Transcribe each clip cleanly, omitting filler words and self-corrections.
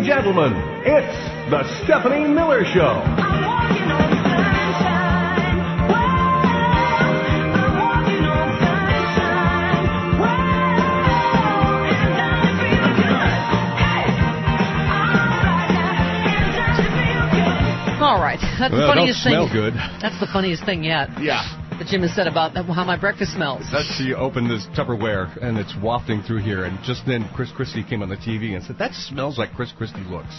and gentlemen, it's the Stephanie Miller Show. All right. That's the funniest thing. Smell good. That's the funniest thing yet. Yeah. That Jim has said about how my breakfast smells. That's you open this Tupperware and it's wafting through here, and just then Chris Christie came on the TV and said, "That smells like Chris Christie looks."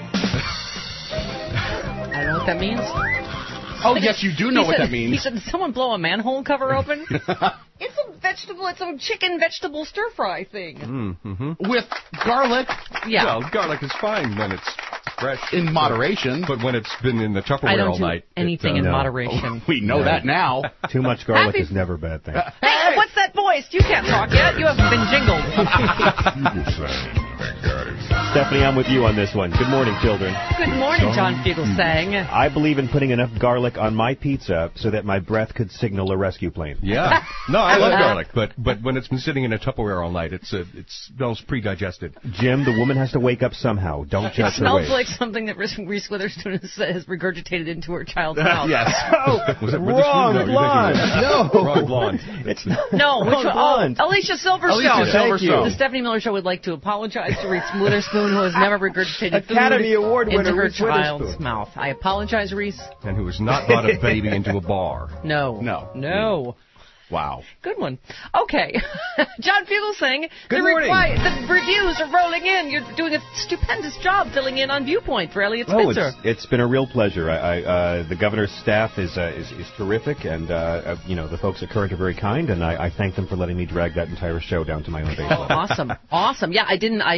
I don't know what that means. Oh, yes, you do know what that means. He said, "Did someone blow a manhole cover open?" It's a vegetable. It's a chicken vegetable stir fry thing. With garlic. Yeah. Well, garlic is fine when it's fresh. In moderation. But when it's been in the Tupperware all night. Anything in moderation. We know that now. Too much garlic is never a bad thing. Hey, what's that voice? You can't talk yet. You haven't been jingled. Stephanie, I'm with you on this one. Good morning, children. Good morning, John Fugelsang. I believe in putting enough garlic on my pizza so that my breath could signal a rescue plane. Yeah. No, I love garlic, but when it's been sitting in a Tupperware all night, it smells pre-digested. Jim, the woman has to wake up somehow. Don't It judge her smells ways. like something that Reese Witherspoon has regurgitated into her child's mouth. Yes. Was it wrong blonde? No. Wrong blonde. It's not. No, which one? blonde. Alicia Silverstone. Alicia Silverstone. The Stephanie Miller Show would like to apologize to Reese Witherspoon, who has never regurgitated Academy food Award winner into her Reese child's Witherspoon. mouth. I apologize, Reese. And who has not brought a baby into a bar. No. Wow. Good one. Okay. John Fugelsang, Good morning. The reviews are rolling in. You're doing a stupendous job filling in on Viewpoint for Elliot Spitzer. It's been a real pleasure. The governor's staff is terrific, and the folks at Current are very kind, and I thank them for letting me drag that entire show down to my own basement. Awesome. Yeah,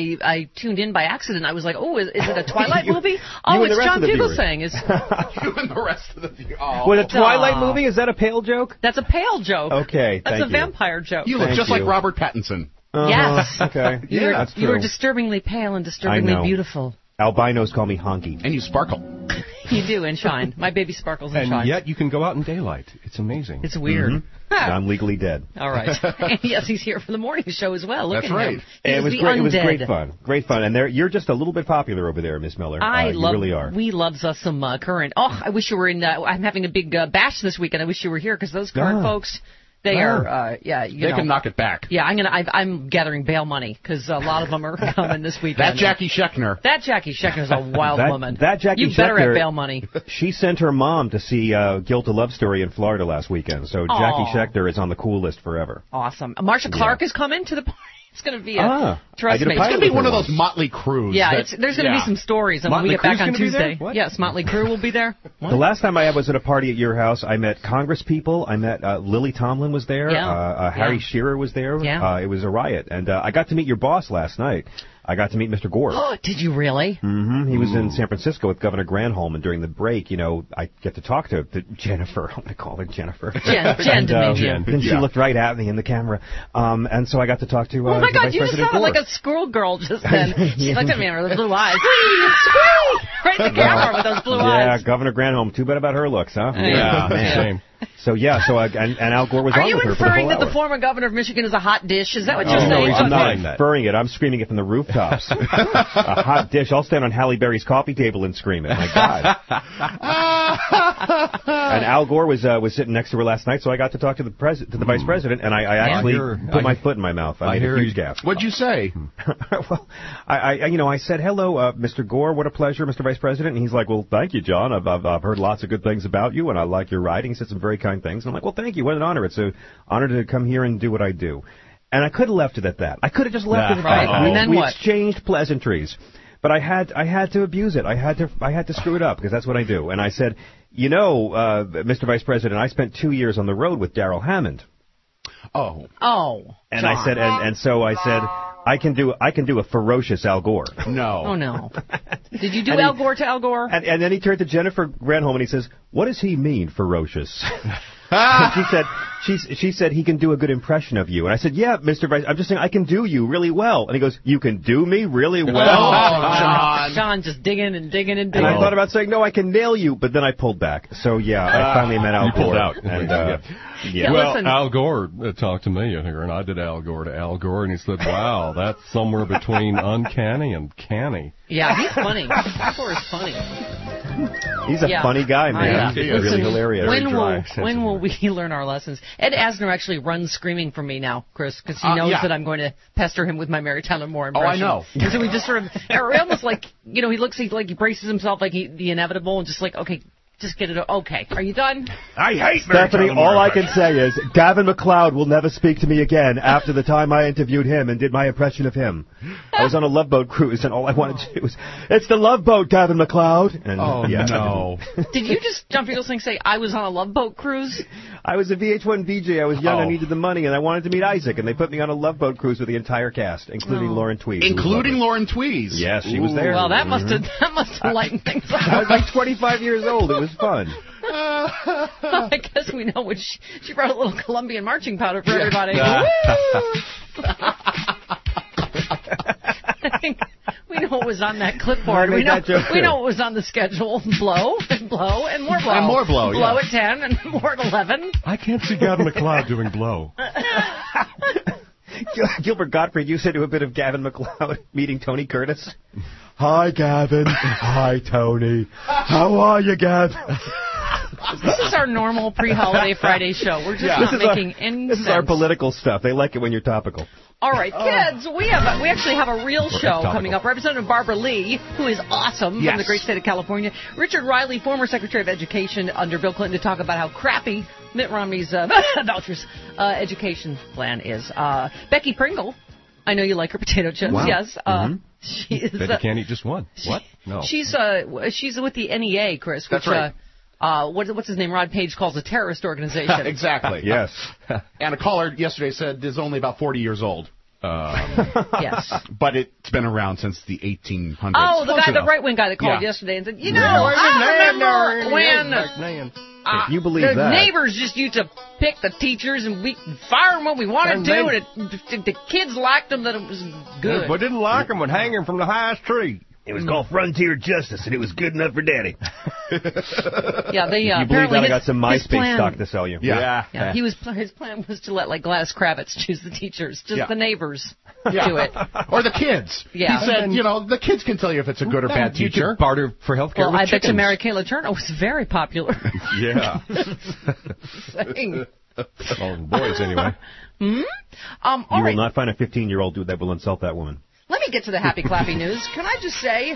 I tuned in by accident. I was like, oh, is it a Twilight movie? Oh, and it's the rest John of the Fugelsang. You and the rest of the viewers. Oh. Was a Twilight movie? Is that a pale joke? That's a pale joke. Okay, That's thank a vampire joke. You look Thank just you. like Robert Pattinson. Yes. Okay. That's true. You were disturbingly pale and disturbingly beautiful. Albinos call me Honky. And you sparkle. You do, and shine. My baby sparkles and shines. And yet you can go out in daylight. It's amazing. It's weird. And I'm legally dead. All right. And yes, he's here for the morning show as well. Look That's at right. him. And it was He's great. the It was undead. great fun. Great fun. And you're just a little bit popular over there, Miss Miller. You really are. We loves us some Current. Oh, I wish you were in. I'm having a big bash this weekend. I wish you were here because those Current folks. They are, They can knock it back. Yeah, I'm gathering bail money because a lot of them are coming this weekend. That Jackie Scheckner. That Jackie Scheckner's a wild woman. That Jackie you better Scheckner, have bail money. She sent her mom to see Guilt to Love Story in Florida last weekend, so Jackie Scheckner is on the cool list forever. Awesome. Marsha Clark is coming to the party. It's going to be trust me. It's going to be one of those Motley Crues. Yeah, there's going to be some stories, and when we get back on Tuesday, yes, Motley Crue will be there. The last time I was at a party at your house, I met Congress people. I met Lily Tomlin was there. Harry Shearer was there. Yeah. It was a riot, and I got to meet your boss last night. I got to meet Mr. Gore. Did you really? Mm-hmm. He was in San Francisco with Governor Granholm, and during the break, I get to talk to Jennifer. I'm going to call her Jennifer. Jen to me, Jen. And she looked right at me in the camera. And so I got to talk to oh my God, Vice you just President sounded Gore. like a squirrel girl just then. She looked at me with blue eyes. Squee! Right in the camera with those blue eyes. Yeah, Governor Granholm. Too bad about her looks, huh? Yeah, shame. So and Al Gore was Are on you with her for the inferring whole that hour. the former governor of Michigan is a hot dish? Is that what you're No, saying? I'm not that. inferring it. I'm screaming it from the rooftops. A hot dish. I'll stand on Halle Berry's coffee table and scream it. My God. And Al Gore was sitting next to her last night, so I got to talk to the vice president, and I actually put my foot in my mouth. I made a huge gaffe. What'd you say? Well, I said, hello, Mr. Gore, what a pleasure, Mr. Vice President. And he's like, well, thank you, John. I've heard lots of good things about you, and I like your writing. He said some very kind things. And I'm like, well, thank you. What an honor. It's an honor to come here and do what I do. And I could have left it at that. I could have just left it at that. And then we what? exchanged pleasantries. But I had to abuse it. I had to screw it up because that's what I do. And I said, Mr. Vice President, I spent 2 years on the road with Darrell Hammond. Oh. And I said, and so I said, I can do a ferocious Al Gore. No. Oh, no. Did you do Al Gore to Al Gore? And then he turned to Jennifer Granholm and he says, what does he mean, ferocious? And she said, She said he can do a good impression of you. And I said, yeah, Mr. Vice, I'm just saying I can do you really well. And he goes, you can do me really well? John. John just digging and digging and And digging. I thought about saying, no, I can nail you, but then I pulled back. So, yeah, I finally met Al Gore. pulled out. And, Yeah, Well, listen. Al Gore talked to me here, and I did Al Gore to Al Gore, and he said, wow, that's somewhere between uncanny and canny. Yeah, he's funny. Al Gore is funny. he's a funny guy, man. Yeah. He's really hilarious. When will we learn our lessons? Ed Asner actually runs screaming from me now, Chris, because he knows that I'm going to pester him with my Mary Tyler Moore impression. Oh, I know. And so we just sort of, or almost like, he looks like he braces himself like the inevitable and just like, okay, just get it. Okay, are you done? I hate Stephanie, all I can say is Gavin McLeod will never speak to me again after the time I interviewed him and did my impression of him. I was on a Love Boat cruise, and all I wanted to do was, it's the Love Boat, Gavin McLeod. And, no. Did you just, John Fugelsang, say I was on a Love Boat cruise? I was a VH1 VJ. I was young, I needed the money, and I wanted to meet Isaac, and they put me on a Love Boat cruise with the entire cast, including Lauren Tweed. Including Lauren Tweed. Yes, she was there. Well, that must have lightened things up. I was like 25 years old. It was fun. I guess we know which. She brought a little Colombian marching powder for everybody. I think we know what was on that clipboard. We know what was on the schedule. Blow, and blow, and more blow. And more blow, Blow at 10 and more at 11. I can't see Gavin McLeod doing blow. Gilbert Gottfried, you said to a bit of Gavin McLeod meeting Tony Curtis. Hi, Gavin. Hi, Tony. How are you, Gavin? This is our normal pre-holiday Friday show. We're just not making any sense. This is our political stuff. They like it when you're topical. All right, kids, we actually have a real show coming up. Representative Barbara Lee, who is awesome from the great state of California. Richard Riley, former Secretary of Education under Bill Clinton, to talk about how crappy Mitt Romney's vouchers education plan is. Becky Pringle, I know you like her potato chips. Wow. Yes. She is. Bet you can't eat just one. What? No. She's with the NEA, Chris. Which, That's right. What's his name? Rod Page calls a terrorist organization. Exactly. Yes. And a caller yesterday said is only about 40 years old. Yes. But it's been around since the 1800s. Oh, the right-wing guy that called yesterday and said, I remember when you believe the that. neighbors just used to pick the teachers and we fire them when we wanted to, and the kids liked them, that it was good. But didn't like them, would hang him from the highest tree. It was called Frontier Justice, and it was good enough for Daddy. Yeah, they you believe that? I got some MySpace stock to sell you. Yeah. His plan was to let Gladys Kravitz choose the teachers, just the neighbors do it, or the kids. Yeah. He said, the kids can tell you if it's a good or bad teacher. You could barter for health care. Well, with I chickens. bet you Mary Kayla Turner was very popular. Yeah. Saying. Oh, boys, anyway. You will not find a 15-year-old dude that will insult that woman. Let me get to the happy clappy news. Can I just say,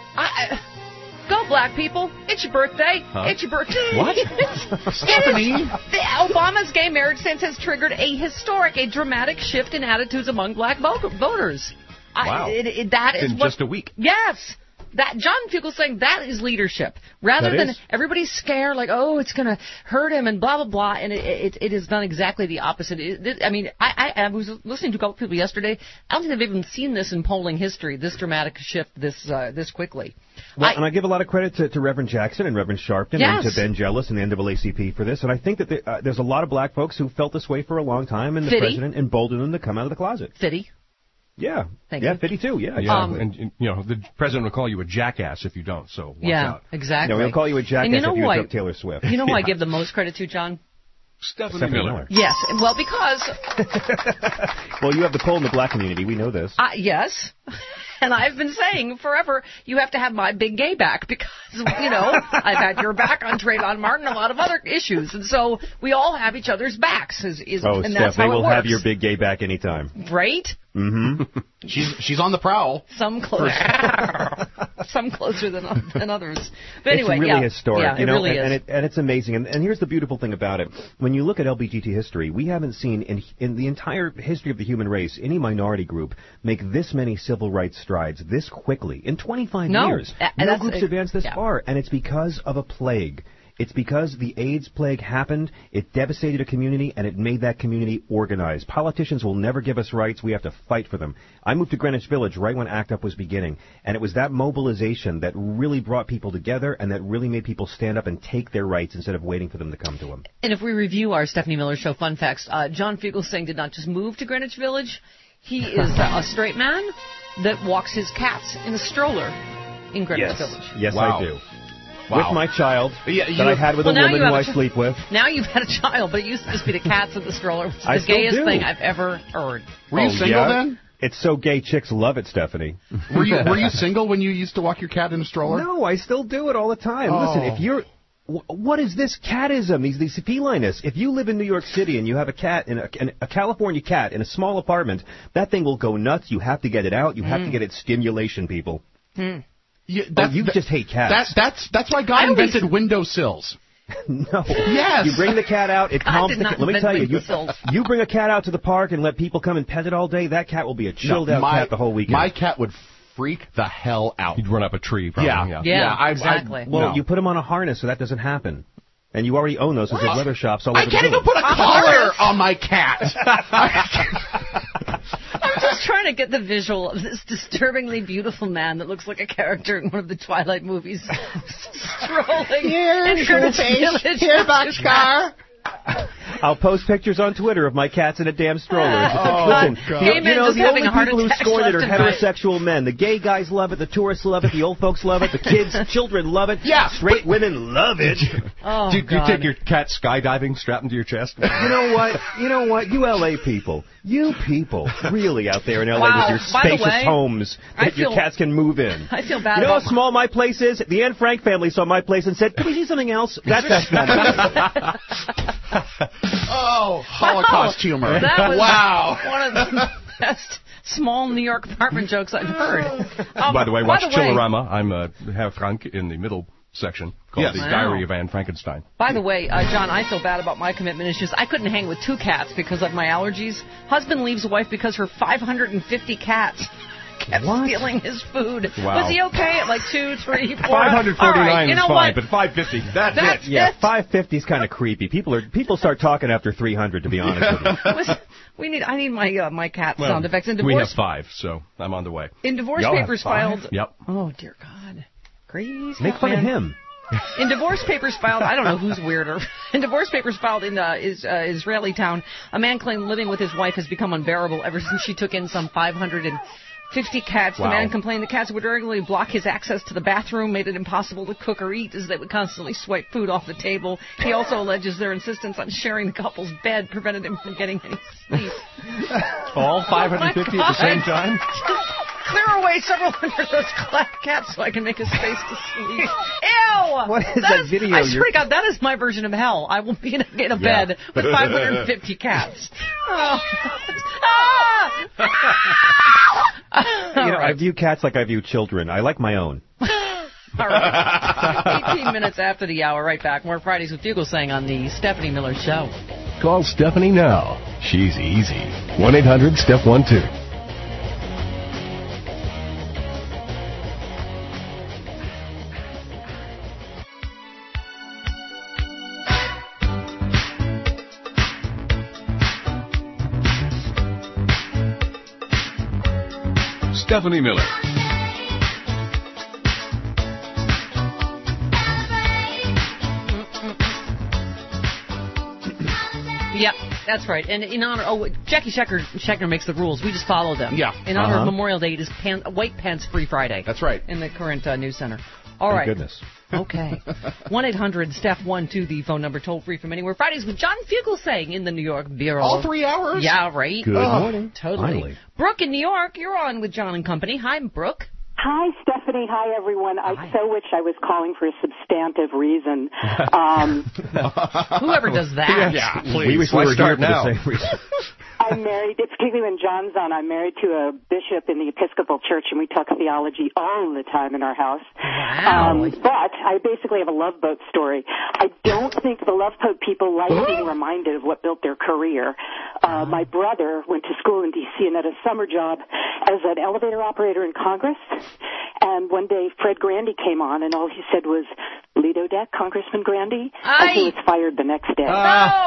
go black people! It's your birthday. Huh? It's your birthday. What? Stephanie? Obama's gay marriage stance has triggered a dramatic shift in attitudes among black voters. Wow. That is in just a week. Yes. That John Fugelsang, that is leadership. Rather than everybody's scared, like, oh, it's going to hurt him and blah, blah, blah, and it has done exactly the opposite. I was listening to a couple people yesterday. I don't think they've even seen this in polling history, this dramatic shift this quickly. Well, and I give a lot of credit to Reverend Jackson and Reverend Sharpton and to Ben Jealous and the NAACP for this. And I think that there's a lot of black folks who felt this way for a long time, and the president emboldened them to come out of the closet. Fitty. Yeah. Thank you. 52, yeah. And the president will call you a jackass if you don't, so watch out. Exactly. No, he'll call you a jackass if you interrupt Taylor Swift. You know who I give the most credit to, John? Stephanie Miller. Yes. Well, because... Well, you have the pull in the black community. We know this. Yes. And I've been saying forever, you have to have my big gay back because, I've had your back on Trayvon Martin, a lot of other issues. And so we all have each other's backs. And that's how they will it works. have your big gay back anytime. Right? Mm-hmm. She's on the prowl. Some closer than others. But anyway, it's really historic. Yeah, it really is. And it's amazing. And here's the beautiful thing about it. When you look at LBGT history, we haven't seen in the entire history of the human race any minority group make this many civil rights strides this quickly in 25 years. No groups advanced this far, and it's because of a plague. It's because the AIDS plague happened, it devastated a community, and it made that community organized. Politicians will never give us rights. We have to fight for them. I moved to Greenwich Village right when ACT UP was beginning, and it was that mobilization that really brought people together and that really made people stand up and take their rights instead of waiting for them to come to them. And if we review our Stephanie Miller Show fun facts, John Fugelsang did not just move to Greenwich Village. He is a straight man that walks his cats in a stroller in Greenwich Village. Yes, Wow. I do. Wow. With my child that I had with a now woman you have who I a sleep with. Now you've had a child, but it used to just be the cats in the stroller, which is I the still gayest do. thing I've ever heard. Were you single then? It's so gay, chicks love it, Stephanie. Were you single when you used to walk your cat in a stroller? No, I still do it all the time. Oh. Listen, if you're... What is this catism, these felineness? If you live in New York City and you have a cat, a California cat in a small apartment, that thing will go nuts. You have to get it out. You have to get its stimulation, people. Yeah, You just hate cats. That's why God invented windowsills. No. Yes. You bring the cat out, it calms did the not cat. Let me invent tell you, windowsills. you bring a cat out to the park and let people come and pet it all day, that cat will be a chilled-out cat the whole weekend. My cat would freak the hell out. He'd run up a tree, probably. Yeah, exactly. Well, you put him on a harness so that doesn't happen. And you already own those because there's leather shops all over I the can't even village. put a collar on my cat. I'm just trying to get the visual of this disturbingly beautiful man that looks like a character in one of the Twilight movies strolling in Greenwich Village. Here, boxcar. I'll post pictures on Twitter of my cats in a damn stroller. Listen, Gay men just the having only a heart people who attack scorn it are left and right. heterosexual men. The gay guys love it, the tourists love it, the old folks love it, the kids, children love it. Yeah, straight women love it. Oh, Do you God. take your cat skydiving strapped into your chest? You know what? You LA people. You people really out there in LA Wow. with your By the spacious way, homes that your cats can move in. I feel bad You know about how small my place is? The Anne Frank family saw my place and said, "Can we see something else?" That's not Oh, Holocaust humor. That was Wow. one of the best small New York apartment jokes I've heard. By the way, watch Chillerama. I'm have Frank in the middle section called Yes. The Wow. Diary of Anne Frankenstein. By the way, John, I feel bad about my commitment issues. I couldn't hang with 2 cats because of my allergies. Husband leaves wife because her 550 cats kept stealing his food. Wow. Was he okay at like 2, 3, 4? 549 All right, you is know fine, what? but 550, that's it. Yeah, 550 is kind of creepy. People start talking after 300, to be honest with you. I need my cat sound effects. In we have divorce, 5, so I'm on the way. in divorce Y'all have papers 5? filed. Yep. Oh dear God, crazy. Make fun of man. him. In divorce papers filed, I don't know who's weirder. In divorce papers filed in Israeli town, a man claimed living with his wife has become unbearable ever since she took in some 550 cats. Wow. The man complained the cats would regularly block his access to the bathroom, made it impossible to cook or eat as they would constantly swipe food off the table. He also alleges their insistence on sharing the couple's bed prevented him from getting any sleep. All 550 at the same time? Clear away several hundred of those cats so I can make a space to sleep. Ew! What is that video I you're- swear to God, that is my version of hell. I will be in a bed with 550 cats. Oh. I view cats like I view children. I like my own. All right. 18 minutes after the hour, right back. More Fridays with Fugelsang on the Stephanie Miller Show. Call Stephanie now. She's easy. 1-800-STEP-12. Stephanie Miller. Yep, that's right. And in honor, Jackie Scheckner makes the rules. We just follow them. Yeah. In honor of Memorial Day, it is White Pants Free Friday. That's right. In the current news center. All right. Thank goodness. Okay. 1-800-STEP-12, the phone number, toll free from anywhere. Fridays with John Fugelsang in the New York Bureau. All 3 hours? Yeah, right. Good morning. Totally. Finally. Brooke in New York, you're on with John and Company. Hi, Brooke. Hi, Stephanie. Hi, everyone. Hi. I so wish I was calling for a substantive reason. Whoever does that. Yeah, please. We wish we Why were start here for now? the same reason. I'm married, particularly when John's on, I'm married to a bishop in the Episcopal Church, and we talk theology all the time in our house. Wow. But I basically have a Love Boat story. I don't think the Love Boat people like being reminded of what built their career. My brother went to school in D.C. and had a summer job as an elevator operator in Congress. And one day Fred Grandy came on, and all he said was, Lido deck, Congressman Grandy, and he was fired the next day. No!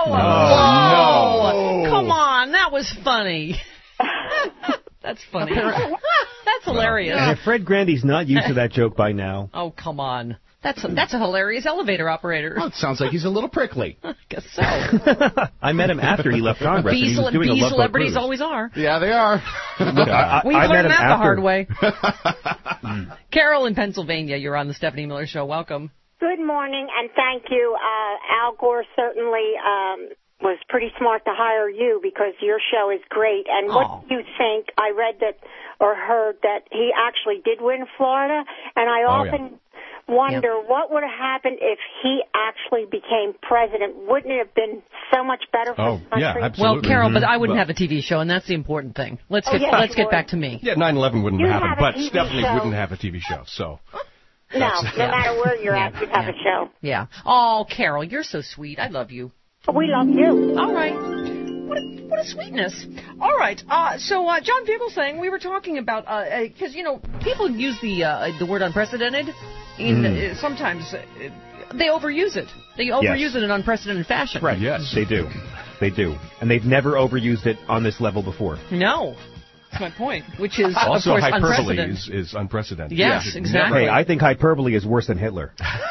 Come on, that was funny. That's funny. That's hilarious. And if Fred Grandy's not used to that joke by now. Oh, come on. That's a hilarious elevator operator. Well, it sounds like he's a little prickly. I guess so. I met him after he left Congress. B celebrities always are. Yeah, they are. We've learned that the hard way. Carol in Pennsylvania, you're on the Stephanie Miller Show. Welcome. Good morning, and thank you. Al Gore certainly was pretty smart to hire you because your show is great. And what do you think? I read that or heard that he actually did win Florida, and I often wonder what would have happened if he actually became president. Wouldn't it have been so much better for the country? Yeah, absolutely. Well, Carol, but I wouldn't have a TV show, and that's the important thing. Let's get back to me. Yeah, 9/11 wouldn't have happened, but Stephanie wouldn't have a TV show, so... No matter where you're at, you'd have a show. Yeah. Oh, Carol, you're so sweet. I love you. We love you. All right. What a sweetness. All right. So John Fugelsang, we were talking about, because, people use the word unprecedented. Sometimes they overuse it. They overuse it in unprecedented fashion. Right, yes. They do. They do. And they've never overused it on this level before. No. That's my point, which is, also, of course, hyperbole unprecedented. is unprecedented. Yes, exactly. Hey, I think hyperbole is worse than Hitler.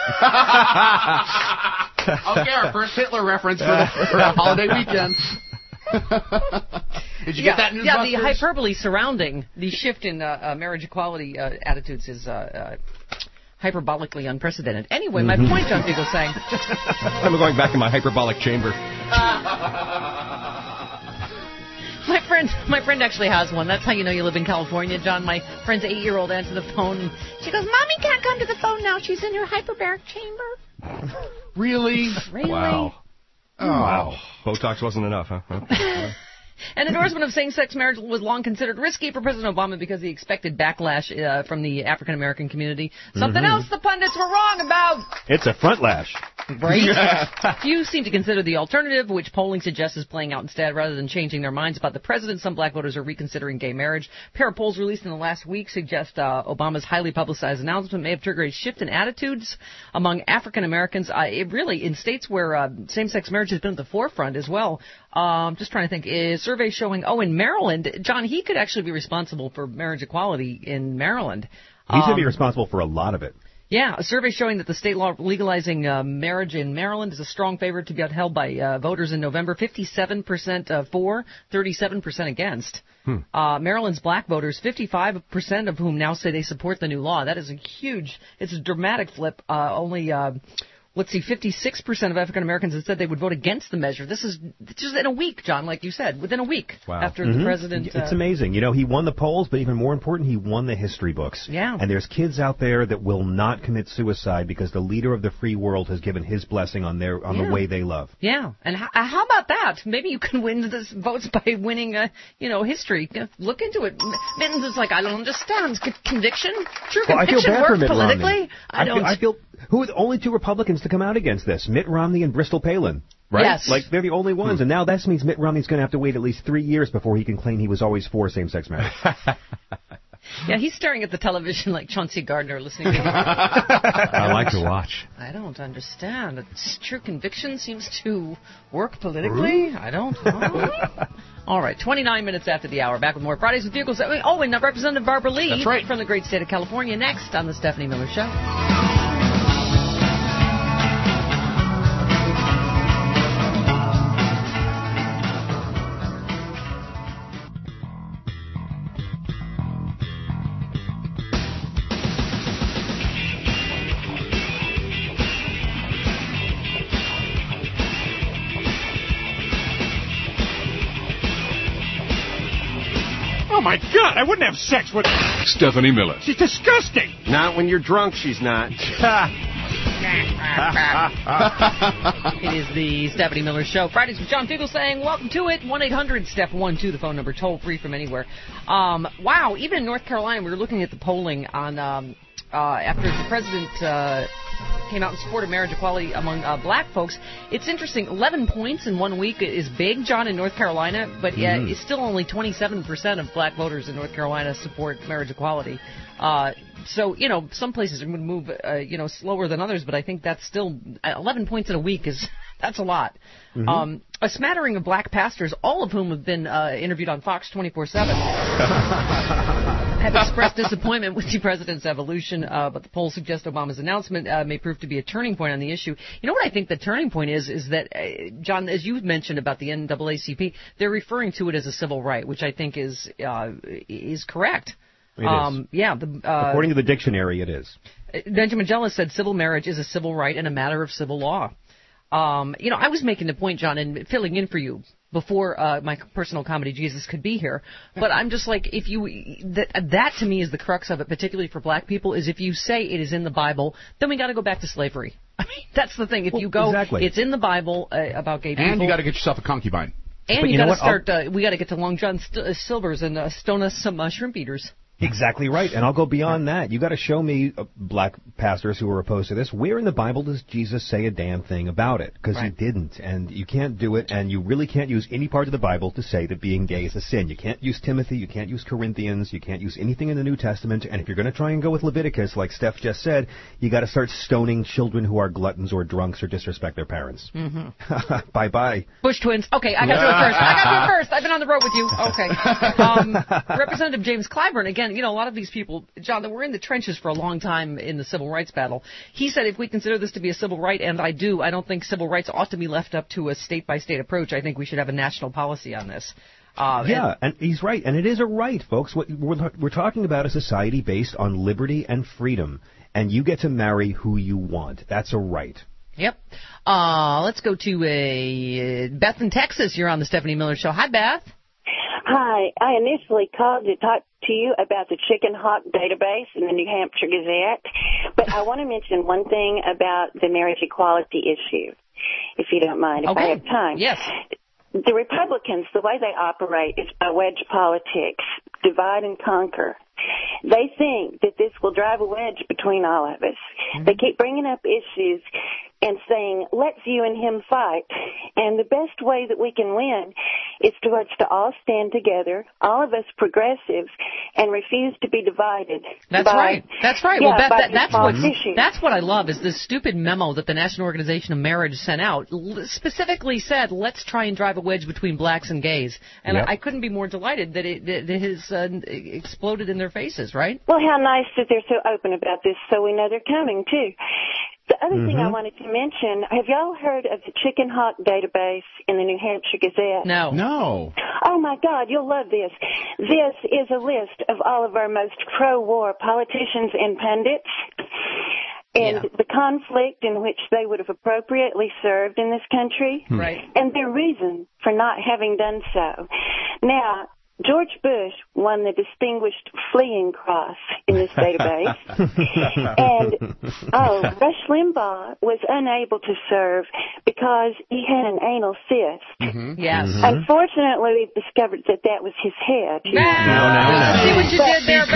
Okay, our first Hitler reference for the holiday weekend. Did you get that, Newsbusters? Yeah, the hyperbole surrounding the shift in marriage equality attitudes is hyperbolically unprecedented. Anyway, my point, John Fugelsang. I'm going back in my hyperbolic chamber. My friend actually has one. That's how you know you live in California, John. My friend's 8-year-old answered the phone, and she goes, "Mommy can't come to the phone now. She's in her hyperbaric chamber." Really? Really? Wow. Oh. Wow. Botox wasn't enough, huh? An endorsement of same-sex marriage was long considered risky for President Obama because of the expected backlash from the African-American community. Something else the pundits were wrong about. It's a front lash. Right? Few seem to consider the alternative, which polling suggests is playing out instead. Rather than changing their minds about the president, some black voters are reconsidering gay marriage. A pair of polls released in the last week suggest Obama's highly publicized announcement may have triggered a shift in attitudes among African-Americans. It really, in states where same-sex marriage has been at the forefront as well. Just trying to think. Is survey showing, in Maryland, John, he could actually be responsible for marriage equality in Maryland. He's going to be responsible for a lot of it. Yeah, a survey showing that the state law legalizing marriage in Maryland is a strong favorite to be upheld by voters in November. 57% for, 37% against. Maryland's black voters, 55% of whom now say they support the new law. That is it's a dramatic flip. Only 56% of African Americans have said they would vote against the measure. This is just in a week, John, like you said, within a week after the president. It's amazing. He won the polls, but even more important, he won the history books. Yeah. And there's kids out there that will not commit suicide because the leader of the free world has given his blessing on the way they love. Yeah. And how about that? Maybe you can win this votes by winning, history. Look into it. Mittens is like, I don't understand. Conviction? True conviction work politically? I feel only two Republicans to come out against this, Mitt Romney and Bristol Palin. Right? Yes. Like, they're the only ones. And now that means Mitt Romney's going to have to wait at least 3 years before he can claim he was always for same-sex marriage. Yeah, he's staring at the television like Chauncey Gardner listening to I like to watch. I don't understand. True conviction seems to work politically. I don't know. All right, 29 minutes after the hour. Back with more Fridays with Bugles. And Representative Barbara Lee. That's right. From the great state of California. Next on the Stephanie Miller Show. Oh, my God, I wouldn't have sex with Stephanie Miller. She's disgusting. Not when you're drunk, she's not. It is the Stephanie Miller Show. Fridays with John Fugelsang. Welcome to it. 1-800-STEP-12, the phone number, toll free from anywhere. Wow, even in North Carolina, we were looking at the polling on after the president came out in support of marriage equality among black folks. It's interesting. 11 points in 1 week is big, John, in North Carolina, but it's still only 27% of black voters in North Carolina support marriage equality. So, some places would move, slower than others, but I think that's still 11 points in a week that's a lot. Mm-hmm. A smattering of black pastors, all of whom have been interviewed on Fox 24/7, have expressed disappointment with the president's evolution, but the polls suggest Obama's announcement may prove to be a turning point on the issue. You know what I think the turning point is that, John, as you mentioned about the NAACP, they're referring to it as a civil right, which I think is correct. It is. According to the dictionary, it is. Benjamin Jealous said civil marriage is a civil right and a matter of civil law. I was making the point, John, and filling in for you before my personal comedy Jesus could be here. But I'm just like, that to me is the crux of it, particularly for black people, is if you say it is in the Bible, then we got to go back to slavery. I mean, that's the thing. If you go, it's in the Bible about gay people. And you got to get yourself a concubine. And you got to start, we got to get to Long John Silver's and stone us some shrimp eaters. Exactly right, and I'll go beyond that. You got to show me black pastors who are opposed to this. Where in the Bible does Jesus say a damn thing about it? Because he didn't, and you can't do it, and you really can't use any part of the Bible to say that being gay is a sin. You can't use Timothy, you can't use Corinthians, you can't use anything in the New Testament, and if you're going to try and go with Leviticus, like Steph just said, you got to start stoning children who are gluttons or drunks or disrespect their parents. Mm-hmm. Bye-bye. Bush twins. Okay, I got to do it first. I've been on the road with you. Okay. Representative James Clyburn, again, a lot of these people, John, that were in the trenches for a long time in the civil rights battle, he said if we consider this to be a civil right, and I don't think civil rights ought to be left up to a state-by-state approach. I think we should have a national policy on this. And he's right, and it is a right, folks. What we're talking about a society based on liberty and freedom, and you get to marry who you want. That's a right. Yep. Let's go to Beth in Texas. You're on the Stephanie Miller Show. Hi, Beth. Hi. I initially called to talk to you about the Chicken Hawk database in the New Hampshire Gazette, but I want to mention one thing about the marriage equality issue, if you don't mind, if I have time. Yes. The Republicans, the way they operate is by wedge politics, divide and conquer. They think that this will drive a wedge between all of us. Mm-hmm. They keep bringing up issues and saying, let's you and him fight. And the best way that we can win is for us to all stand together, all of us progressives, and refuse to be divided. That's right. That's right. Well, Beth, that's what I love is this stupid memo that the National Organization of Marriage sent out, specifically said, let's try and drive a wedge between blacks and gays. And I couldn't be more delighted that it has exploded in their faces, right? Well, how nice that they're so open about this, so we know they're coming, too. The other thing I wanted to mention, have y'all heard of the Chicken Hawk database in the New Hampshire Gazette? No. Oh, my God, you'll love this. This is a list of all of our most pro-war politicians and pundits and the conflict in which they would have appropriately served in this country. Right. And their reason for not having done so. Now, George Bush won the Distinguished Fleeing Cross in this database. And, Rush Limbaugh was unable to serve because he had an anal cyst. Mm-hmm. Yes. Mm-hmm. Unfortunately, we've discovered that was his head. No. See what you did there,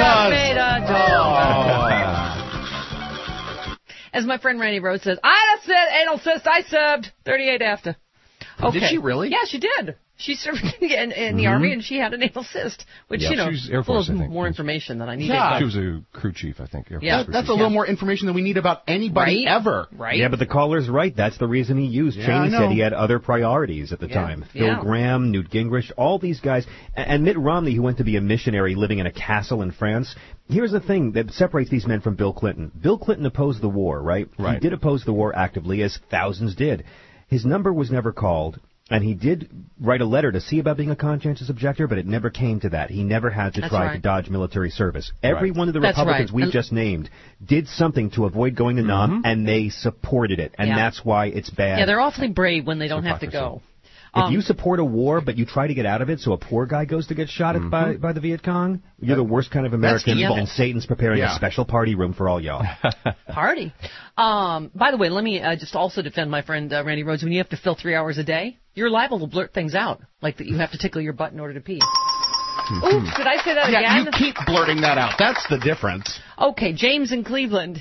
As my friend Randy Rhodes says, I said anal cyst, I served 38 after. Okay. Did she really? Yeah, she did. She served in the Army, and she had an anal cyst, which, she was Air Force, a little more information than I needed. Yeah. She was a crew chief, I think. Air Force that's a little more information than we need about anybody ever. Right. Yeah, but the caller's right. That's the reason he used. Cheney said he had other priorities at the time. Phil Gramm, Newt Gingrich, all these guys. And Mitt Romney, who went to be a missionary living in a castle in France. Here's the thing that separates these men from Bill Clinton. Bill Clinton opposed the war, right? He did oppose the war actively, as thousands did. His number was never called. And he did write a letter to see about being a conscientious objector, but it never came to that. He never had to try to dodge military service. Every one of the Republicans we just named did something to avoid going to Nam, and they supported it. And that's why it's bad. Yeah, they're awfully brave when they don't have to go. If you support a war, but you try to get out of it, so a poor guy goes to get shot at by the Viet Cong, you're the worst kind of American, and Satan's preparing a special party room for all y'all. Party. By the way, let me just also defend my friend Randy Rhodes. When you have to fill 3 hours a day, you're liable to blurt things out, like that you have to tickle your butt in order to pee. Oops, did I say that again? Yeah, you keep blurting that out. That's the difference. Okay, James in Cleveland.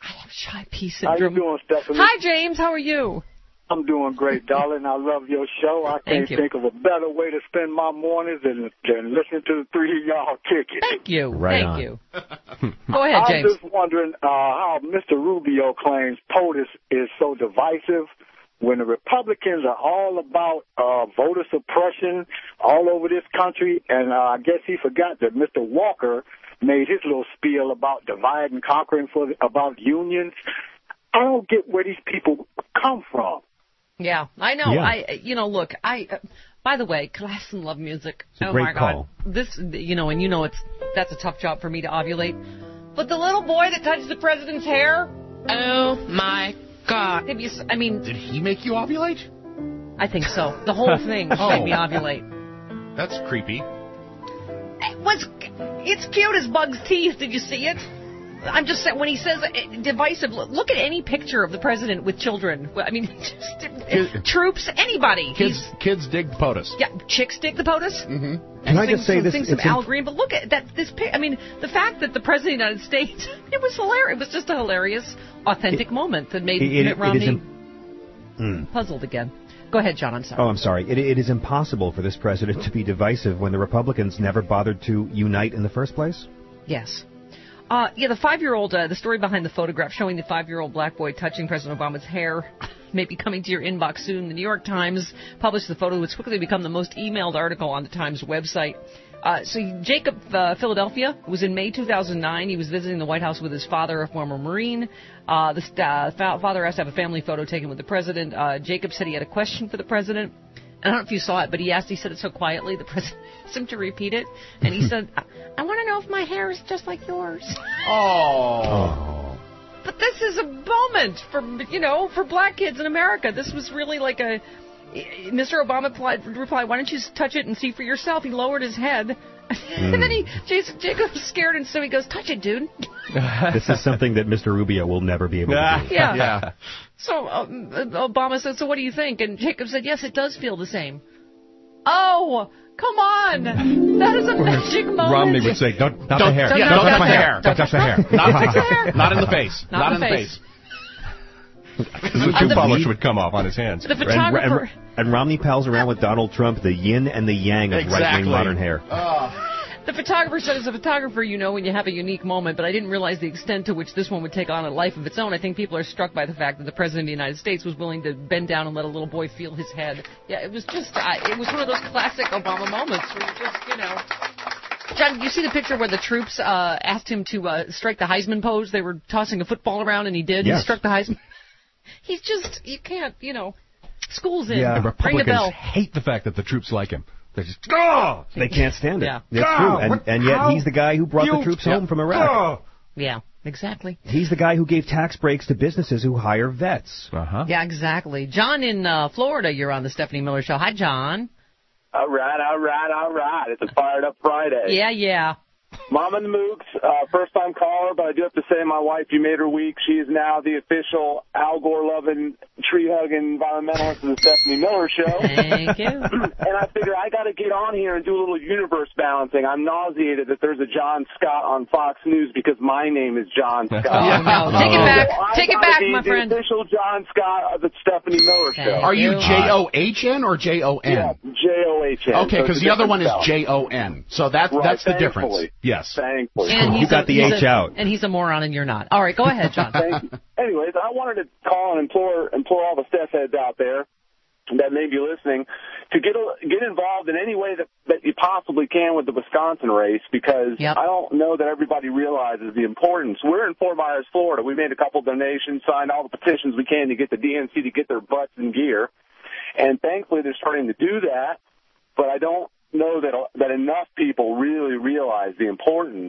I have shy P How syndrome. you doing, Stephanie? Hi, James. How are you? I'm doing great, darling. I love your show. I can't think of a better way to spend my mornings than listening to the three of y'all kick it. Thank you. Right Thank on. you. Go ahead, James. I'm just wondering how Mr. Rubio claims POTUS is so divisive when the Republicans are all about voter suppression all over this country, and I guess he forgot that Mr. Walker made his little spiel about divide and conquering about unions. I don't get where these people come from. Yeah, I know. Yeah. Look, by the way, class and love music. It's a oh great my call. God. This, that's a tough job for me to ovulate. But the little boy that touched the president's hair. Oh my God. Did he make you ovulate? I think so. The whole thing made me ovulate. That's creepy. It's cute as Bug's teeth. Did you see it? I'm just saying, when he says divisive, look at any picture of the president with children. I mean, troops, anybody. Kids dig POTUS. Yeah, chicks dig the POTUS. Mm-hmm. Can I just say this? Sing some Al Green, but look at that. The fact that the president of the United States, it was hilarious. It was just a hilarious, authentic moment that made Mitt Romney puzzled again. Go ahead, John. I'm sorry. Oh, I'm sorry. It is impossible for this president to be divisive when the Republicans never bothered to unite in the first place. Yes. The 5-year-old, the story behind the photograph showing the 5-year-old black boy touching President Obama's hair may be coming to your inbox soon. The New York Times published the photo, which quickly become the most emailed article on the Times website. So Jacob, Philadelphia, was in May 2009. He was visiting the White House with his father, a former Marine. The father asked to have a family photo taken with the president. Jacob said he had a question for the president. I don't know if you saw it, but he said it so quietly, the president asked him to repeat it. And he said, I want to know if my hair is just like yours. Oh. But this is a moment for black kids in America. This was really like Mr. Obama replied, why don't you touch it and see for yourself? He lowered his head. And then Jacob was scared, and so he goes, touch it, dude. This is something that Mr. Rubio will never be able to do. Yeah. So Obama said, so what do you think? And Jacob said, yes, it does feel the same. Oh, come on. That is a magic moment. Romney would say, don't touch the hair. Don't touch my hair. Don't touch the hair. Not in the face. Not in the face. The shoe polish would come off on his hands. The photographer. And Romney pals around with Donald Trump, the yin and the yang of right-wing modern hair. The photographer said, as a photographer, when you have a unique moment, but I didn't realize the extent to which this one would take on a life of its own. I think people are struck by the fact that the President of the United States was willing to bend down and let a little boy feel his head. Yeah, it was just, it was one of those classic Obama moments where you just, John, you see the picture where the troops asked him to strike the Heisman pose? They were tossing a football around, and he did. Yes. He struck the Heisman. He's just, you can't, school's in. Yeah, ring the bell. Republicans hate the fact that the troops like him. They just, they can't stand it. Yeah. That's true. And yet he's the guy who brought the troops home from Iraq. Yeah, exactly. He's the guy who gave tax breaks to businesses who hire vets. Yeah, exactly. John in Florida, you're on the Stephanie Miller Show. Hi, John. All right. It's a fired up Friday. Yeah. Mama and the Mooks, first-time caller, but I do have to say, my wife, you made her week. She is now the official Al Gore-loving, tree-hugging environmentalist of the Stephanie Miller Show. Thank you. And I figured I got to get on here and do a little universe balancing. I'm nauseated that there's a John Scott on Fox News because my name is John Scott. Oh, no. Take it back. Take it back, my friend. The official John Scott of the Stephanie Miller Show. Are you John or Jon? Yeah, Jon. Okay, because the other one is Jon. So that's the difference. Yes. Thankfully. And you got the H out. And he's a moron and you're not. All right, go ahead, John. Thank you. Anyways, I wanted to call and implore all the Steph heads out there that may be listening to get involved in any way that you possibly can with the Wisconsin race, because I don't know that everybody realizes the importance. We're in Fort Myers, Florida. We made a couple donations, signed all the petitions we can to get the DNC to get their butts in gear, and thankfully they're starting to do that, but I don't know that enough people really realize the importance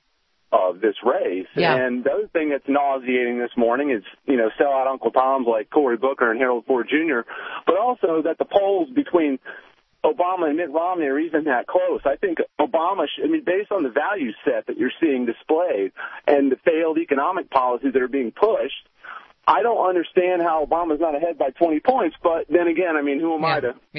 of this race. Yeah. And the other thing that's nauseating this morning is, sell out Uncle Toms like Cory Booker and Harold Ford Jr., but also that the polls between Obama and Mitt Romney are even that close. I think Obama, based on the value set that you're seeing displayed and the failed economic policies that are being pushed, I don't understand how Obama's not ahead by 20 points, but then again, who am I to... Yeah.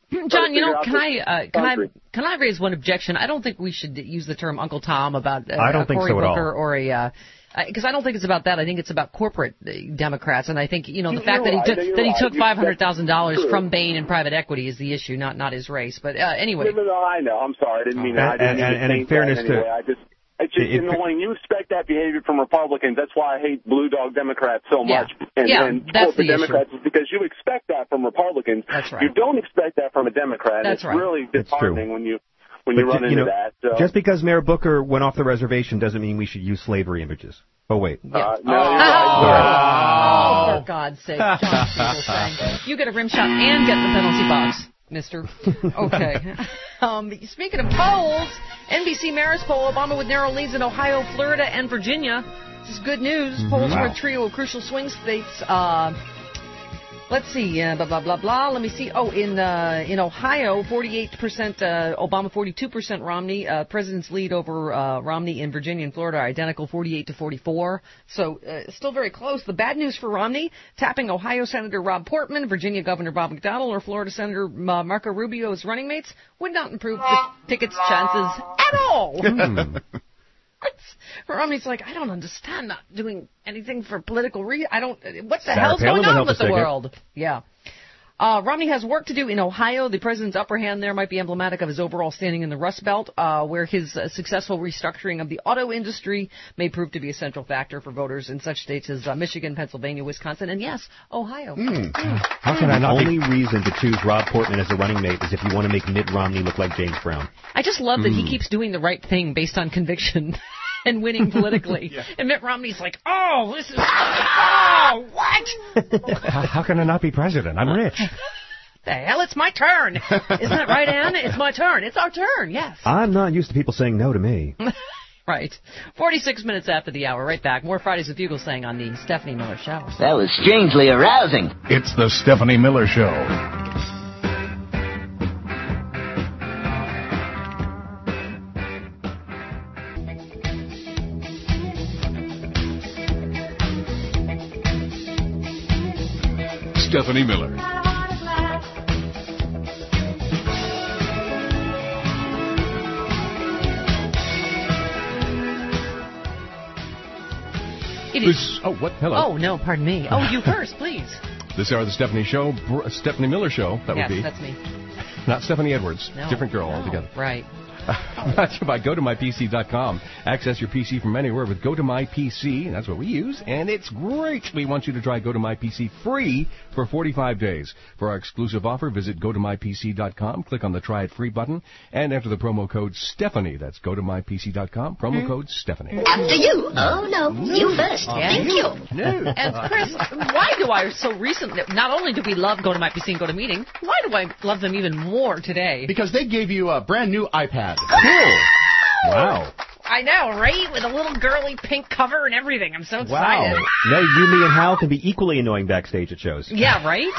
John, can I raise one objection? I don't think we should use the term Uncle Tom about I don't think Cory so at Booker all. or a because I don't think it's about that. I think it's about corporate Democrats, and I think the fact that he took $500,000 from Bain and private equity is the issue, not his race. But anyway, no, I know. I'm sorry, I didn't mean that. And in fairness to. It's just annoying. You expect that behavior from Republicans. That's why I hate blue dog Democrats so much. And that's the Democrats issue. is because you expect that from Republicans. That's right. You don't expect that from a Democrat. That's right. It's really disheartening when you run into that. So. Just because Mayor Booker went off the reservation doesn't mean we should use slavery images. Oh, wait. No, you're right. For God's sake, John Fugelsang. You get a rim shot and get the penalty box, mister. Okay. Speaking of polls, NBC Marist poll, Obama with narrow leads in Ohio, Florida, and Virginia. This is good news. Polls for a trio of crucial swing states. Let's see, blah, blah, blah, blah. Let me see. Oh, in Ohio, 48% Obama, 42% Romney. President's lead over Romney in Virginia and Florida are identical, 48-44. So still very close. The bad news for Romney, tapping Ohio Senator Rob Portman, Virginia Governor Bob McDonnell, or Florida Senator Marco Rubio as running mates would not improve the ticket's chances at all. Romney's like, I don't understand, not doing anything for political what's the hell's going on with the world? Yeah. Romney has work to do in Ohio. The president's upper hand there might be emblematic of his overall standing in the Rust Belt, where his successful restructuring of the auto industry may prove to be a central factor for voters in such states as Michigan, Pennsylvania, Wisconsin, and yes, Ohio. How can I not? The only reason to choose Rob Portman as a running mate is if you want to make Mitt Romney look like James Brown. I just love that he keeps doing the right thing based on conviction. And winning politically. And Mitt Romney's like, what? How can I not be president? I'm rich. The hell, it's my turn. Isn't that right, Ann? It's my turn. It's our turn, yes. I'm not used to people saying no to me. Right. 46 minutes after the hour. Right back. More Fridays with Fugelsang on the Stephanie Miller Show. That was strangely arousing. It's the Stephanie Miller Show. Stephanie Miller. It is. Oh, what? Hello. Oh, no, pardon me. Oh, you first, please. This hour of the Stephanie Show, Stephanie Miller Show, that would be. Yes, that's me. Not Stephanie Edwards. No, different girl altogether. Right. Brought to you by GoToMyPC.com. Access your PC from anywhere with GoToMyPC, and that's what we use, and it's great. We want you to try GoToMyPC free for 45 days. For our exclusive offer, visit GoToMyPC.com, click on the Try It Free button, and enter the promo code Stephanie. That's GoToMyPC.com, promo code Stephanie. After you. Oh, no. You first. Thank you. No. And Chris, why do I so recently, not only do we love Go to My PC and Go to Meeting, why do I love them even more today? Because they gave you a brand new iPad. Cool. Wow. I know, right? With a little girly pink cover and everything. I'm so excited. Wow. No, you, me, and Hal can be equally annoying backstage at shows. Yeah, right?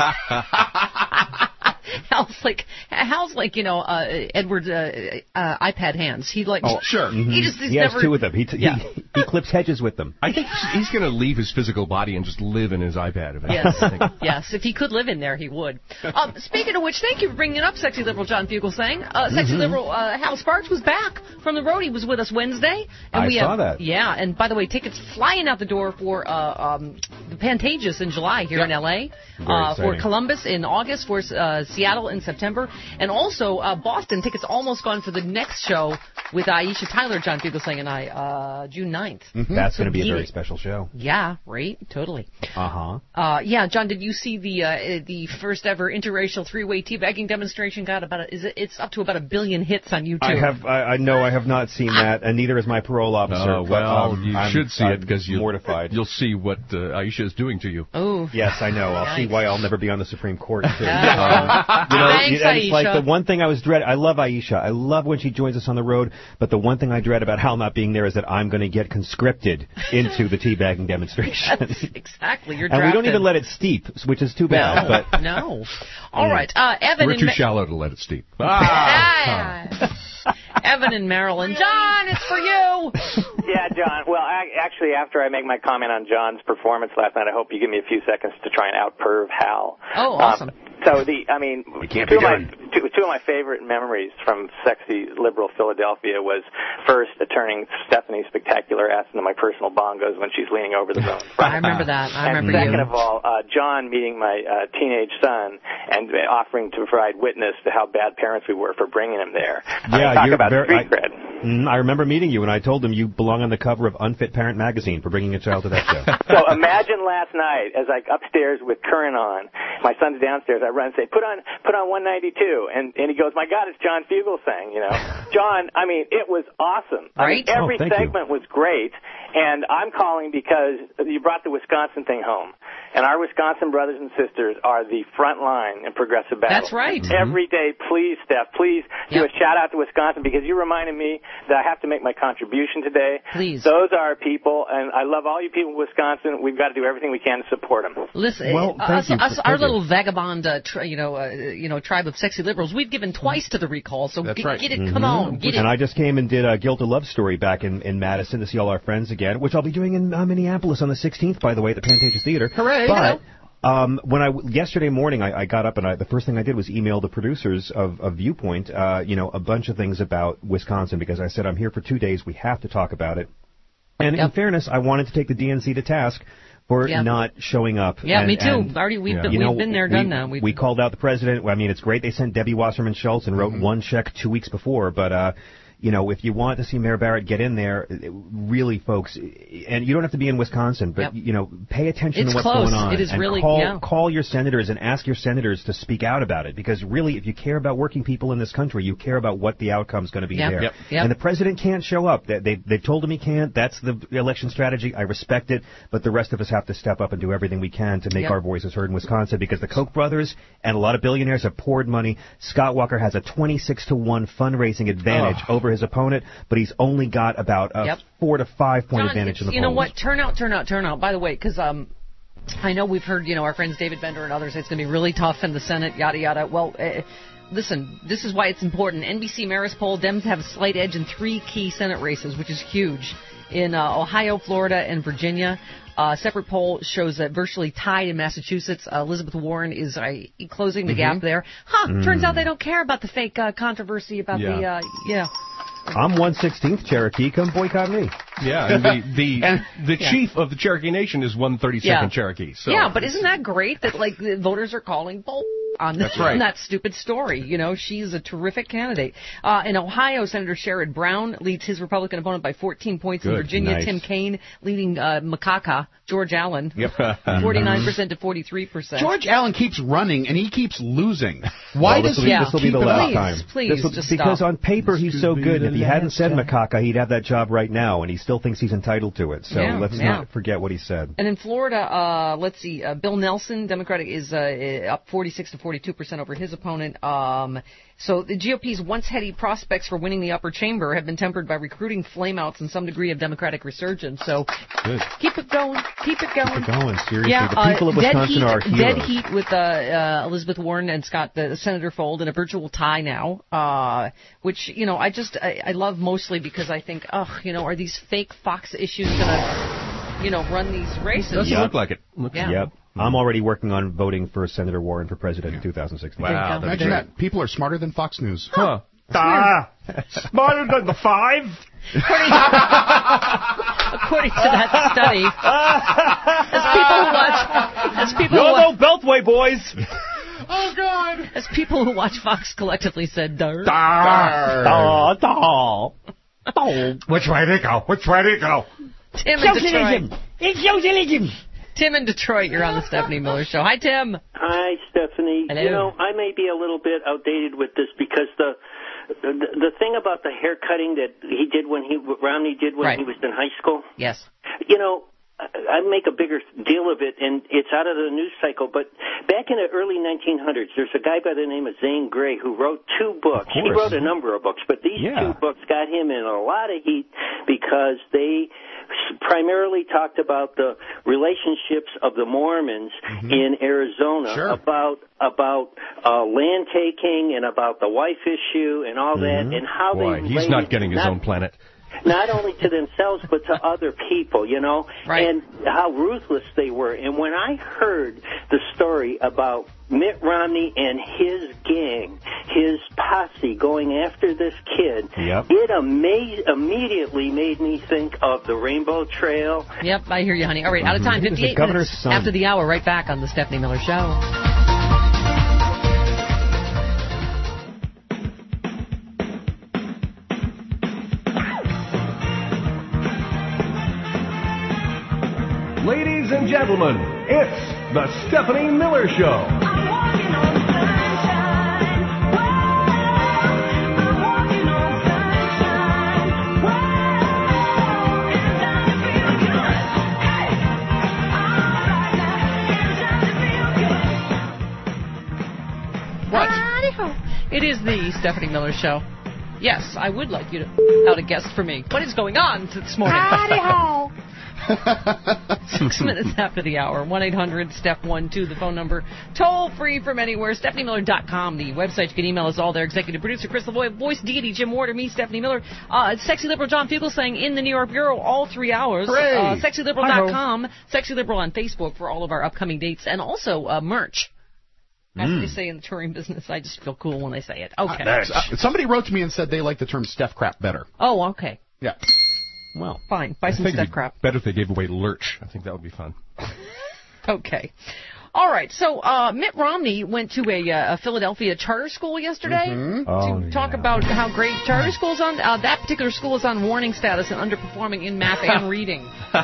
Hal's like Edward's iPad hands. He like. Oh, sure. He never, has two of them. He clips hedges with them. I think he's going to leave his physical body and just live in his iPad eventually. Yes, yes. If he could live in there, he would. Speaking of which, thank you for bringing it up, Sexy Liberal John Fugelsang. Sexy Liberal Hal Sparks was back from the road. He was with us Wednesday. And I saw that. Yeah, and by the way, tickets flying out the door for the Pantages in July here in L.A., for Columbus in August, for Seattle in September, and also Boston. Tickets almost gone for the next show with Aisha Tyler, John Fugelsang, and I, June 9th. That's going to be a very special show. Yeah, right? Totally. Yeah, John, did you see the first ever interracial three-way teabagging demonstration? Got about it's up to about 1 billion hits on YouTube. I know I have not seen that, and neither has my parole officer. You should see it because you're mortified. You'll see what Aisha is doing to you. Oh, yes, I know. I'll see why I'll never be on the Supreme Court too. Thanks, Aisha. It's like the one thing I was dread. I love Aisha. I love when she joins us on the road. But the one thing I dread about Hal not being there is that I'm going to get conscripted into the teabagging demonstration. Exactly. You're and we don't even let it steep, which is too bad. But no. All right, Evan. We're too shallow to let it steep. Evan in Maryland. John, it's for you. Yeah, John. Well, actually, after I make my comment on John's performance last night, I hope you give me a few seconds to try and out-perv Hal. Oh, awesome. So can't two of my favorite memories from sexy liberal Philadelphia was first turning Stephanie Spectacular ass into my personal bongos when she's leaning over the phone. I remember that. And second of all, John meeting my teenage son and offering to provide witness to how bad parents we were for bringing him there. Talk about street cred. I remember meeting you, and I told him you belong on the cover of Unfit Parent magazine for bringing a child to that show. So imagine last night as I upstairs with Curran on, my son's downstairs. I run and say, put on 192, and he goes, my God, it's John Fugelsang, you know. John, it was awesome. Right? Every segment was great, and I'm calling because you brought the Wisconsin thing home. And our Wisconsin brothers and sisters are the front line in progressive battle. That's right. Every day, please, Steph, please give a shout-out to Wisconsin, because you reminded me that I have to make my contribution today. Please. Those are our people, and I love all you people in Wisconsin. We've got to do everything we can to support them. Listen, our little vagabond, tribe of sexy liberals, we've given twice to the recall, so get it, come on, get it. And I just came and did a Guilt or Love story back in Madison to see all our friends again, which I'll be doing in Minneapolis on the 16th, by the way, at the Pantages Theater. Hooray! But yesterday morning I got up and the first thing I did was email the producers of Viewpoint, a bunch of things about Wisconsin, because I said, I'm here for 2 days. We have to talk about it. And in fairness, I wanted to take the DNC to task for not showing up. Yeah, me too. We've been there, done that. We called out the president. It's great they sent Debbie Wasserman Schultz and wrote one check 2 weeks before, but if you want to see Mayor Barrett get in there, really, folks, and you don't have to be in Wisconsin, but, pay attention to what's going on. It is and really, call your senators and ask your senators to speak out about it, because really, if you care about working people in this country, you care about what the outcome's going to be there. Yep. And the president can't show up. They've told him he can't. That's the election strategy. I respect it, but the rest of us have to step up and do everything we can to make our voices heard in Wisconsin, because the Koch brothers and a lot of billionaires have poured money. Scott Walker has a 26-to-1 fundraising advantage over his opponent, but he's only got about a 4 to 5 point advantage in the polls. You know what? Turn out. By the way, because I know we've heard, our friends David Bender and others, it's going to be really tough in the Senate, yada, yada. Well, listen, this is why it's important. NBC Marist poll, Dems have a slight edge in 3 key Senate races, which is huge, in Ohio, Florida, and Virginia. Separate poll shows that virtually tied in Massachusetts. Elizabeth Warren is closing the gap there. Turns out they don't care about the fake controversy about I'm 1/16th Cherokee. Come boycott me. Yeah, and the chief of the Cherokee Nation is 132nd Cherokee. So. Yeah, but isn't that great that the voters are calling bull on that stupid story? She's a terrific candidate. In Ohio, Senator Sherrod Brown leads his Republican opponent by 14 points. In Virginia, Tim Kaine leading Macaca, George Allen, 49% to 43%. George Allen keeps running and he keeps losing. Why does he? This will be the last time. Please, because on paper he's so good. If he hadn't said macaca, he'd have that job right now, and he still thinks he's entitled to it. So let's not forget what he said. And in Florida, let's see, Bill Nelson, Democratic, is up 46 to 42% over his opponent. So the GOP's once heady prospects for winning the upper chamber have been tempered by recruiting flameouts and some degree of Democratic resurgence. So keep it going. Keep it going, seriously. The people of Wisconsin are heroes. Dead heat with Elizabeth Warren and Scott, the Senator Fold, in a virtual tie now, which, I love mostly because I think, are these fake Fox issues going to, run these races? Doesn't look like it. Yep. I'm already working on voting for Senator Warren for president in 2016. Wow. Imagine that. People are smarter than Fox News. Huh. Smarter than the 5? According to that study, as people who watch Beltway, boys. Oh, God. As people who watch Fox collectively said, Which way to go? Which way to go? Tim in Detroit. It's socialism. Tim in Detroit, you're on the Stephanie Miller Show. Hi, Tim. Hi, Stephanie. Hello. I may be a little bit outdated with this because the thing about the hair cutting that Romney did when he was in high school. Yes. I make a bigger deal of it, and it's out of the news cycle. But back in the early 1900s, there's a guy by the name of Zane Grey who wrote 2 books. He wrote a number of books, but these 2 books got him in a lot of heat because they primarily talked about the relationships of the Mormons in Arizona, about land taking and about the wife issue and all that, and how they he's not getting his own planet. Not only to themselves, but to other people, right. and how ruthless they were. And when I heard the story story about Mitt Romney and his gang, his posse going after this kid, it immediately made me think of the Rainbow Trail. Yep, I hear you, honey. All right, out of time, 58 minutes after the hour, right back on the Stephanie Miller Show. Ladies and gentlemen, it's the Stephanie Miller Show. What? It is the Stephanie Miller Show. Yes, I would like you to out a guest for me. What is going on this morning? Howdy-ho! 6 minutes after the hour. 1-800-STEP-12, the phone number. Toll free from anywhere. StephanieMiller.com, the website. You can email us all there. Executive producer Chris Lavoie, voice deity Jim Ward, Stephanie Miller. Sexy Liberal John Fugel saying in the New York Bureau all 3 hours. SexyLiberal.com. Sexy Liberal on Facebook for all of our upcoming dates. And also merch. As they say in the touring business, I just feel cool when I say it. Okay. Somebody wrote to me and said they like the term Steph crap better. Oh, okay. Yeah. Well, fine. Buy some Steph crap. Better if they gave away lurch. I think that would be fun. Okay. All right. So Mitt Romney went to a Philadelphia charter school yesterday to talk about how great charter schools on. That particular school is on warning status and underperforming in math and reading.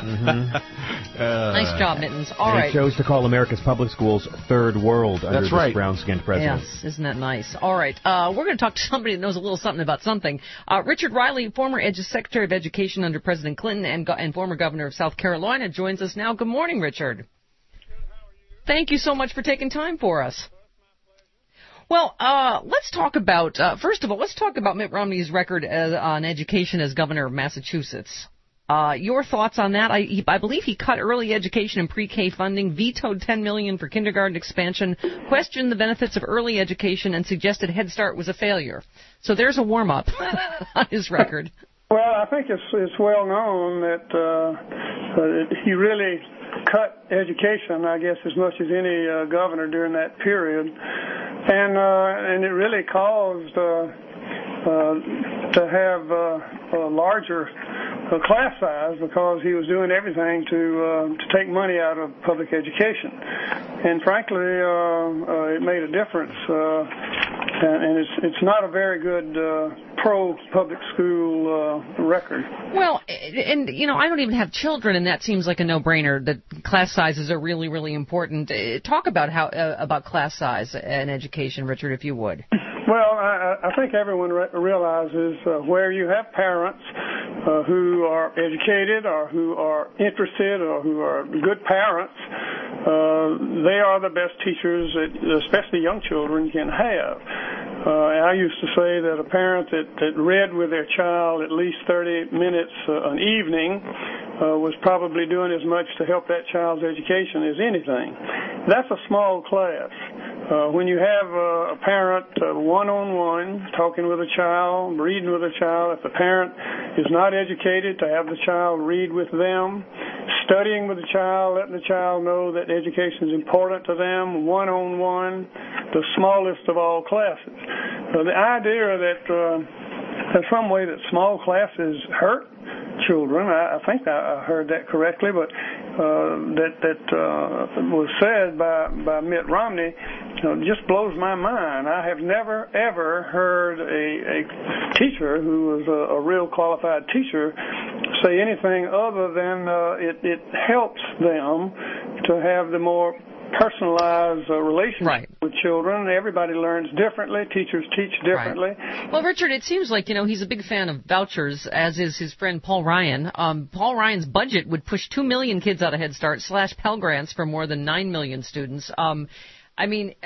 Nice job, Mittens. All right. He chose to call America's public schools third world under this brown-skinned president. Yes, isn't that nice? All right. We're going to talk to somebody that knows a little something about something. Richard Riley, former Secretary of Education under President Clinton and former governor of South Carolina, joins us now. Good morning, Richard. Thank you so much for taking time for us. Well, let's talk about, first of all, let's talk about Mitt Romney's record on education as governor of Massachusetts. Your thoughts on that? I believe he cut early education and pre-K funding, vetoed $10 million for kindergarten expansion, questioned the benefits of early education, and suggested Head Start was a failure. So there's a warm-up on his record. Well, I think it's well known that he really cut education, I guess, as much as any governor during that period, and it really caused to have a larger class size because he was doing everything to take money out of public education, and frankly, it made a difference, and it's not a very good pro-public school record. Well, and, you know, I don't even have children, and that seems like a no-brainer, that class sizes are really, really important. Talk about about class size and education, Richard, if you would. Well, I think everyone realizes where you have parents who are educated or who are interested or who are good parents, they are the best teachers that especially young children can have. I used to say that a parent that read with their child at least 30 minutes an evening was probably doing as much to help that child's education as anything. That's a small class. When you have a parent one-on-one talking with a child, reading with a child, if the parent is not educated, to have the child read with them, studying with the child, letting the child know that education is important to them, one-on-one, the smallest of all classes. The idea that in some way that small classes hurt children, I think I heard that correctly, but that was said by Mitt Romney just blows my mind. I have never, ever heard a teacher who was a real qualified teacher say anything other than it helps them to have the more personalized relationship with children. Everybody learns differently. Teachers teach differently. Right. Well, Richard, it seems like, he's a big fan of vouchers, as is his friend Paul Ryan. Paul Ryan's budget would push 2 million kids out of Head Start, slash Pell Grants for more than 9 million students. I mean,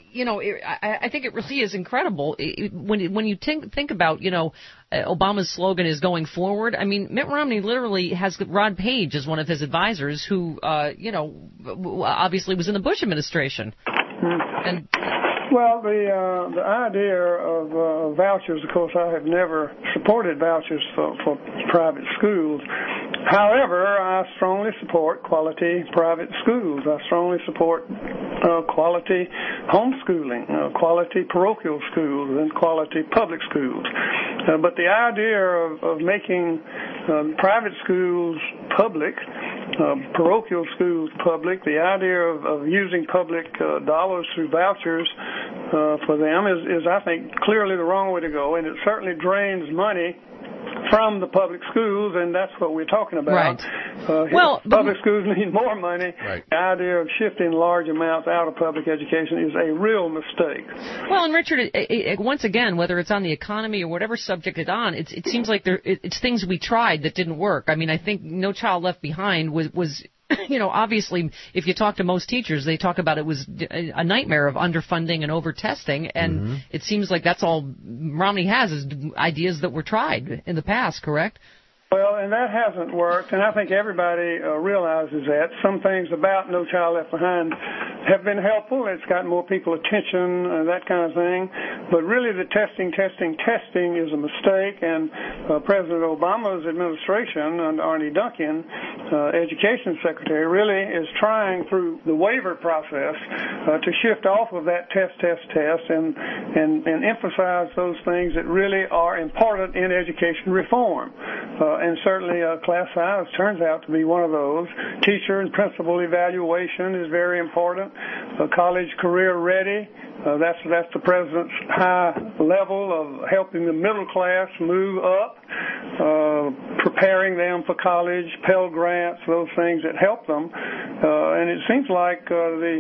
I think it really is incredible when you think about, Obama's slogan is going forward. I mean, Mitt Romney literally has Rod Page as one of his advisors who, obviously was in the Bush administration. And well, the idea of vouchers, of course, I have never supported vouchers for private schools. However, I strongly support quality private schools. I strongly support quality homeschooling, quality parochial schools, and quality public schools. But the idea of making private schools public, parochial schools public, the idea of using public dollars through vouchers for them is, I think, clearly the wrong way to go, and it certainly drains money from the public schools, and that's what we're talking about. Right. Public schools need more money. Right. The idea of shifting large amounts out of public education is a real mistake. Well, and Richard, once again, whether it's on the economy or whatever subject it's on, it seems like it's things we tried that didn't work. I mean, I think No Child Left Behind was obviously, if you talk to most teachers, they talk about it was a nightmare of underfunding and over-testing, and it seems like that's all Romney has is ideas that were tried in the past, correct? Well, and that hasn't worked, and I think everybody realizes that. Some things about No Child Left Behind have been helpful. It's gotten more people attention, that kind of thing. But really the testing is a mistake, and President Obama's administration, and Arne Duncan, Education Secretary, really is trying through the waiver process to shift off of that test, and emphasize those things that really are important in education reform. And certainly Class Size turns out to be one of those. Teacher and principal evaluation is very important. College career ready. That's the president's high level of helping the middle class move up, preparing them for college, Pell Grants, those things that help them. And it seems like the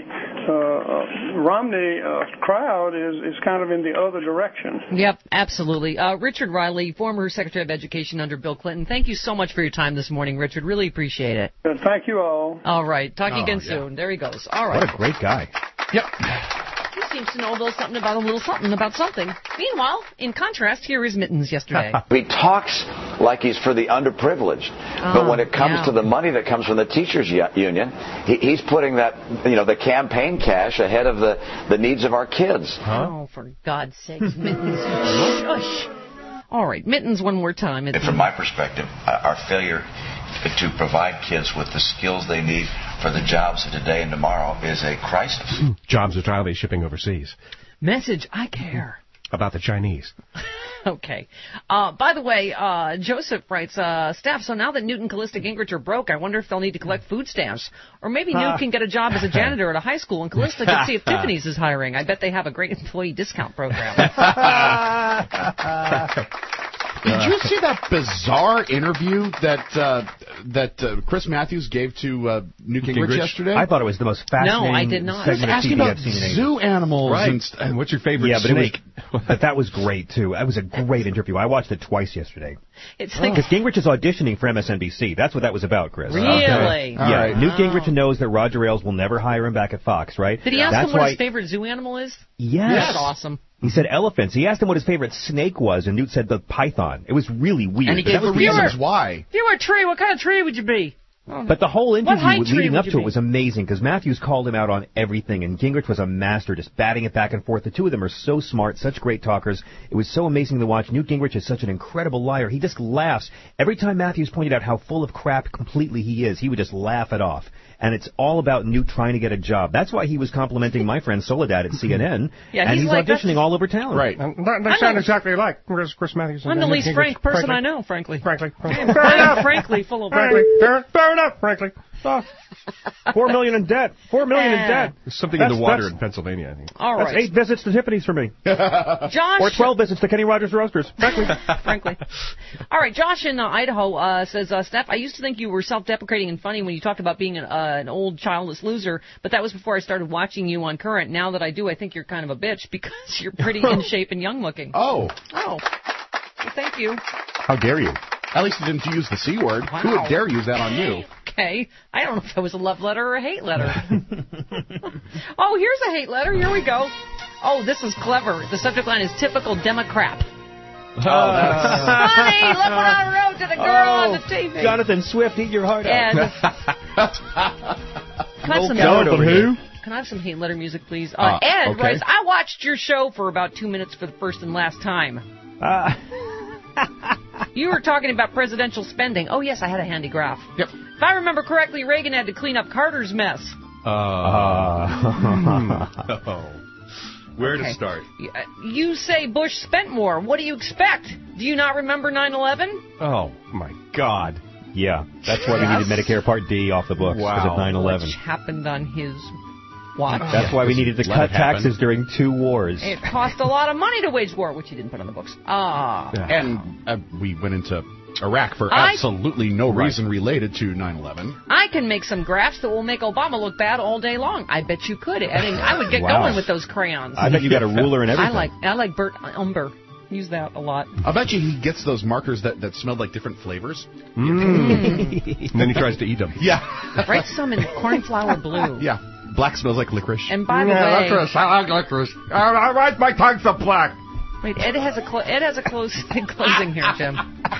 Romney crowd is kind of in the other direction. Yep, absolutely. Richard Riley, former Secretary of Education under Bill Clinton, thank you so much for your time this morning, Richard. Really appreciate it. Thank you all. All right. Talk again soon. There he goes. All right. What a great guy. Yep. He seems to know a little something about something. Meanwhile, in contrast, here is Mittens yesterday. He talks like he's for the underprivileged, but when it comes to the money that comes from the teachers union, he's putting that, the campaign cash ahead of the needs of our kids. Oh, for God's sakes, Mittens. Shush. All right, Mittens one more time. And from my perspective, our failure to provide kids with the skills they need for the jobs of today and tomorrow is a crisis. Jobs are entirely shipping overseas. Message, I care. About the Chinese. Okay. By the way, Joseph writes, Steph, so now that Newt and Callista Gingrich are broke, I wonder if they'll need to collect food stamps. Or maybe Newt can get a job as a janitor at a high school and Callista can see if Tiffany's is hiring. I bet they have a great employee discount program. Did you see that bizarre interview that Chris Matthews gave to Newt Gingrich yesterday? I thought it was the most fascinating. No, I did not. Segment of TV I've seen in ages. Zoo animals. Right. And what's your favorite snake? But that was great, too. That was a great interview. I watched it twice yesterday. It's like because Gingrich is auditioning for MSNBC. That's what that was about, Chris. Really? Okay. Yeah. Right. Newt Gingrich knows that Roger Ailes will never hire him back at Fox, right? Did he ask him what his favorite zoo animal is? Yes. That's awesome. He said elephants. He asked him what his favorite snake was, and Newt said the python. It was really weird. And he gave the reasons why. If you were a tree, what kind of tree would you be? But the whole interview leading up to it was amazing because Matthews called him out on everything, and Gingrich was a master just batting it back and forth. The two of them are so smart, such great talkers. It was so amazing to watch. Newt Gingrich is such an incredible liar. He just laughs. Every time Matthews pointed out how full of crap completely he is, he would just laugh it off. And it's all about Newt trying to get a job. That's why he was complimenting my friend Soledad at CNN. Yeah, and he's like, auditioning all over town. Right. They sound exactly like Chris Matthews. I'm the least frank person I know, frankly. Frankly. Frankly, full of... Fair enough, frankly. $4 million in debt. $4 million in debt. There's something in the water in Pennsylvania, I think. All right. That's 8 visits to Tiffany's for me. Josh. Or 12 visits to Kenny Rogers Roasters. Frankly. All right. Josh in Idaho says, Steph, I used to think you were self-deprecating and funny when you talked about being an old childless loser, but that was before I started watching you on Current. Now that I do, I think you're kind of a bitch because you're pretty in shape and young looking. Oh. Well, thank you. How dare you? At least you didn't use the C word. Wow. Who would dare use that on you? Okay. I don't know if that was a love letter or a hate letter. Oh, here's a hate letter. Here we go. Oh, this is clever. The subject line is typical Democrat. Oh, that's funny. Look what I wrote to the girl on the TV. Jonathan Swift, eat your heart out. Can I have some hate letter music, please? Ed writes, I watched your show for about 2 minutes for the first and last time. You were talking about presidential spending. Oh, yes, I had a handy graph. Yep. If I remember correctly, Reagan had to clean up Carter's mess. Where to start? You say Bush spent more. What do you expect? Do you not remember 9/11? Oh, my God. Yeah, that's why we needed Medicare Part D off the books because of 9/11. Which happened on his watch. That's why we needed to cut taxes during 2 wars. It cost a lot of money to wage war, which he didn't put on the books. And we went into Iraq for absolutely no reason related to 9/11. I can make some graphs that will make Obama look bad all day long. I bet you could. I would get going with those crayons. I bet you got a ruler and everything. I like Bert Umber. Use that a lot. I bet you he gets those markers that smelled like different flavors. And then he tries to eat them. Yeah. Write some in cornflower blue. Yeah. Black smells like licorice. And by the way... licorice. I like licorice. I like my tongue so black. Wait, Ed has a closing here, Jim.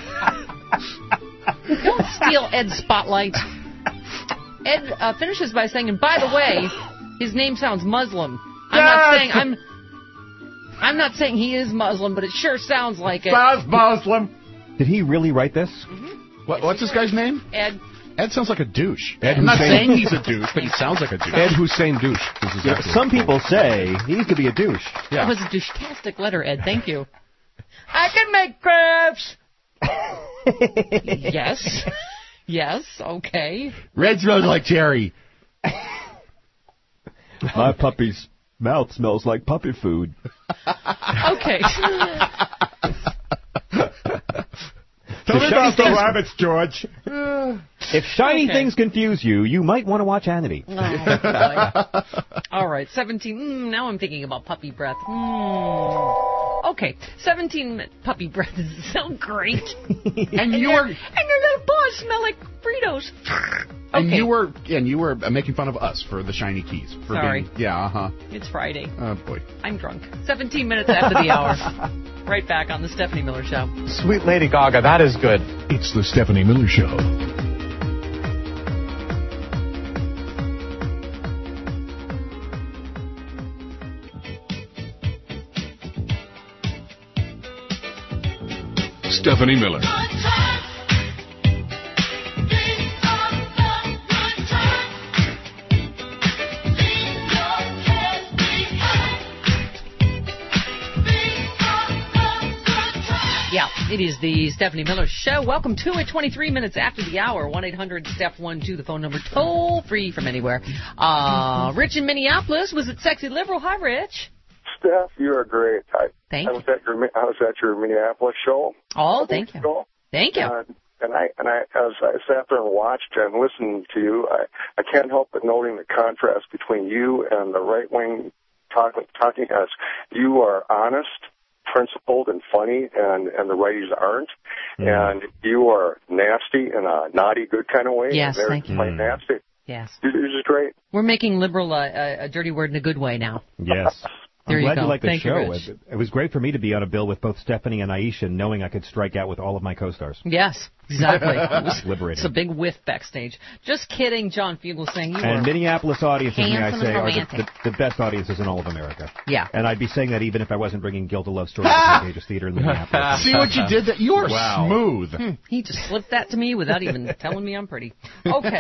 Don't steal Ed's spotlight. Ed finishes by saying, and by the way, his name sounds Muslim. I'm not saying he is Muslim, but it sure sounds like it. Sounds Muslim. Did he really write this? Mm-hmm. What's this guy's name? Ed. Ed sounds like a douche. I'm not saying he's a douche, but he sounds like a douche. Ed Hussein douche. Some people say he could be a douche. Yeah. That was a douche-tastic letter, Ed. Thank you. I can make crafts. Yes. Yes, okay. Red smells like cherry. My puppy's mouth smells like puppy food. Okay. Tell me about the rabbits, George. If shiny things confuse you, you might want to watch Hannity. Oh, boy. All right, 17. Now I'm thinking about puppy breath. Okay, 17 puppy breath is so great. And your paws smell like Fritos. And you were making fun of us for the shiny keys. Sorry. Yeah, It's Friday. Oh, boy. I'm drunk. 17 minutes after the hour. Right back on the Stephanie Miller Show. Sweet Lady Gaga, that is good. It's the Stephanie Miller Show. Stephanie Miller. Yeah, it is the Stephanie Miller Show. Welcome to it. 23 minutes after the hour. 1-800-STEPH-12, the phone number, toll free from anywhere. Rich in Minneapolis. Was it Sexy Liberal? Hi, Rich. Steph, you are great. Thank you. I was at your Minneapolis show. Oh, thank you. Thank you. And as I sat there and watched and listened to you, I can't help but noting the contrast between you and the right wing talking heads. You are honest, principled, and funny, and the righties aren't. And you are nasty in a naughty, good kind of way. Yes, thank you. Quite nasty. Yes. You're just great. We're making liberal a dirty word in a good way now. Yes. There I'm glad you you like the Thank show. You, Rich. It was great for me to be on a bill with both Stephanie and Aisha, knowing I could strike out with all of my co-stars. Yes, exactly. It was liberating. It's a big whiff backstage. Just kidding, John Fugel saying you and were Minneapolis audiences, may I say, are romantic. the best audiences in all of America. Yeah. And I'd be saying that even if I wasn't bringing Guilt of Love Story to the Contagious Theater in Minneapolis. See what you did? You are smooth. He just slipped that to me without even telling me I'm pretty. Okay.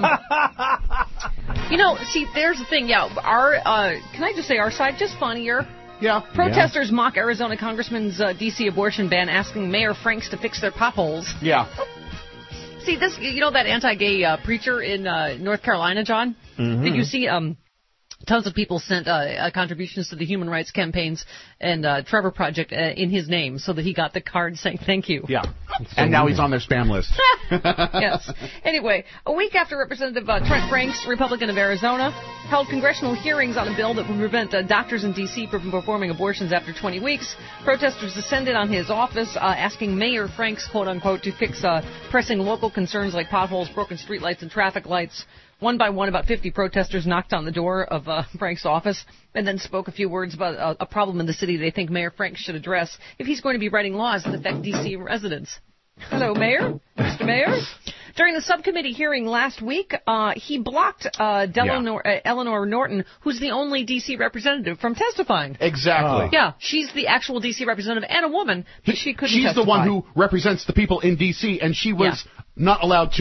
See, there's the thing. Yeah, can I just say our side just funnier? Yeah. Protesters mock Arizona Congressman's D.C. abortion ban, asking Mayor Franks to fix their potholes. Yeah. See, this, that anti-gay preacher in North Carolina, John? Mm-hmm. Did you see tons of people sent contributions to the human rights campaigns and Trevor Project in his name so that he got the card saying thank you. Yeah. And now he's on their spam list. Yes. Anyway, a week after Representative Trent Franks, Republican of Arizona, held congressional hearings on a bill that would prevent doctors in D.C. from performing abortions after 20 weeks, protesters descended on his office asking Mayor Franks, quote-unquote, to fix pressing local concerns like potholes, broken streetlights, and traffic lights. One by one, about 50 protesters knocked on the door of Frank's office and then spoke a few words about a problem in the city they think Mayor Franks should address if he's going to be writing laws that affect D.C. residents. Hello, Mayor. Mr. Mayor. During the subcommittee hearing last week, he blocked Eleanor Norton, who's the only D.C. representative, from testifying. Exactly. Yeah, she's the actual D.C. representative and a woman, but she couldn't testify. She's the one who represents the people in D.C., and she was not allowed to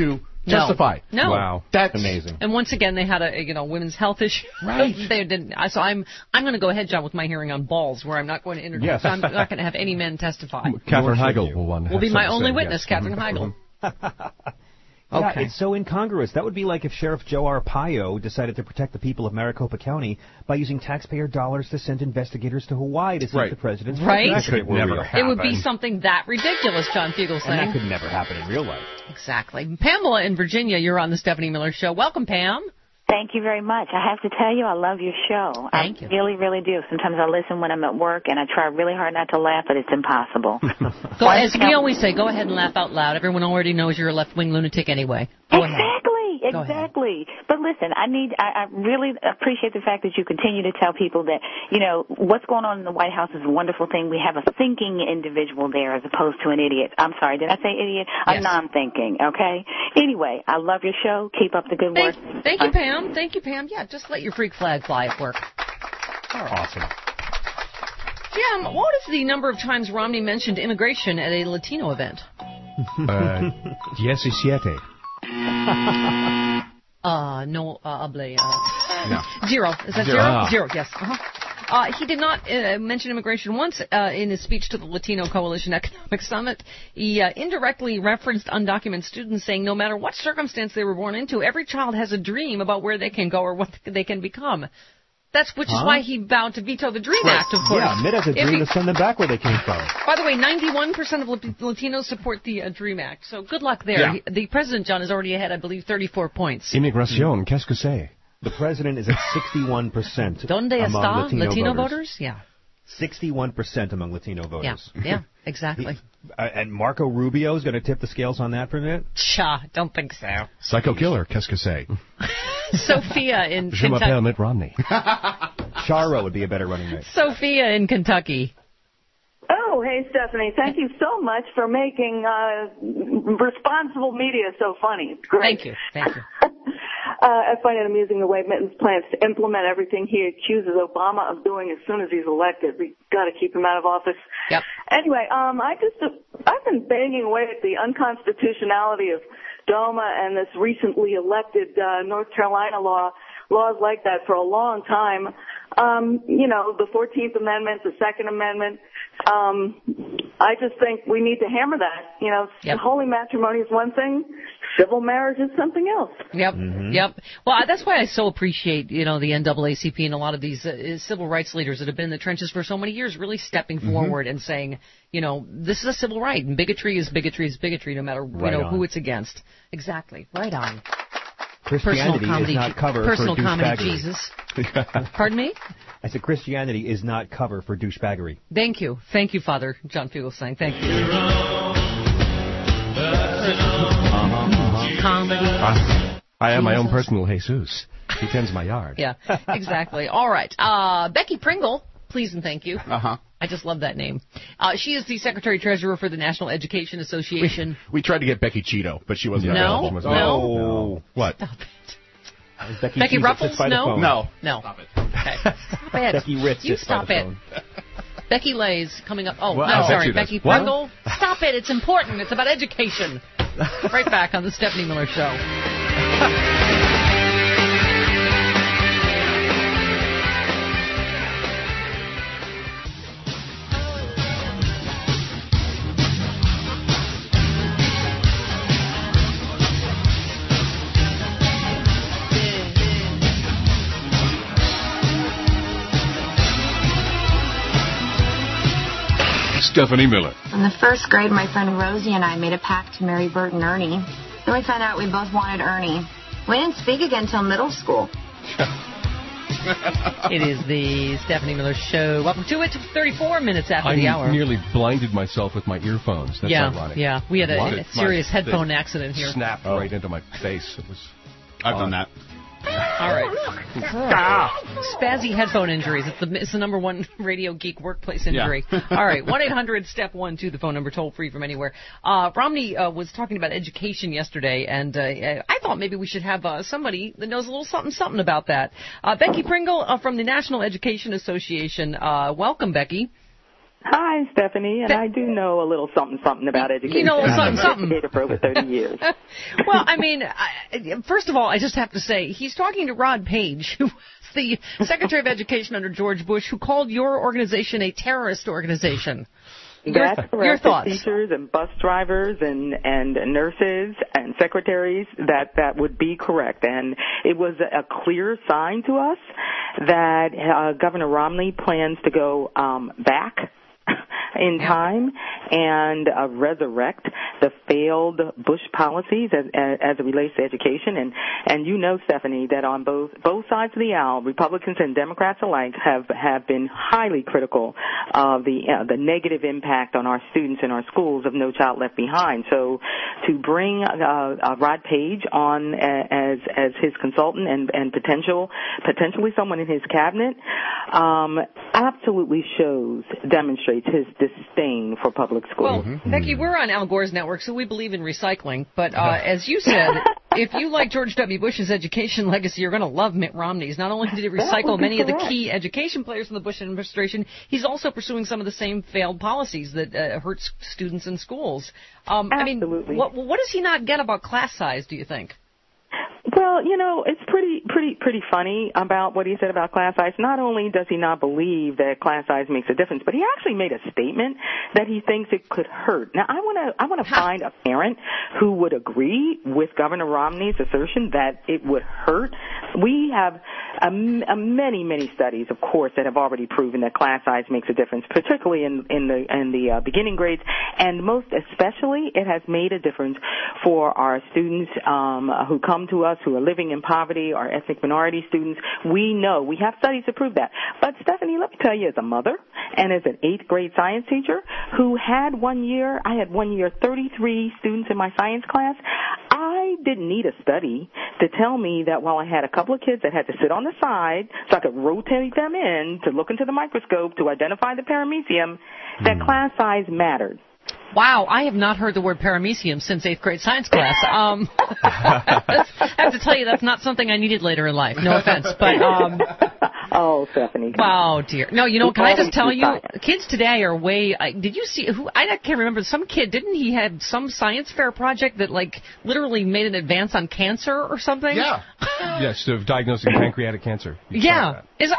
No. Testify. No. Wow. That's amazing. And once again, they had a women's health issue. Right. They didn't. So I'm going to go ahead, John, with my hearing on balls, where I'm not going to introduce. Yes. I'm not going to have any men testify. Catherine Heigl will be my only witness, Catherine Heigl. Yeah, Okay. it's so incongruous. That would be like if Sheriff Joe Arpaio decided to protect the people of Maricopa County by using taxpayer dollars to send investigators to Hawaii to see if the president's Right. that could never happen. It would be something that ridiculous, John Fugelsang. And that could never happen in real life. Exactly. Pamela in Virginia, you're on the Stephanie Miller Show. Welcome, Pam. Thank you very much. I have to tell you, I love your show. Thank you. I really, really do. Sometimes I listen when I'm at work, and I try really hard not to laugh, but it's impossible. As we always say, go ahead and laugh out loud. Everyone already knows you're a left-wing lunatic anyway. Go ahead. Exactly. But listen, I really appreciate the fact that you continue to tell people that, what's going on in the White House is a wonderful thing. We have a thinking individual there as opposed to an idiot. I'm sorry, did I say idiot? I'm non-thinking, okay? Anyway, I love your show. Keep up the good work. Thank you, Pam. Thank you, Pam. Yeah, just let your freak flag fly at work. All right. Awesome. Jim, what is the number of times Romney mentioned immigration at a Latino event? 17. No, hable. No. 0. Is that 0? Zero. 0, yes. He did not mention immigration once in his speech to the Latino Coalition Economic Summit. He indirectly referenced undocumented students, saying no matter what circumstance they were born into, every child has a dream about where they can go or what they can become. Which is why he vowed to veto the DREAM Act, of course. Yeah, Mitt has a dream to send them back where they came from. By the way, 91% of Latinos support the DREAM Act, so good luck there. Yeah. The president, John, is already ahead, I believe, 34 points. Immigration, qu'est-ce que c'est? The president is at 61% Donde among está? Latino voters? Yeah. 61% among Latino voters. Yeah, exactly. And Marco Rubio is going to tip the scales on that for a minute? Don't think so. Psycho killer, qu'est-ce que c'est? Sophia in Je m'appelle Kentucky. Mitt Romney. Charo would be a better running mate. Sophia in Kentucky. Oh, hey, Stephanie. Thank you so much for making responsible media so funny. It's great. Thank you. Thank you. I find it amusing the way Mittens plans to implement everything he accuses Obama of doing as soon as he's elected. We've got to keep him out of office. Yep. Anyway, I've been banging away at the unconstitutionality of DOMA and this recently elected North Carolina laws like that for a long time. The 14th Amendment, the Second Amendment. I just think we need to hammer that. Holy matrimony is one thing, civil marriage is something else. Yep, yep. Well, that's why I so appreciate, the NAACP and a lot of these civil rights leaders that have been in the trenches for so many years really stepping forward and saying, this is a civil right, and bigotry is bigotry is bigotry, no matter, who it's against. Exactly. Right on. Christianity is not cover personal for comedy, douchebaggery. Jesus. Pardon me? I said Christianity is not cover for douchebaggery. Thank you. Thank you, Father John Fugelsang. Thank you. Comedy. I am my own personal Jesus. He tends my yard. Yeah, exactly. All right. Becky Pringle, please and thank you. Uh-huh. I just love that name. She is the Secretary-Treasurer for the National Education Association. We tried to get Becky Cheeto, but she wasn't available. No. What? Stop it. Becky Ruffles? No. No. Stop it. Okay. Stop it. Becky Ritz You sits by stop the it. phone. Becky Lay's coming up. Oh, Well, I'm I bet sorry. she does. Becky What? Pringle. Stop it. It's important. It's about education. Right back on the Stephanie Miller Show. Stephanie Miller. In the first grade, my friend Rosie and I made a pact to marry Bert and Ernie. Then we found out we both wanted Ernie. We didn't speak again until middle school. It is the Stephanie Miller Show. Welcome to it. 34 minutes after the hour. I nearly blinded myself with my earphones. That's ironic. Yeah. We had What? a serious headphone accident here. Snapped right into my face. It was. I've done that. All right. Spazzy headphone injuries. It's the number one radio geek workplace injury. Yeah. All right. 1-800-STEP-1-2, the phone number, toll free from anywhere. Romney was talking about education yesterday, and I thought maybe we should have somebody that knows a little something about that. Becky Pringle from the National Education Association. Welcome, Becky. Hi, Stephanie, and I do know a little something about education. You know a little something. I've been an educator for over 30 years. Well, I mean, first of all, I just have to say, he's talking to Rod Page, who was the Secretary of Education under George Bush, who called your organization a terrorist organization. That's correct. Your thoughts? Teachers and bus drivers and nurses and secretaries, that would be correct. And it was a clear sign to us that Governor Romney plans to go back in time and resurrect the failed Bush policies as it relates to education. And you know, Stephanie, that on both sides of the aisle, Republicans and Democrats alike have been highly critical of the negative impact on our students and our schools of No Child Left Behind. So to bring Rod Page on as his consultant and potentially someone in his cabinet absolutely demonstrates his disdain for public schools. Well, Becky, we're on Al Gore's network, so we believe in recycling. But as you said, if you like George W. Bush's education legacy, you're going to love Mitt Romney's. Not only did he recycle many of the key education players in the Bush administration, he's also pursuing some of the same failed policies that hurt students in schools. Absolutely. I mean, what does he not get about class size, do you think? Well, you know, it's pretty funny about what he said about class size. Not only does he not believe that class size makes a difference, but he actually made a statement that he thinks it could hurt. Now, I want to find a parent who would agree with Governor Romney's assertion that it would hurt. We have many studies, of course, that have already proven that class size makes a difference, particularly in the beginning grades, and most especially it has made a difference for our students who come to us who are living in poverty, our ethnic minority students. We know, we have studies to prove that. But Stephanie, let me tell you, as a mother and as an 8th grade science teacher who had I had 33 students in my science class, I didn't need a study to tell me that while I had a couple of kids that had to sit on the side so I could rotate them in to look into the microscope to identify the paramecium, that class size mattered. Wow, I have not heard the word paramecium since 8th grade science class. I have to tell you, that's not something I needed later in life. No offense, but oh, Stephanie. Oh dear. No, you know, can I just tell you, kids today are way. Did you see who? I can't remember. Some kid, didn't he have some science fair project that literally made an advance on cancer or something? Yeah. Yes, of diagnosing pancreatic cancer. Yeah.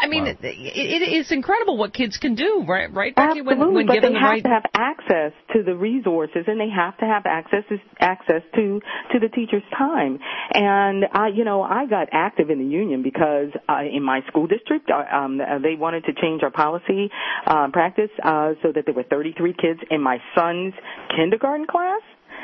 It's incredible what kids can do, right, Becky? Absolutely, when but given they the have right to have access to the resources, and they have to have access to the teacher's time. And I got active in the union because in my school district, they wanted to change our policy practice so that there were 33 kids in my son's kindergarten class.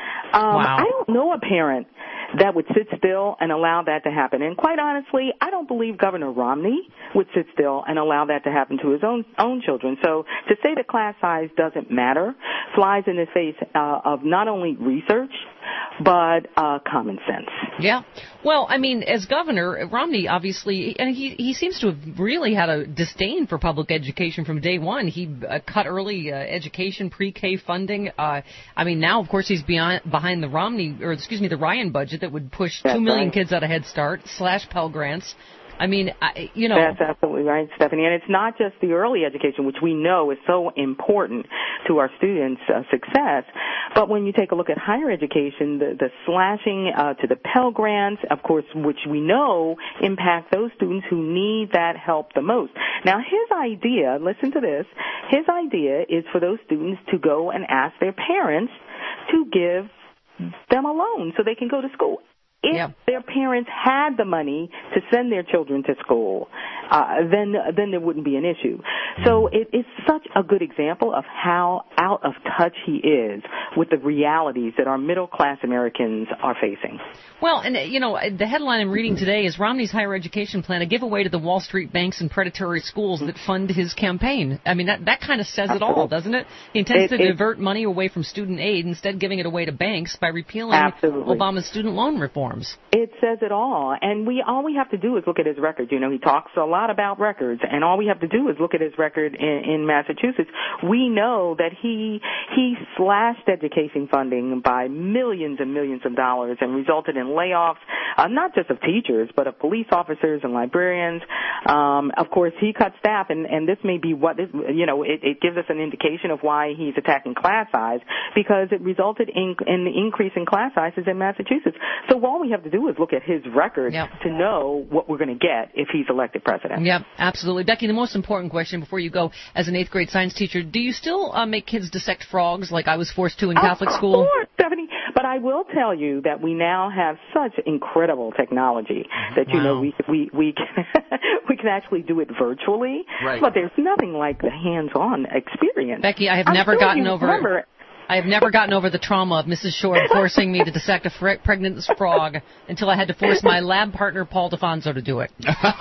Wow. I don't know a parent that would sit still and allow that to happen. And quite honestly, I don't believe Governor Romney would sit still and allow that to happen to his own children. So to say that class size doesn't matter flies in the face of not only research, but common sense. Yeah. Well, I mean, as governor, Romney obviously, and he seems to have really had a disdain for public education from day one. He cut early education, pre-K funding. I mean, now, of course, he's behind the the Ryan budget that would push 2 million kids out of Head Start, slash Pell Grants. I mean, That's absolutely right, Stephanie. And it's not just the early education, which we know is so important to our students' success, but when you take a look at higher education, the slashing to the Pell Grants, of course, which we know impact those students who need that help the most. Now, his idea, listen to this, his idea is for those students to go and ask their parents to give them a loan so they can go to school. If their parents had the money to send their children to school, then there wouldn't be an issue. So it's such a good example of how out of touch he is with the realities that our middle-class Americans are facing. Well, and, the headline I'm reading today is Romney's higher education plan, a giveaway to the Wall Street banks and predatory schools that fund his campaign. I mean, that kind of says it all, doesn't it? He intends to divert money away from student aid, instead giving it away to banks by repealing Obama's student loan reforms. It says it all. And all we have to do is look at his record. He talks a lot about records, and all we have to do is look at his record in Massachusetts, we know that he slashed education funding by millions and millions of dollars and resulted in layoffs, not just of teachers, but of police officers and librarians. Of course, he cut staff, and this may be what, it gives us an indication of why he's attacking class size, because it resulted in the increase in class sizes in Massachusetts. So all we have to do is look at his record to know what we're going to get if he's elected president. Yep, absolutely. Becky, the most important question before you go, as an 8th grade science teacher, do you still make kids dissect frogs like I was forced to in Catholic school? Of course, Stephanie. But I will tell you that we now have such incredible technology that, we can actually do it virtually. Right. But there's nothing like the hands-on experience. Becky, I have never gotten over the trauma of Mrs. Shore forcing me to dissect a pregnant frog until I had to force my lab partner, Paul DeFonso, to do it.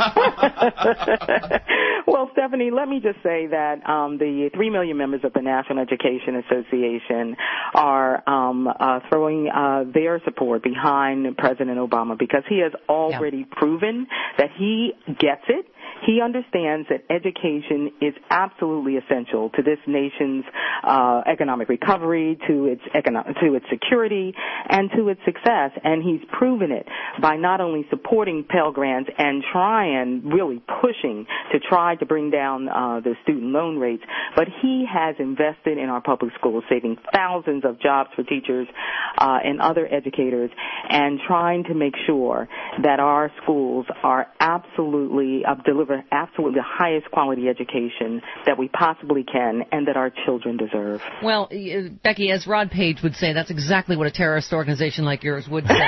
Well, Stephanie, let me just say that the 3 million members of the National Education Association are throwing their support behind President Obama, because he has already proven that he gets it. He understands that education is absolutely essential to this nation's economic recovery, to its security, and to its success. And he's proven it by not only supporting Pell Grants and really pushing to try to bring down the student loan rates, but he has invested in our public schools, saving thousands of jobs for teachers and other educators, and trying to make sure that our schools are deliver absolutely the highest quality education that we possibly can and that our children deserve. Well, Becky, as Rod Page would say, that's exactly what a terrorist organization like yours would say.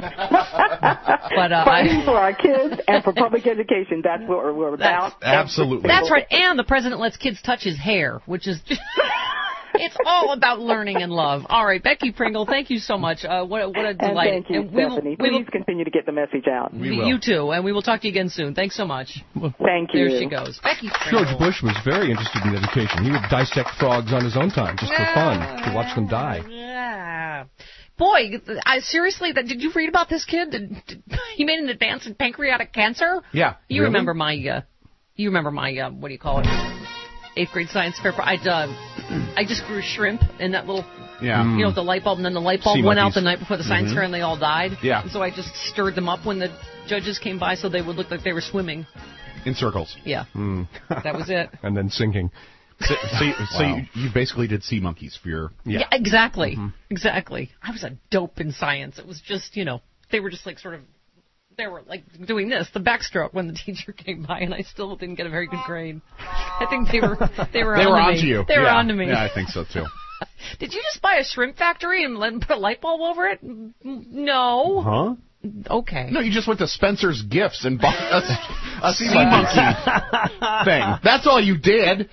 Fighting for our kids and for public education, that's what we're about. Absolutely. That's right. And the president lets kids touch his hair, which is... It's all about learning and love. All right, Becky Pringle, thank you so much. What a delight. And thank you, Stephanie. Please continue to get the message out. You too, and we will talk to you again soon. Thanks so much. Thank you. There she goes. Becky Pringle. George Bush was very interested in education. He would dissect frogs on his own time, just for fun, to watch them die. Yeah. Boy, seriously, did you read about this kid? He made an advance in pancreatic cancer? Yeah. You remember my, what do you call it? 8th grade science fair. I just grew shrimp in that little, the light bulb, and then the light bulb went out the night before the science fair and they all died. Yeah. And so I just stirred them up when the judges came by so they would look like they were swimming. In circles. Yeah. That was it. And then sinking. So you basically did sea monkeys for your... Yeah, exactly. Mm-hmm. Exactly. I was a dope in science. It was just, they were just like sort of... They were like doing this, the backstroke, when the teacher came by, and I still didn't get a very good grade. I think they were onto you. They were onto me. Yeah, I think so too. Did you just buy a shrimp factory and put a light bulb over it? No. Huh? Okay. No, you just went to Spencer's Gifts and bought a sea monkey thing. That's all you did.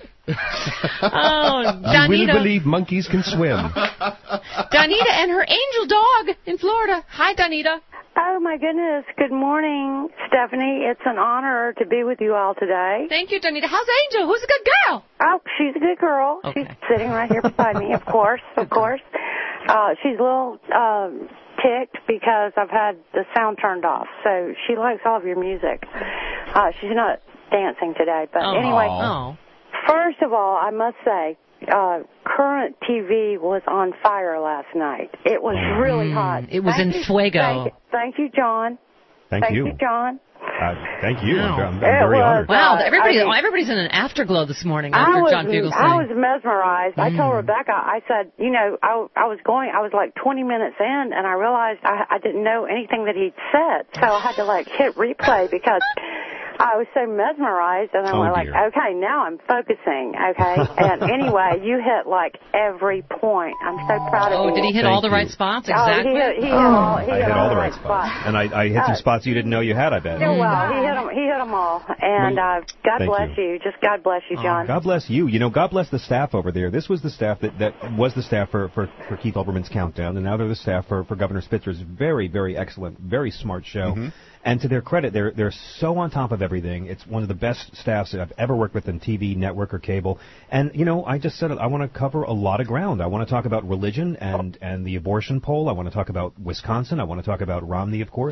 Oh, Donita. You will believe monkeys can swim. Donita and her angel dog in Florida. Hi, Donita. Oh, my goodness. Good morning, Stephanie. It's an honor to be with you all today. Thank you, Donita. How's Angel? Who's a good girl? Oh, she's a good girl. Okay. She's sitting right here beside me, of course. She's a little ticked because I've had the sound turned off. So she likes all of your music. She's not dancing today. But anyway, first of all, I must say, Current TV was on fire last night. It was really hot. It was in fuego. Thank you, John. Thank you. Thank you, John. Thank you. I'm very honored. Wow, everybody's in an afterglow this morning after John Fugelsang. I was mesmerized. I told Rebecca, I said, I was like 20 minutes in, and I realized I didn't know anything that he'd said, so I had to hit replay because I was so mesmerized, and I went okay, now I'm focusing, okay? And anyway, you hit every point. I'm so proud of you. Oh, did he hit all the right spots? Exactly. Oh, he hit all the right spots. And I hit some spots you didn't know you had, I bet. Well, he hit them all. And God bless you. Just God bless you, John. God bless you. God bless the staff over there. This was the staff that was the staff for Keith Olbermann's Countdown, and now they're the staff for Governor Spitzer's very, very excellent, very smart show. Mm-hmm. And to their credit, they're so on top of everything. It's one of the best staffs that I've ever worked with in TV, network, or cable. And, I just said it. I want to cover a lot of ground. I want to talk about religion and the abortion poll. I want to talk about Wisconsin. I want to talk about Romney, of course.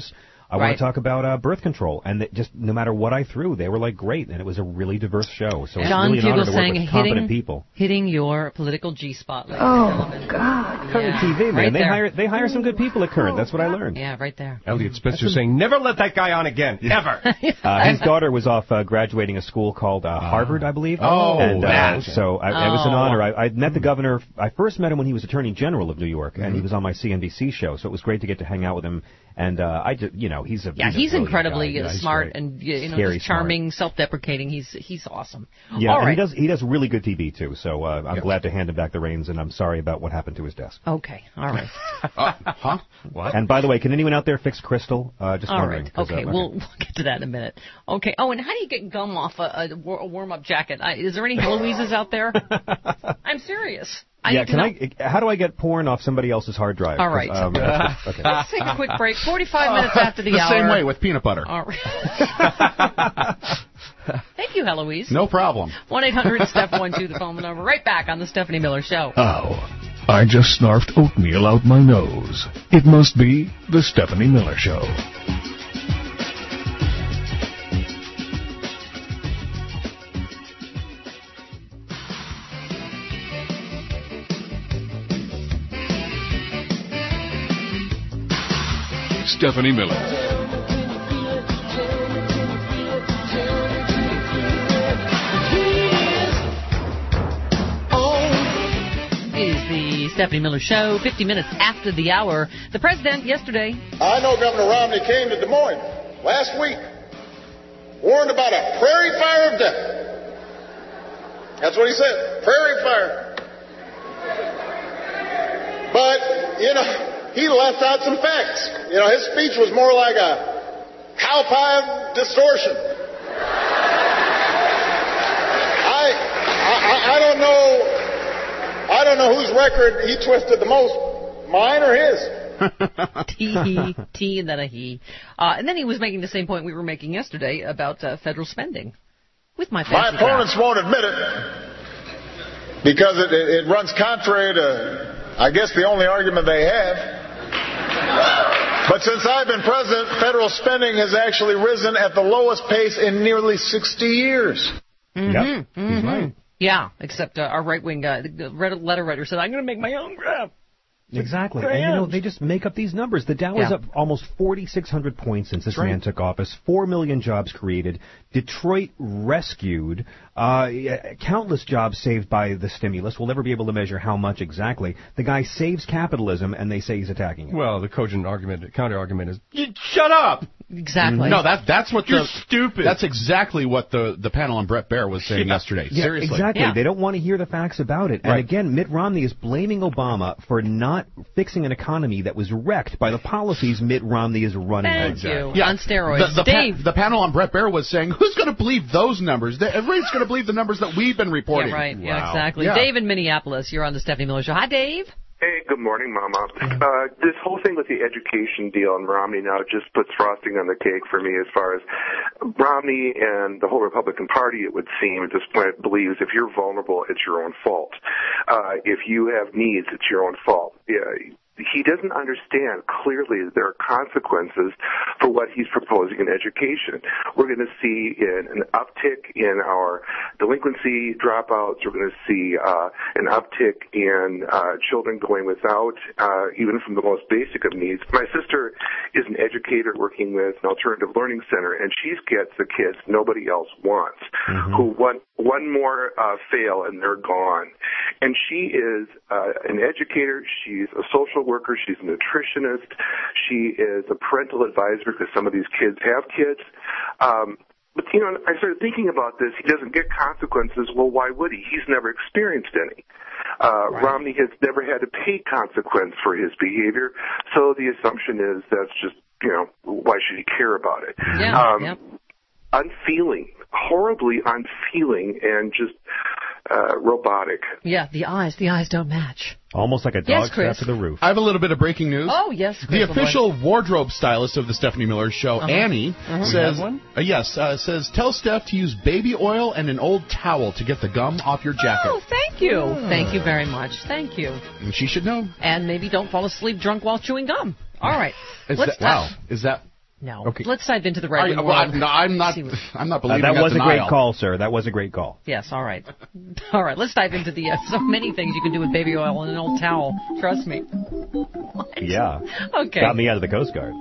I want to talk about birth control. And just no matter what I threw, they were like great. And it was a really diverse show. So it's really an honor to work with competent people. Hitting your political G-spot. Oh, God. Current TV, man. They hire some good people at Current. That's what I learned. Yeah, right there. Elliot Spitzer saying, never let that guy on again. Never. His daughter was off graduating a school called Harvard, I believe. Oh, and so it was an honor. I met the governor. I first met him when he was Attorney General of New York, and he was on my CNBC show. So it was great to get to hang out with him. And he's incredibly smart great. And Scary just charming, smart. self-deprecating. He's awesome. Yeah, all right. he does really good TV too. So I'm glad to hand him back the reins, and I'm sorry about what happened to his desk. Okay, all right. Huh? What? And by the way, can anyone out there fix Crystal? Just all wondering. Right. Okay, we'll get to that in a minute. Okay. Oh, and how do you get gum off a warm-up jacket? Is there any Heloises out there? I'm serious. How do I get porn off somebody else's hard drive? All right. Okay. Let's take a quick break. 45 minutes after the hour. The same way with peanut butter. All right. Thank you, Heloise. No problem. 1-800-STEP-12, the phone number. Right back on the Stephanie Miller Show. Oh, I just snarfed oatmeal out my nose. It must be the Stephanie Miller Show. Stephanie Miller. It is the Stephanie Miller Show, 50 minutes after the hour. The president yesterday. I know Governor Romney came to Des Moines last week, warned about a prairie fire of death. That's what he said, prairie fire. But, he left out some facts. His speech was more like a cow pie distortion. I don't know whose record he twisted the most, mine or his. T and then a he. And then he was making the same point we were making yesterday about federal spending. With my opponents won't admit it because it runs contrary to, I guess, the only argument they have. But since I've been president, federal spending has actually risen at the lowest pace in nearly 60 years. Mm-hmm. Yep. Mm-hmm. Right. Yeah, except our right-wing letter writer said, I'm going to make my own graph. Exactly. And, they just make up these numbers. The Dow is up almost 4,600 points since this man took office. 4 million jobs created. Detroit rescued. Countless jobs saved by the stimulus. We'll never be able to measure how much exactly. The guy saves capitalism, and they say he's attacking it. Well, the counter-argument is, shut up! Exactly. No, that's what You're stupid. That's exactly what the panel on Brett Baer was saying yesterday. Yeah, Seriously. Exactly. Yeah. They don't want to hear the facts about it. And again, Mitt Romney is blaming Obama for not fixing an economy that was wrecked by the policies Mitt Romney is running. Thank you. Yeah. On steroids. Dave. The panel on Brett Baer was saying, who's going to believe those numbers? Everybody's going to believe the numbers that we've been reporting. Yeah, right. Wow. Yeah, exactly. Yeah. Dave in Minneapolis, you're on the Stephanie Miller Show. Hi, Dave. Hey, good morning, Mama. This whole thing with the education deal and Romney now just puts frosting on the cake for me as far as Romney and the whole Republican Party, it would seem, at this point, believes if you're vulnerable, it's your own fault. If you have needs, it's your own fault. Yeah. He doesn't understand clearly that there are consequences for what he's proposing in education. We're going to see an uptick in our delinquency dropouts. We're going to see an uptick in children going without, even from the most basic of needs. My sister is an educator working with an alternative learning center, and she gets the kids nobody else wants, who one more fail and they're gone. And she is an educator. She's a social worker. She's a nutritionist. She is a parental advisor because some of these kids have kids. But, I started thinking about this. He doesn't get consequences. Well, why would he? He's never experienced any. Romney has never had to pay consequence for his behavior. So the assumption is that's just, why should he care about it? Yeah, Unfeeling, horribly unfeeling, and just robotic. Yeah, the eyes don't match. Almost like a dog strapped to the roof. I have a little bit of breaking news. Oh, yes, Chris. The official wardrobe stylist of the Stephanie Miller Show, Annie, says, says, tell Steph to use baby oil and an old towel to get the gum off your jacket. Oh, thank you. Thank you very much. Thank you. And she should know. And maybe don't fall asleep drunk while chewing gum. All right. Is that No. Okay. Let's dive into the right wing. I'm not believing that was denial. a great call, sir. That was a great call. Yes, all right. All right, let's dive into the so many things you can do with baby oil and an old towel. Trust me. Yeah. Okay. Got me out of the Coast Guard.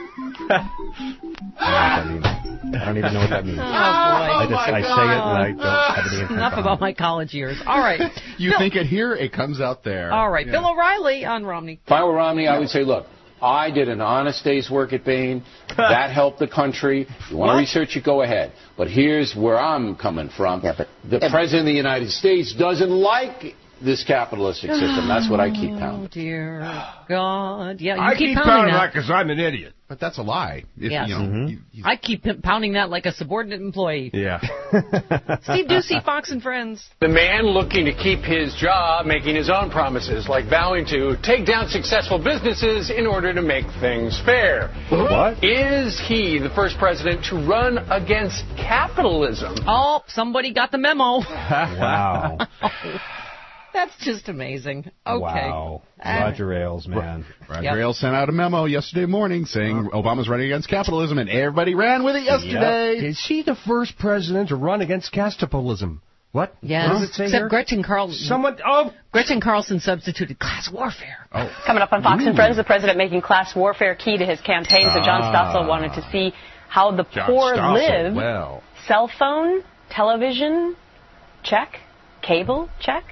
I don't even know what that means. Oh, boy. I say it and I don't have any Enough about my college years. All right. You think it here, it comes out there. All right. Yeah. Bill O'Reilly on Romney. If I were Romney, I would say, look, I did an honest day's work at Bain. That helped the country. If you want to research it, go ahead. But here's where I'm coming from. The President of the United States doesn't like this capitalistic system. That's what I keep pounding. Oh, dear God. Yeah, I keep pounding that because I'm an idiot. But that's a lie. Yes. I keep pounding that like a subordinate employee. Yeah. Steve Doocy, Fox and Friends. The man looking to keep his job, making his own promises, like vowing to take down successful businesses in order to make things fair. What? Is he the first president to run against capitalism? Oh, somebody got the memo. Wow. That's just amazing. Okay. Wow. Roger Ailes, man. Roger Ailes sent out a memo yesterday morning saying Obama's running against capitalism, and everybody ran with it yesterday. Yep. Is she the first president to run against capitalism? What? Yes. What does it say Except here? Gretchen Carlson. Gretchen Carlson substituted class warfare. Oh. Coming up on Fox and Friends, the president making class warfare key to his campaign. So John Stossel wanted to see how the poor live. Well. Cell phone, television, check. Cable, check.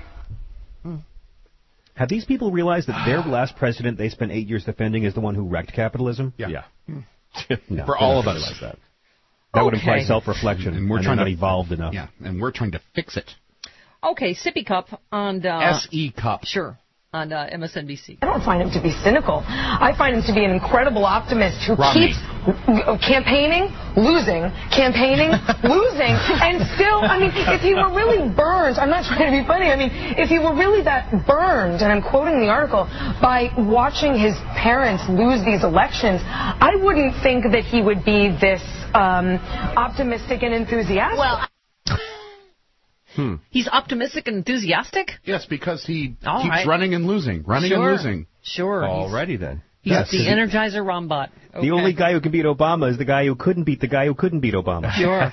Have these people realized that their last president they spent 8 years defending is the one who wrecked capitalism? Yeah. No, for all of us. That would imply self-reflection, and we're not evolved enough. Yeah, and we're trying to fix it. Okay, Sippy Cup on... S.E. Cup. Sure. On MSNBC. I don't find him to be cynical. I find him to be an incredible optimist who keeps campaigning, losing, campaigning, losing, and still, I mean, if he were really burned, I'm not trying to be funny, I mean, if he were really that burned, and I'm quoting the article, by watching his parents lose these elections, I wouldn't think that he would be this optimistic and enthusiastic. Well, he's optimistic and enthusiastic? Yes, because he keeps running and losing, and losing. Sure. Already then. He's the Energizer Rombot. Okay. The only guy who can beat Obama is the guy who couldn't beat the guy who couldn't beat Obama. Sure,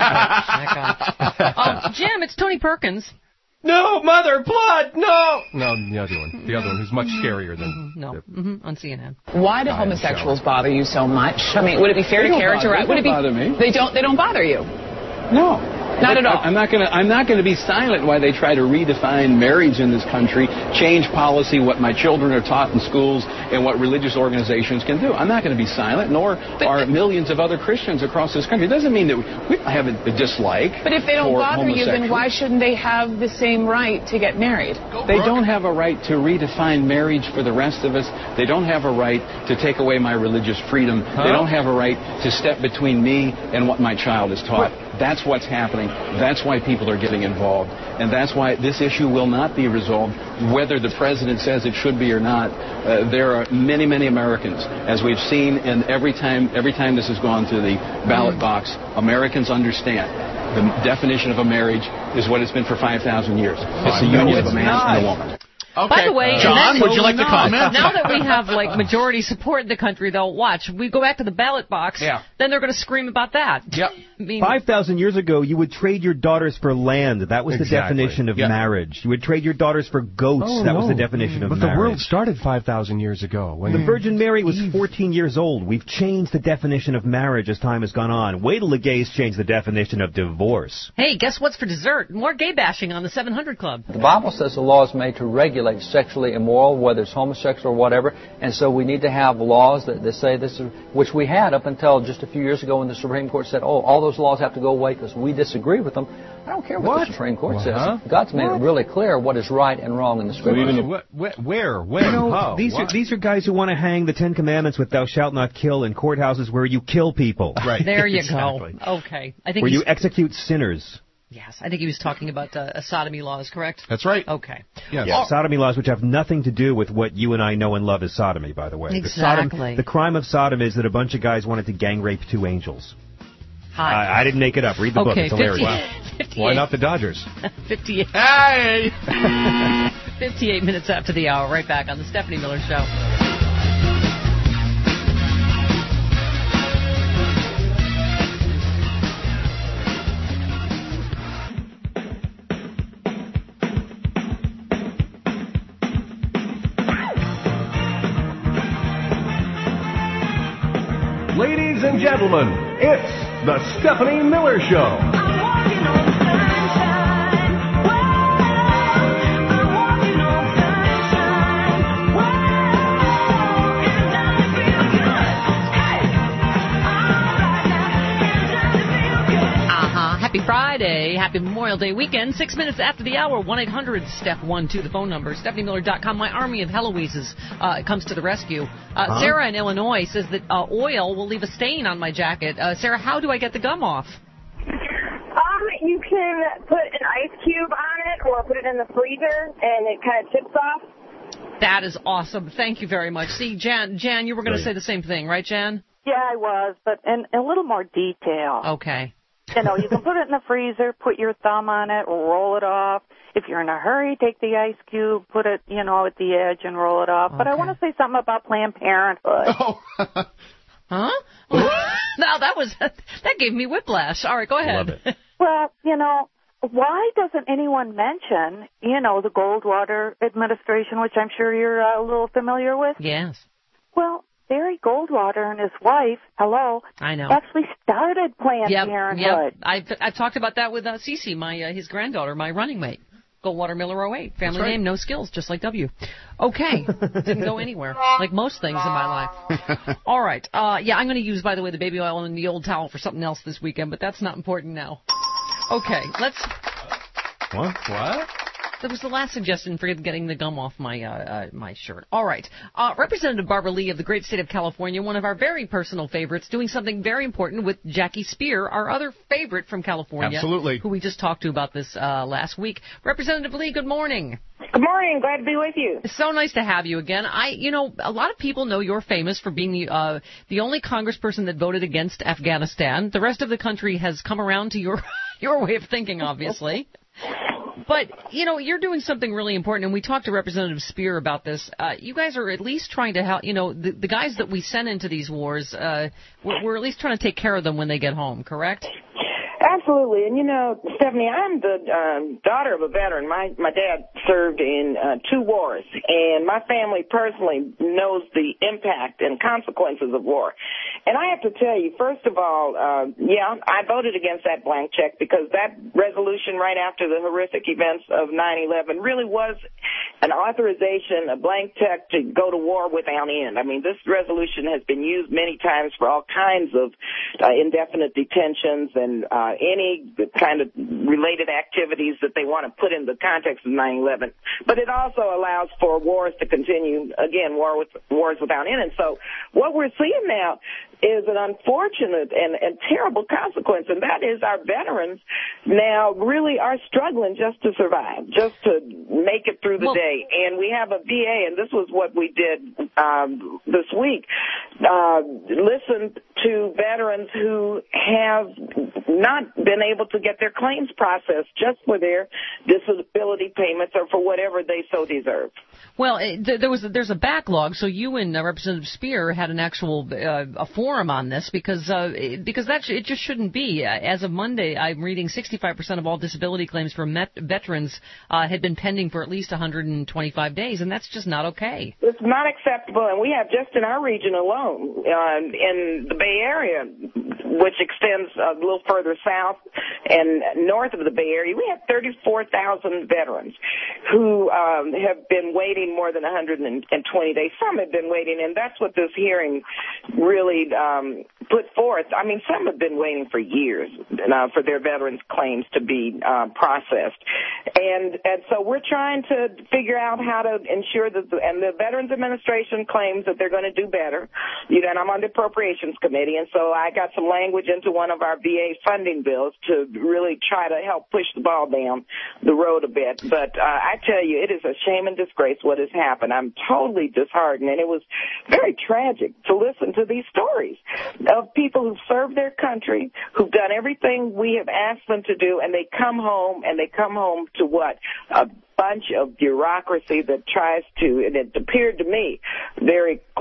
exactly. Jim, it's Tony Perkins. No, mother, blood, no! No, the other one. The other one who's much scarier than... On CNN. Why do homosexuals bother you so much? I mean, would it be fair to characterize... They don't bother me. They don't bother you? No. Not at all. I'm not going to be silent while they try to redefine marriage in this country, change policy, what my children are taught in schools, and what religious organizations can do. I'm not going to be silent, nor are millions of other Christians across this country. It doesn't mean that we have a dislike. But if they don't bother you, then why shouldn't they have the same right to get married? They don't have a right to redefine marriage for the rest of us. They don't have a right to take away my religious freedom. They don't have a right to step between me and what my child is taught. That's what's happening. That's why people are getting involved. And that's why this issue will not be resolved, whether the president says it should be or not. There are many, many Americans, as we've seen, and every time this has gone to the ballot box, Americans understand the definition of a marriage is what it's been for 5,000 years. It's the union of a man and a woman. Okay. By the way, John, would you like to comment? Now that we have majority support in the country, though, watch. We go back to the ballot box. Yeah. Then they're going to scream about that. Yep. I mean, 5,000 years ago, you would trade your daughters for land. That was the definition of marriage. You would trade your daughters for goats. That was the definition of marriage. But the world started 5,000 years ago. When the Virgin Mary was 14 years old. We've changed the definition of marriage as time has gone on. Wait till the gays change the definition of divorce. Hey, guess what's for dessert? More gay bashing on the 700 Club. The Bible says the law is made to regulate sexually immoral, whether it's homosexual or whatever, and so we need to have laws that say this, which we had up until just a few years ago when the Supreme Court said, all those laws have to go away because we disagree with them. I don't care what the Supreme Court says. God's made it really clear what is right and wrong in the Scriptures. Where? When? How? These are guys who want to hang the Ten Commandments with "Thou shalt not kill" in courthouses where you kill people. Right. There you go. Okay. I think where you execute sinners. Yes, I think he was talking about sodomy laws, correct? That's right. Okay. Yes. Yeah, sodomy laws, which have nothing to do with what you and I know and love as sodomy, by the way. Exactly. The crime of Sodom is that a bunch of guys wanted to gang rape 2 angels. Hi. I didn't make it up. Read the book. It's hilarious. 58. Why not the Dodgers? 58. Hey! 58 minutes after the hour. Right back on the Stephanie Miller Show. and gentlemen, it's the Stephanie Miller Show. Happy Friday. Happy Memorial Day weekend. 6 minutes after the hour, 1-800-STEPH12, the phone number. StephanieMiller.com. My army of Heloises comes to the rescue. Sarah in Illinois says that oil will leave a stain on my jacket. Sarah, how do I get the gum off? You can put an ice cube on it or put it in the freezer and it kind of chips off. That is awesome. Thank you very much. See, Jan, you were going to say the same thing, right, Jan? Yeah, I was, but in a little more detail. Okay. You know, you can put it in the freezer, put your thumb on it, roll it off. If you're in a hurry, take the ice cube, put it, at the edge and roll it off. Okay. But I want to say something about Planned Parenthood. Oh. Huh? No, that gave me whiplash. All right, go ahead. Love it. Well, why doesn't anyone mention, the Goldwater administration, which I'm sure you're a little familiar with? Yes. Well, Barry Goldwater and his wife, I know, actually started Planned Parenthood. Yep. I've talked about that with Cece, his granddaughter, my running mate. Goldwater Miller 08. Family name, no skills, just like W. Okay. Didn't go anywhere, like most things in my life. All right. I'm going to use, by the way, the baby oil and the old towel for something else this weekend, but that's not important now. Okay, let's... What? That was the last suggestion for getting the gum off my shirt. All right. Representative Barbara Lee of the great state of California, one of our very personal favorites, doing something very important with Jackie Speer, our other favorite from California. Absolutely. Who we just talked to about this last week. Representative Lee, good morning. Good morning. Glad to be with you. It's so nice to have you again. A lot of people know you're famous for being the only congressperson that voted against Afghanistan. The rest of the country has come around to your way of thinking, obviously. But, you're doing something really important, and we talked to Representative Speer about this. You guys are at least trying to help, the guys that we send into these wars, we're at least trying to take care of them when they get home, correct? Absolutely. And, Stephanie, I'm the daughter of a veteran. My dad served in 2 wars, and my family personally knows the impact and consequences of war. And I have to tell you, first of all, I voted against that blank check because that resolution right after the horrific events of 9/11 really was an authorization, a blank check to go to war without end. I mean, this resolution has been used many times for all kinds of indefinite detentions and any kind of related activities that they want to put in the context of 9/11. But it also allows for wars to continue, again, wars without end. And so what we're seeing now is an unfortunate and terrible consequence, and that is our veterans now really are struggling just to survive, just to make it through the day. And we have a VA, and this was what we did this week, listen to veterans who have not been able to get their claims processed just for their disability payments or for whatever they so deserve. Well, there's a backlog, so you and Representative Speer had an actual a forum on this because it just shouldn't be. As of Monday, I'm reading 65% of all disability claims for veterans had been pending for at least 125 days, and that's just not okay. It's not acceptable, and we have just in our region alone, in the Bay Area, which extends a little further south and north of the Bay Area, we have 34,000 veterans who have been waiting more than 120 days. Some have been waiting, and that's what this hearing really put forth. I mean, some have been waiting for years for their veterans' claims to be processed. And so we're trying to figure out how to ensure that, and the Veterans Administration claims that they're going to do better. And I'm on the Appropriations Committee, and so I got some language into one of our VA funding bills to really try to help push the ball down the road a bit. But I tell you, it is a shame and disgrace what has happened. I'm totally disheartened, and it was very tragic to listen to these stories of people who've served their country, who've done everything we have asked them to do, and they come home to what? A bunch of bureaucracy that tries to, and it appeared to me very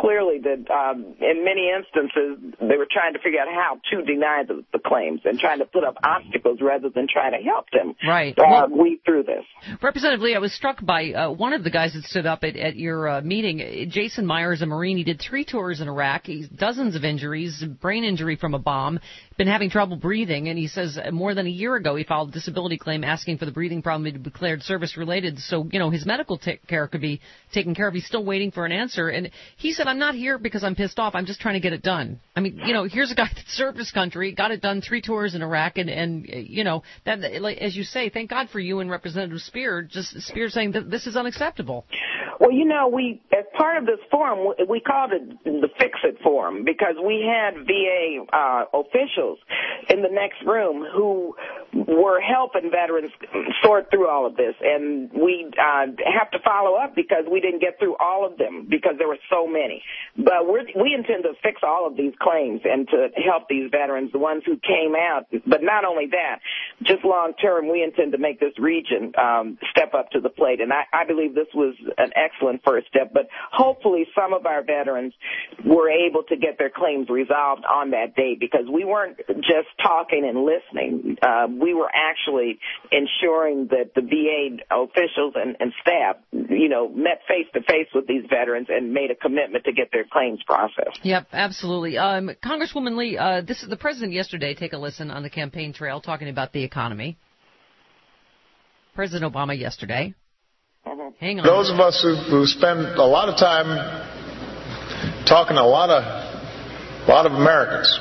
clearly that in many instances they were trying to figure out how to deny the claims and trying to put up obstacles rather than trying to help them weed through this. Representative Lee, I was struck by one of the guys that stood up at your meeting. Jason Myers, a Marine. He did 3 tours in Iraq. He's dozens of injuries, brain injury from a bomb, been having trouble breathing, and he says more than a year ago he filed a disability claim asking for the breathing problem to be declared service-related so, his medical care could be taken care of. He's still waiting for an answer. And he said, I'm not here because I'm pissed off. I'm just trying to get it done. I mean, here's a guy that served his country, got it done, 3 tours in Iraq, and that, like, as you say, thank God for you and Representative Speer saying that this is unacceptable. Well, we, as part of this forum, we called it the Fix It Forum because we had VA officials in the next room who were helping veterans sort through all of this. And we have to follow up because we didn't get through all of them because there were so many. But we intend to fix all of these claims and to help these veterans, the ones who came out. But not only that, just long term, we intend to make this region step up to the plate. And I believe this was an excellent first step. But hopefully some of our veterans were able to get their claims resolved on that day because we weren't just talking and listening. We were actually ensuring that the VA officials and staff, met face-to-face with these veterans and made a commitment to get their claims processed. Yep, absolutely. Congresswoman Lee, this is the president yesterday. Take a listen on the campaign trail talking about the economy. President Obama yesterday. Hang on. Those of us who spend a lot of time talking to a lot of Americans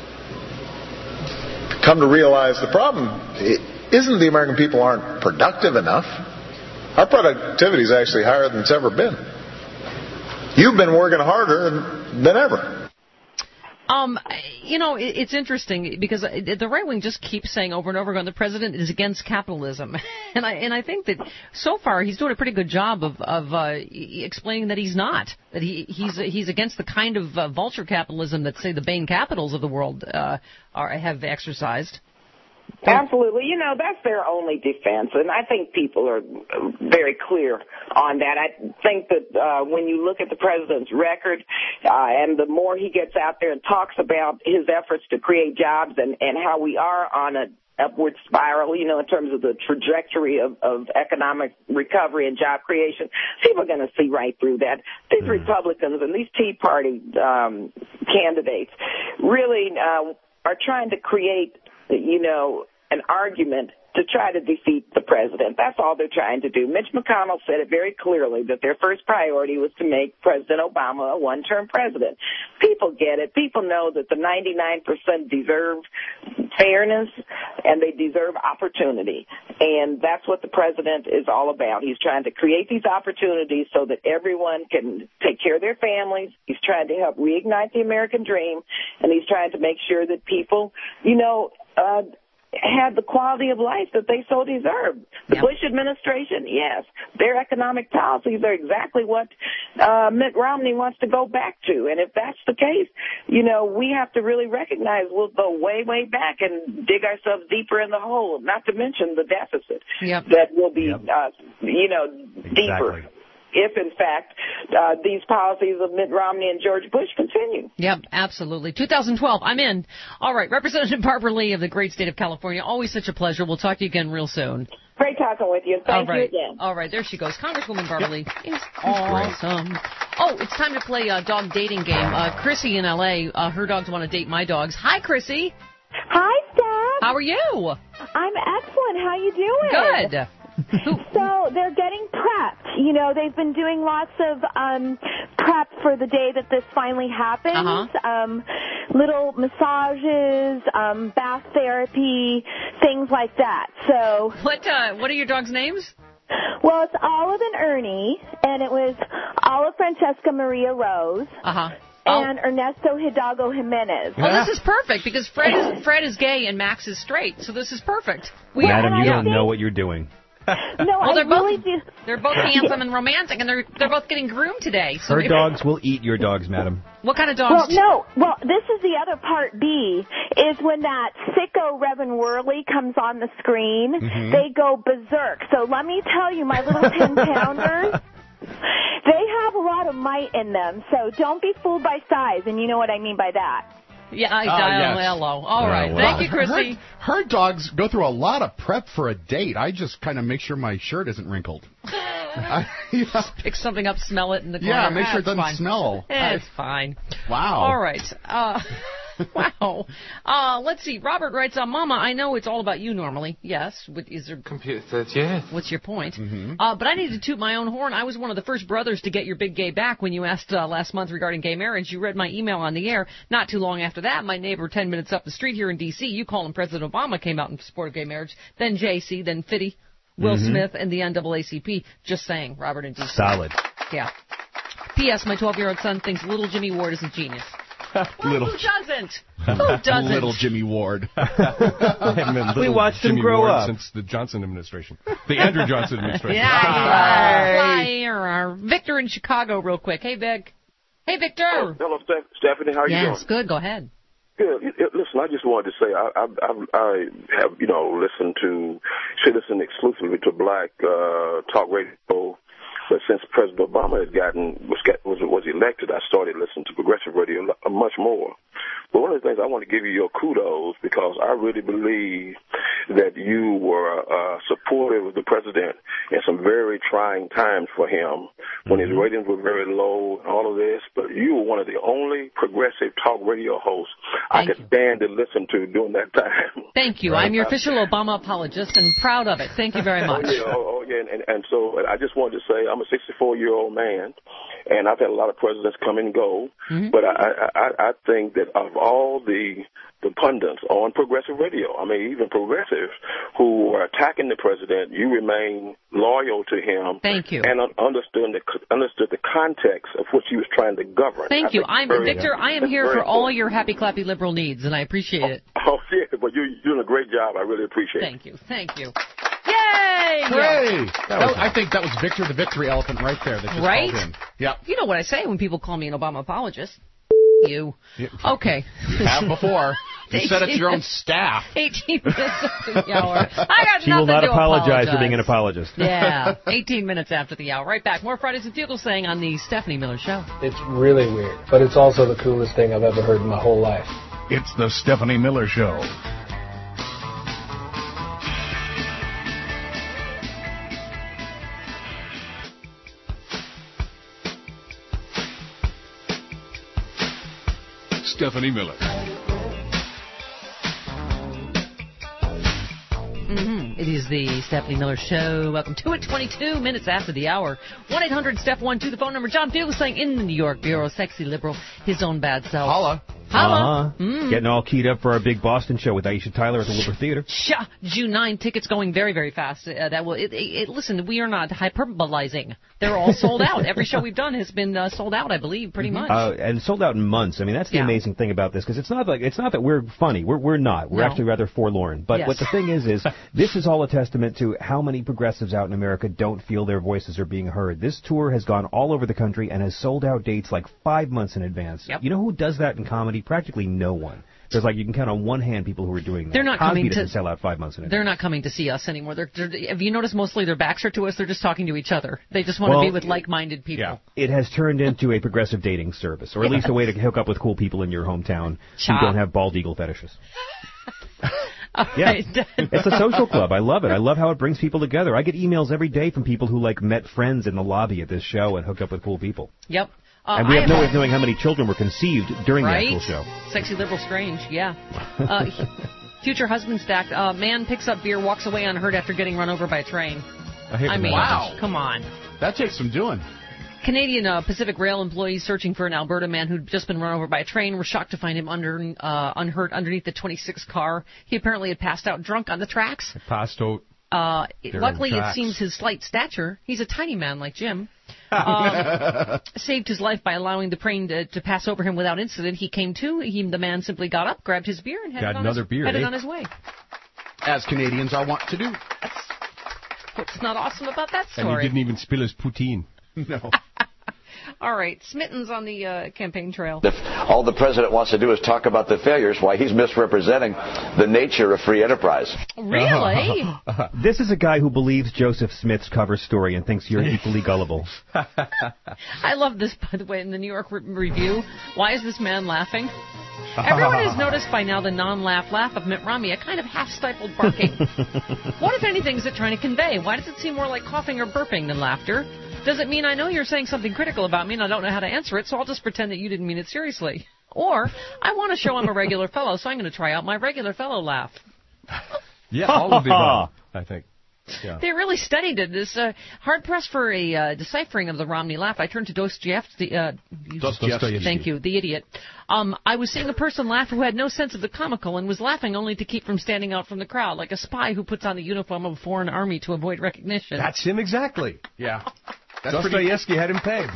come to realize the problem isn't the American people aren't productive enough. Our productivity is actually higher than it's ever been. You've been working harder than ever. It's interesting because the right wing just keeps saying over and over again the president is against capitalism, and I think that so far he's doing a pretty good job of explaining that he's not, that he's against the kind of vulture capitalism that say the Bain Capitals of the world have exercised. Absolutely. That's their only defense, and I think people are very clear on that. I think that when you look at the president's record, and the more he gets out there and talks about his efforts to create jobs and how we are on an upward spiral, in terms of the trajectory of economic recovery and job creation, people are going to see right through that. These Republicans and these Tea Party candidates really are trying to create an argument to try to defeat the president. That's all they're trying to do. Mitch McConnell said it very clearly that their first priority was to make President Obama a one-term president. People get it. People know that the 99% deserve fairness and they deserve opportunity. And that's what the president is all about. He's trying to create these opportunities so that everyone can take care of their families. He's trying to help reignite the American dream, and he's trying to make sure that people, had the quality of life that they so deserve. The Bush administration, yes, their economic policies are exactly what Mitt Romney wants to go back to. And if that's the case, we have to really recognize we'll go way, way back and dig ourselves deeper in the hole, not to mention the deficit that will be, deeper. If, in fact, these policies of Mitt Romney and George Bush continue. Yep, absolutely. 2012, I'm in. All right, Representative Barbara Lee of the great state of California, always such a pleasure. We'll talk to you again real soon. Great talking with you. Thank you again. All right, there she goes. Congresswoman Barbara Lee is awesome. Oh, it's time to play a dog dating game. Chrissy in L.A., her dogs want to date my dogs. Hi, Chrissy. Hi, Steph. How are you? I'm excellent. How you doing? Good. So they're getting prepped. They've been doing lots of prep for the day that this finally happens. Little massages, bath therapy, things like that. So what are your dogs' names? Well, it's Olive and Ernie, and it was Olive Francesca Maria Rose. And Ernesto Hidalgo Jimenez. Well, this is perfect because Fred is gay and Max is straight, so this is perfect. Madam, you don't know what you're doing. No, they're both handsome and romantic, and they're both getting groomed today. So her dogs will eat your dogs, madam. What kind of dogs? Well, this is the other part B, is when that sicko Reverend Worley comes on the screen, they go berserk. So let me tell you, my little 10-pounders, They have a lot of might in them, so don't be fooled by size, and you know what I mean by that. Yeah, hello. All right. Thank you, Chrissy. Her dogs go through a lot of prep for a date. I just kind of make sure my shirt isn't wrinkled. Just pick something up, smell it in the corner. Yeah, make sure it doesn't smell. It's fine. Wow. All right. Wow. Let's see. Robert writes, Mama, I know it's all about you normally. Yes. Is there computer? Yeah. What's your point? Mm-hmm. But I need to toot my own horn. I was one of the first brothers to get your big gay back when you asked last month regarding gay marriage. You read my email on the air. Not too long after that, my neighbor 10 minutes up the street here in D.C., you call him President Obama, came out in support of gay marriage. Then J.C., then Fitty, Will Smith, and the NAACP. Just saying, Robert in D.C. Solid. Yeah. P.S. My 12-year-old son thinks little Jimmy Ward is a genius. Well, who doesn't? Who doesn't? Little Jimmy Ward. We watched him grow up since the Johnson administration, the Andrew Johnson administration. Yeah. Victor in Chicago, real quick. Hey, Vic. Hey, Victor. Hello, Stephanie. How are you doing? Yes, good. Go ahead. Good. Listen, I just wanted to say I have listen exclusively to black talk radio. But since President Obama was elected, I started listening to progressive radio much more. But one of the things I want to give you your kudos because I really believe that you were supportive of the president in some very trying times for him when his ratings were very low and all of this. But you were one of the only progressive talk radio hosts I could stand to listen to during that time. Thank you. I'm your official Obama apologist and proud of it. Thank you very much. And so I just wanted to say I'm a 64-year-old man, and I've had a lot of presidents come and go, but I think that of all the pundits on progressive radio, I mean, even progressives who are attacking the president, you remain loyal to him. Thank you. And understood the context of which he was trying to govern. Thank you. Victor, I am here for all your happy, clappy liberal needs, and I appreciate it. Oh, yeah, but you're doing a great job. I really appreciate it. Thank you. Thank you. Yay! Hooray! I think that was Victor the victory elephant right there. That just called in. Yep. You know what I say when people call me an Obama apologist. You. Okay. You have before. You said it to your own staff. 18 minutes after the hour. I got She will not apologize for being an apologist. Yeah. 18 minutes after the hour. Right back. More Fridays with Bugles saying on the Stephanie Miller Show. It's really weird, but it's also the coolest thing I've ever heard in my whole life. It's the Stephanie Miller Show. Stephanie Miller. It is the Stephanie Miller Show. Welcome to it. 22 minutes after the hour. 1-800-STEPH-1-2, the phone number. John Field saying in the New York Bureau, sexy liberal, his own bad self. Holla. Holla. Getting all keyed up for our big Boston show with Aisha Tyler at the Wilbur Theater. June 9, tickets going very, very fast. Listen, we are not hyperbolizing. They're all sold out. Every show we've done has been sold out, I believe, pretty much. And sold out in months. I mean, that's the amazing thing about this, because it's not that we're funny. We're not. We're actually rather forlorn. But what the thing is this is all a testament to how many progressives out in America don't feel their voices are being heard. This tour has gone all over the country and has sold out dates like 5 months in advance. Yep. You know who does that in comedy? Practically no one. There's you can count on one hand people who are doing that. They're not Cosby coming doesn't to sell out 5 months in advance. They're not coming to see us anymore. Have you noticed mostly their backs are to us? They're just talking to each other. They just want to be with like-minded people. Yeah. It has turned into a progressive dating service, or at least a way to hook up with cool people in your hometown who don't have bald eagle fetishes. Right. It's a social club. I love it. I love how it brings people together. I get emails every day from people who met friends in the lobby at this show and hooked up with cool people. Yep. And we have no way of knowing how many children were conceived during the actual show. Sexy liberal strange, yeah. Future husband stacked. Man picks up beer, walks away unhurt after getting run over by a train. Wow. Come on. That takes some doing. Canadian Pacific Rail employees searching for an Alberta man who'd just been run over by a train were shocked to find him unhurt underneath the 26 car. He apparently had passed out drunk on the tracks. Passed out. Luckily, it seems his slight stature, he's a tiny man like Jim, saved his life by allowing the train to pass over him without incident. He came to. The man simply got up, grabbed his beer, and headed on his way. As Canadians are wont to do. What's not awesome about that story? And he didn't even spill his poutine. No. All right, Smitten's on the campaign trail. If all the president wants to do is talk about the failures, why, he's misrepresenting the nature of free enterprise. Really? This is a guy who believes Joseph Smith's cover story and thinks you're equally gullible. I love this, by the way, in the New York Review. Why is this man laughing? Everyone has noticed by now the non-laugh laugh of Mitt Romney, a kind of half-stifled barking. What, if anything, is it trying to convey? Why does it seem more like coughing or burping than laughter? Does it mean I know you're saying something critical about me and I don't know how to answer it, so I'll just pretend that you didn't mean it seriously? Or, I want to show I'm a regular fellow, so I'm going to try out my regular fellow laugh. Yeah, all of the above, I think. Yeah. They really studied it. This hard-pressed for a deciphering of the Romney laugh. I turned to Dostoevsky. Thank you, the idiot. I was seeing a person laugh who had no sense of the comical and was laughing only to keep from standing out from the crowd, like a spy who puts on the uniform of a foreign army to avoid recognition. That's him exactly. Yeah. Dostoevsky had him pegged.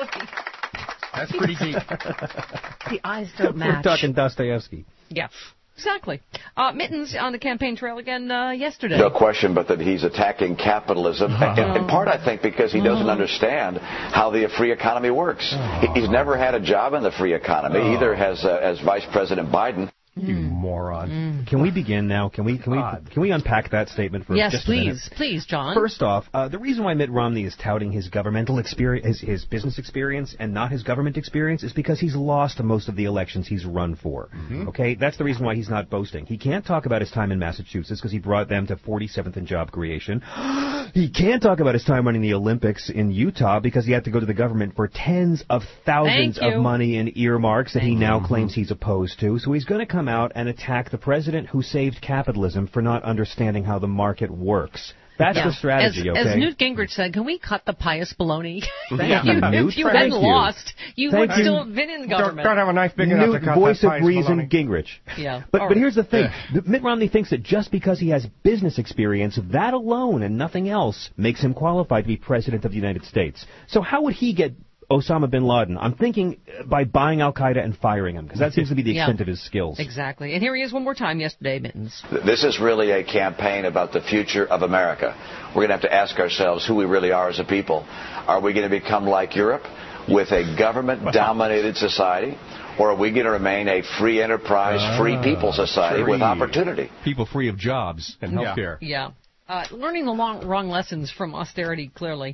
That's pretty deep. The eyes don't match. We're talking Dostoevsky. Yeah. Exactly. Mittens on the campaign trail again yesterday. No question, but that he's attacking capitalism, in part, I think, because he doesn't understand how the free economy works. He's never had a job in the free economy, either has as Vice President Biden. You moron. Can we begin now? Can we unpack that statement for just a minute? Yes, please, John. First off, the reason why Mitt Romney is touting his governmental experience, his business experience, and not his government experience is because he's lost most of the elections he's run for. Okay, that's the reason why he's not boasting. He can't talk about his time in Massachusetts because he brought them to 47th in job creation. He can't talk about his time running the Olympics in Utah because he had to go to the government for tens of thousands of money in earmarks that he now claims he's opposed to. So he's going to come out and attack the president who saved capitalism for not understanding how the market works. That's the strategy, As Newt Gingrich said, can we cut the pious baloney? If you hadn't lost, you would still have been in government. Don't have a knife big enough to cut voice that of reason, baloney. Gingrich. Yeah. But here's the thing. Mitt Romney thinks that just because he has business experience, that alone and nothing else makes him qualified to be president of the United States. So how would he get Osama bin Laden? I'm thinking by buying Al-Qaeda and firing him, because that seems to be the extent of his skills. Exactly. And here he is one more time yesterday, Mittens. This is really a campaign about the future of America. We're going to have to ask ourselves who we really are as a people. Are we going to become like Europe with a government-dominated society? Or are we going to remain a free enterprise, free people society with opportunity? People free of jobs and health care. Yeah. Learning the wrong lessons from austerity, clearly.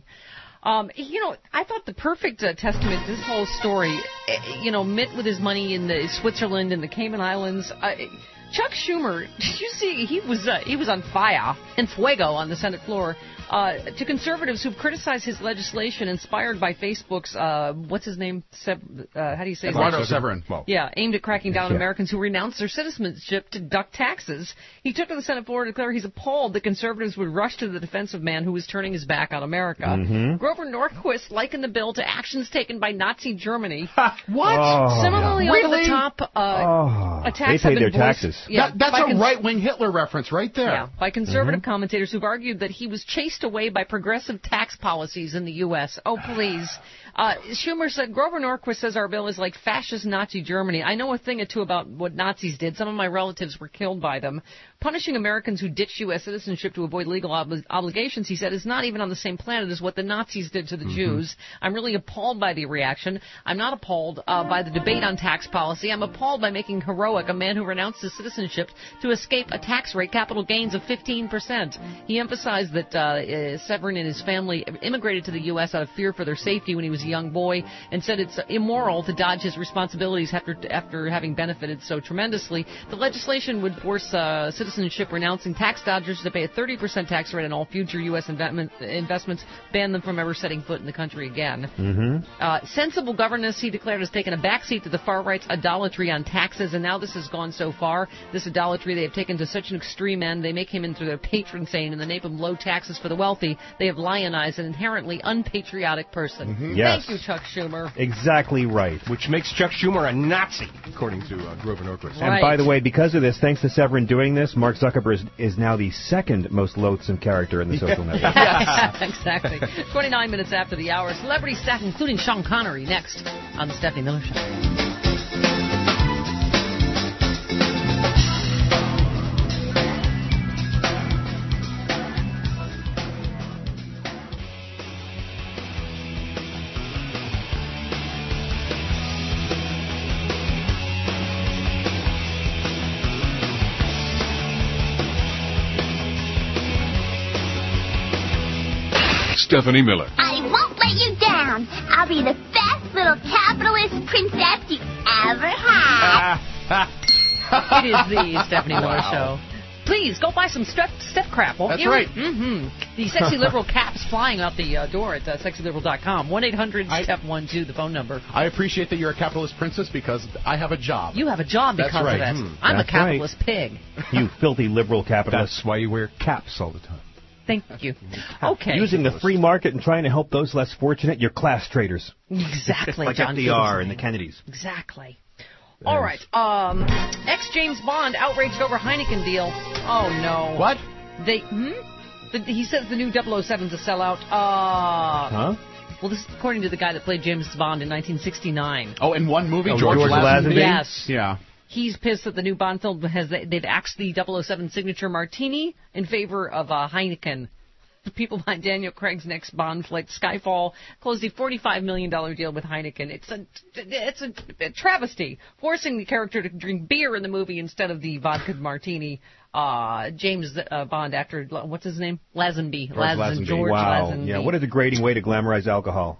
I thought the perfect testament to this whole story, Mitt with his money in Switzerland and the Cayman Islands. Chuck Schumer, did you see he was on fire, en fuego on the Senate floor. To conservatives who've criticized his legislation inspired by Facebook's, what's his name? How do you say his name? Eduardo Severin. Yeah, aimed at cracking down on Americans who renounced their citizenship to deduct taxes. He took to the Senate floor to declare he's appalled that conservatives would rush to the defense of man who was turning his back on America. Grover Norquist likened the bill to actions taken by Nazi Germany. What? Similarly, over-the-top attacks have been taxes. Yeah, that's a right-wing Hitler reference right there. Yeah, by conservative commentators who've argued that he was chased away by progressive tax policies in the U.S. Oh, please. Schumer said, Grover Norquist says our bill is like fascist Nazi Germany. I know a thing or two about what Nazis did. Some of my relatives were killed by them. Punishing Americans who ditch U.S. citizenship to avoid legal obligations, he said, is not even on the same planet as what the Nazis did to the Jews. I'm really appalled by the reaction. I'm not appalled by the debate on tax policy. I'm appalled by making heroic a man who renounced his citizenship to escape a tax rate, capital gains of 15%. He emphasized that Severin and his family immigrated to the U.S. out of fear for their safety when he was a young boy, and said it's immoral to dodge his responsibilities after having benefited so tremendously. The legislation would force citizenship renouncing tax dodgers to pay a 30% tax rate on all future U.S. investments, ban them from ever setting foot in the country again. Sensible governance, he declared, has taken a backseat to the far right's idolatry on taxes, and now this has gone so far. This idolatry they have taken to such an extreme end, they make him into their patron saint in the name of low taxes for the wealthy. They have lionized an inherently unpatriotic person. Yes. Thank you, Chuck Schumer. Exactly right. Which makes Chuck Schumer a Nazi, according to Grover Norquist. And by the way, because of this, thanks to Severin doing this, Mark Zuckerberg is now the second most loathsome character in the social network. Exactly. 29 minutes after the hour. Celebrity staff, including Sean Connery, next on the Stephanie Miller Show. Stephanie Miller. I won't let you down. I'll be the best little capitalist princess you ever had. It is the Stephanie Miller Show. Please, go buy some Steph crap, won't you? That's right. Mm-hmm. The Sexy Liberal caps flying out the door at sexyliberal.com. 1-800-STEP12, the phone number. I appreciate that you're a capitalist princess because I have a job. You have a job because of it. I'm a capitalist pig. You filthy liberal capitalist. That's why you wear caps all the time. Thank you. Okay. Using the free market and trying to help those less fortunate, you're class traders. Exactly, like John FDR and the Kennedys. Exactly. All right. Ex-James Bond outraged over Heineken deal. Oh, no. What? He says the new 007's a sellout. Well, this is according to the guy that played James Bond in 1969. Oh, in one movie, George Lazenby? Yes. Yeah. He's pissed that the new Bond film they've axed the 007 signature martini in favor of Heineken. The people behind Daniel Craig's next Bond flick, Skyfall, closed a $45 million deal with Heineken. It's a travesty, forcing the character to drink beer in the movie instead of the vodka martini. James Bond actor, what's his name? Lazenby. George Lazenby. Yeah, what a degrading way to glamorize alcohol.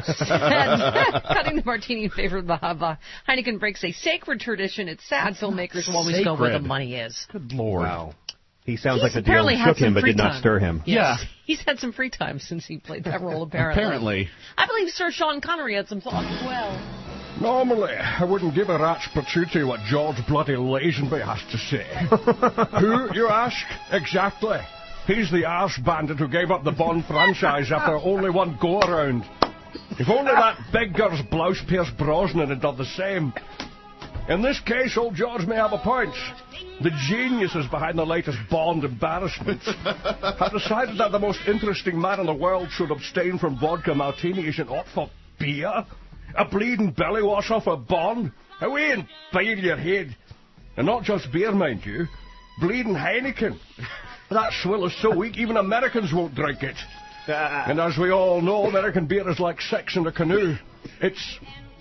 Cutting the martini in favor of Heineken breaks a sacred tradition. It's sad filmmakers will always go where the money is. Good Lord. Wow. He sounds like the deal shook him but did not stir him. Yes. Yeah. He's had some free time since he played that role, apparently. I believe Sir Sean Connery had some thoughts as well. Normally, I wouldn't give a rat's patootie what George bloody Lazenby has to say. Who, you ask? Exactly. He's the arse bandit who gave up the Bond franchise after only one go-around. If only that big girl's blouse Pierce Brosnan had done the same. In this case, old George may have a point. The geniuses behind the latest Bond embarrassment have decided that the most interesting man in the world should abstain from vodka martinis and opt for beer. A bleeding belly wash off a Bond? Away and bile your head. And not just beer, mind you. Bleeding Heineken. That swill is so weak even Americans won't drink it. And as we all know, American beer is like sex in a canoe. It's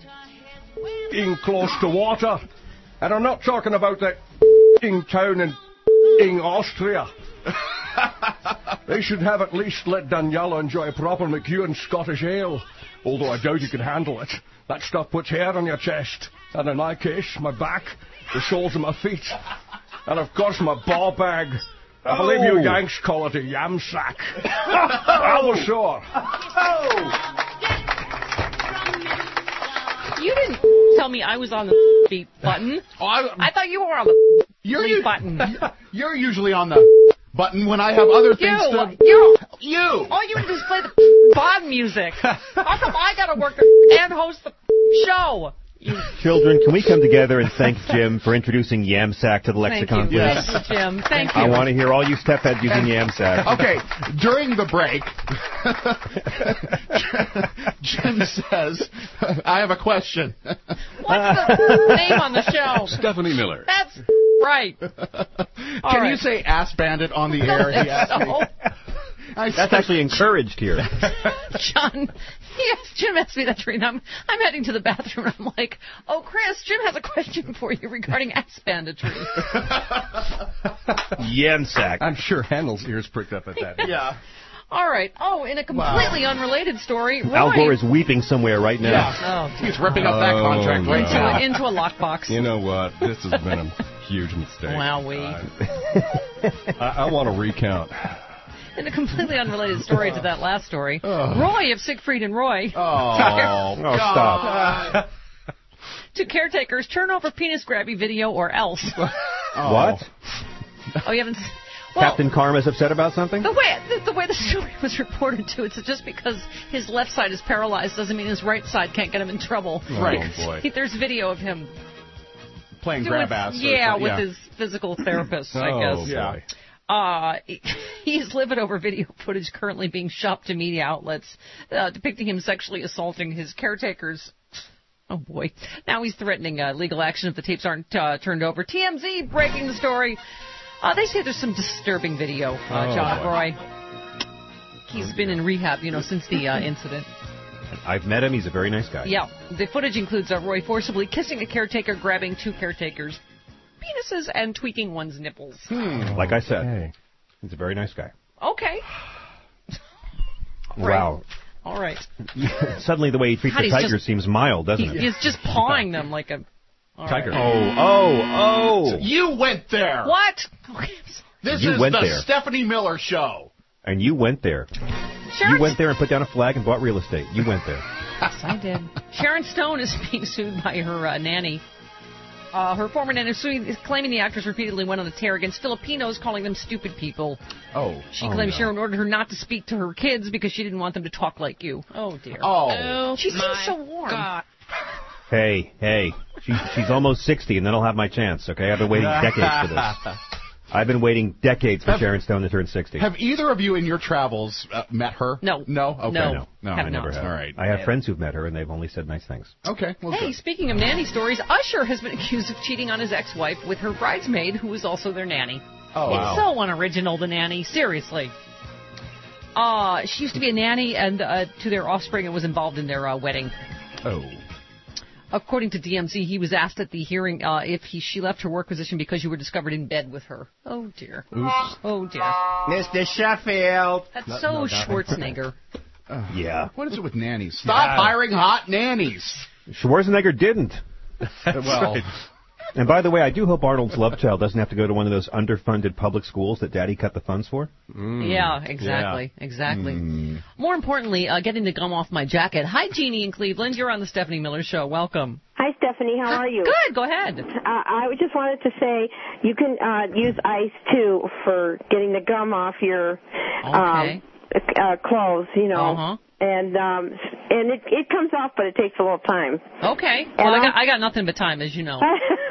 being close to water. And I'm not talking about that town in Austria. They should have at least let Daniela enjoy a proper McEwan Scottish ale. Although I doubt you can handle it. That stuff puts hair on your chest. And in my case, my back, the soles of my feet. And of course my ball bag. I believe you Yanks call it a yam sack. Allosaur. You didn't tell me I was on the beat button. I thought you were on the beat button. You're usually on the button when I have other things to... You! All you do is play the Bond music. How come I gotta work and host the show? Children, can we come together and thank Jim for introducing Yamsack to the lexicon, please? Yes, Jim. Thank you. I want to hear all you stepheads using Yamsack. Okay, during the break, Jim says, I have a question. What's the name on the show? Stephanie Miller. That's right. Can you say ass bandit on the air? He asked me. That's actually encouraged here. John, yes, Jim asked me that tree. I'm heading to the bathroom. I'm like, oh, Chris, Jim has a question for you regarding ass banditry. Yamsack. I'm sure Handel's ears pricked up at that. Yeah. All right. Oh, in a completely unrelated story, Roy... Al Gore is weeping somewhere right now. Yeah. He's ripping up that contract right now. Into a lockbox. You know what? This has been a huge mistake. Wowee. I want to recount. In a completely unrelated story to that last story, Roy of Siegfried and Roy. Stop. To caretakers, turn over penis grabby video or else. What? Oh, you haven't... Well, Captain Karma's upset about something? The way the story was reported to, it's just because his left side is paralyzed doesn't mean his right side can't get him in trouble. Right. Oh, boy. There's video of him playing grab ass. With his physical therapist, I guess. Yeah. He's livid over video footage currently being shopped to media outlets depicting him sexually assaulting his caretakers. Oh, boy. Now he's threatening legal action if the tapes aren't turned over. TMZ breaking the story. They say there's some disturbing video, John Roy. He's been in rehab, since the incident. I've met him. He's a very nice guy. Yeah. The footage includes Roy forcibly kissing a caretaker, grabbing two caretakers' penises, and tweaking one's nipples. Like I said, he's a very nice guy. Okay. Wow. All right. Suddenly the way he treats the tiger seems mild, doesn't it? He's just pawing them like a tiger. Right. Oh. You went there. What? This is the Stephanie Miller Show. And you went there. You went there and put down a flag and bought real estate. You went there. Yes, I did. Sharon Stone is being sued by her nanny. Her former nanny is claiming the actress repeatedly went on a tear against Filipinos, calling them stupid people. She claims Sharon ordered her not to speak to her kids because she didn't want them to talk like you. Oh, dear. She seems so warm. God. Hey. She's almost 60, and then I'll have my chance, okay? I've been waiting decades for this. I've been waiting decades for Sharon Stone to turn 60. Have either of you in your travels met her? No. No? Okay. No, I never have. All right. I have friends who've met her, and they've only said nice things. Okay. Well, hey, speaking of nanny stories, Usher has been accused of cheating on his ex-wife with her bridesmaid, who is also their nanny. Oh, wow. It's so unoriginal, the nanny. Seriously. She used to be a nanny and to their offspring and was involved in their wedding. Oh. According to DMZ, he was asked at the hearing if she left her work position because you were discovered in bed with her. Oh, dear. Oops. Oh, dear. Mr. Sheffield. That's Schwarzenegger. Yeah. What is it with nannies? Stop hiring hot nannies. Schwarzenegger didn't. That's right. And by the way, I do hope Arnold's love child doesn't have to go to one of those underfunded public schools that Daddy cut the funds for. Yeah, exactly. More importantly, getting the gum off my jacket. Hi, Jeannie in Cleveland. You're on the Stephanie Miller Show. Welcome. Hi, Stephanie. How are you? Good. Go ahead. I just wanted to say you can use ice, too, for getting the gum off your clothes, you know. Uh-huh. And it comes off, but it takes a little time. Okay. Well, I got nothing but time, as you know.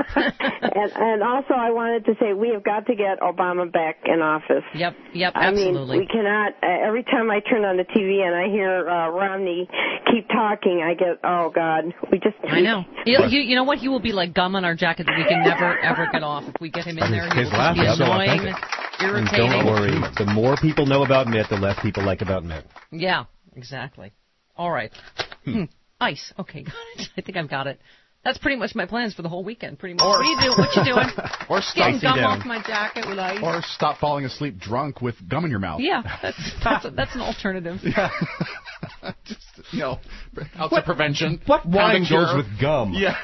and also, I wanted to say we have got to get Obama back in office. Yep, absolutely. I mean, we cannot. Every time I turn on the TV and I hear Romney keep talking, I get, oh God, we just. I know. You know what? He will be like gum on our jacket that we can never ever get off. If we get him in there, he will just be annoying, irritating. And don't worry. The more people know about Mitt, the less people like about Mitt. Yeah. Exactly. All right. Ice. Okay, got it. I think I've got it. That's pretty much my plans for the whole weekend. Pretty much. What you doing? Or getting gum off my jacket with ice. Or stop falling asleep drunk with gum in your mouth. Yeah, that's an alternative. Yeah. Just outside prevention. What wine goes with gum? Yeah.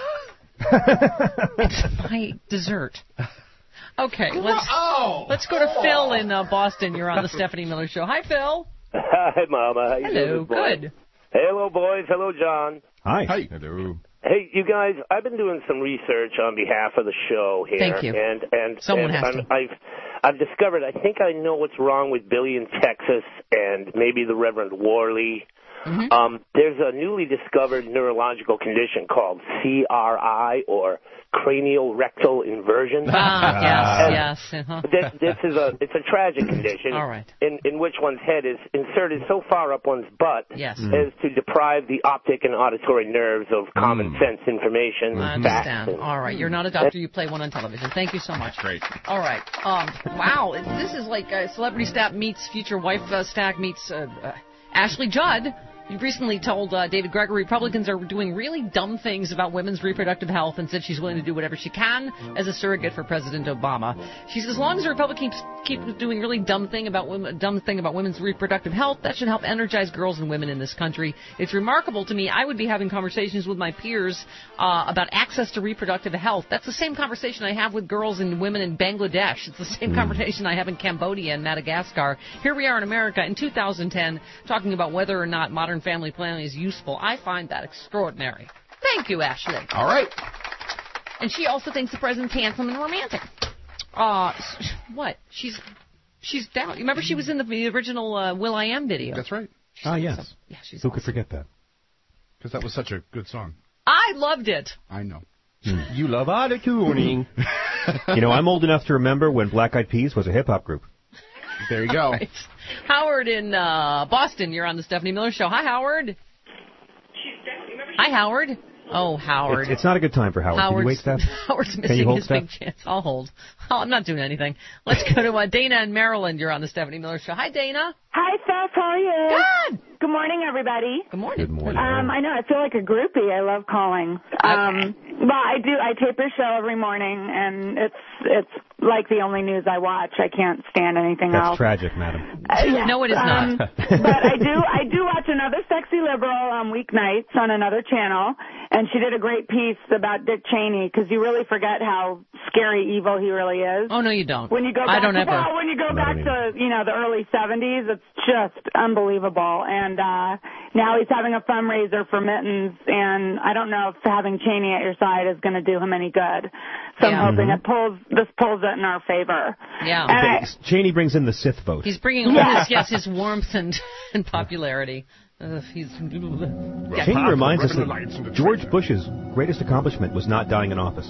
It's my dessert. Okay, let's go to Phil in Boston. You're on the Stephanie Miller Show. Hi, Phil. Hi, Mama. How you doing? Good. Hello, boys. Hello, John. Hi. Hello. Hey, you guys, I've been doing some research on behalf of the show here. Thank you. And someone has to. I've discovered, I think I know what's wrong with Billy in Texas and maybe the Reverend Worley. Mm-hmm. There's a newly discovered neurological condition called CRI, or cranial rectal inversion. Yes. Uh-huh. It's a tragic condition. All right. In which one's head is inserted so far up one's butt as to deprive the optic and auditory nerves of common sense information. I understand. All right. You're not a doctor. You play one on television. Thank you so much. Great. All right. Wow. This is like Celebrity Stack meets Future Wife Stack meets Ashley Judd. You recently told David Gregory Republicans are doing really dumb things about women's reproductive health and said she's willing to do whatever she can as a surrogate for President Obama. She says as long as the Republicans keep doing really dumb thing about women's reproductive health, that should help energize girls and women in this country. It's remarkable to me. I would be having conversations with my peers about access to reproductive health. That's the same conversation I have with girls and women in Bangladesh. It's the same conversation I have in Cambodia and Madagascar. Here we are in America in 2010 talking about whether or not modern family planning is useful. I find that extraordinary. Thank you, Ashley. All right. And she also thinks the president's handsome and romantic. What? She's down. Remember she was in the original Will.i.am video. That's right. Yes. Yeah, she's Who could forget that? Because that was such a good song. I loved it. I know. You love autotuning. I'm old enough to remember when Black Eyed Peas was a hip-hop group. There you go. Right. Howard in Boston, you're on the Stephanie Miller Show. Hi, Howard. Hi, Howard. Oh, Howard. It's not a good time for Howard. Can you wait, Steph? Howard's missing his big chance. I'll hold. Oh, I'm not doing anything. Let's go to Dana in Maryland. You're on the Stephanie Miller Show. Hi, Dana. Hi, Steph. How are you? Good. Good morning, everybody. Good morning. Good morning. I know. I feel like a groupie. I love calling. Okay. Well, I do. I tape your show every morning, and it's like the only news I watch. I can't stand anything else. That's tragic, madam. Yeah. No, it is not. But I do watch another Sexy Liberal on weeknights on another channel, and she did a great piece about Dick Cheney, because you really forget how scary evil he really is. Oh, no, you don't. When you go back I don't to, ever. Well, when you go back to, the early 70s, it's just unbelievable. And now he's having a fundraiser for mittens, and I don't know if having Cheney at your side is going to do him any good. So I'm hoping this pulls it in our favor. Yeah. And Cheney brings in the Sith vote. He's bringing all his warmth and popularity. Cheney reminds us that George Bush's greatest accomplishment was not dying in office.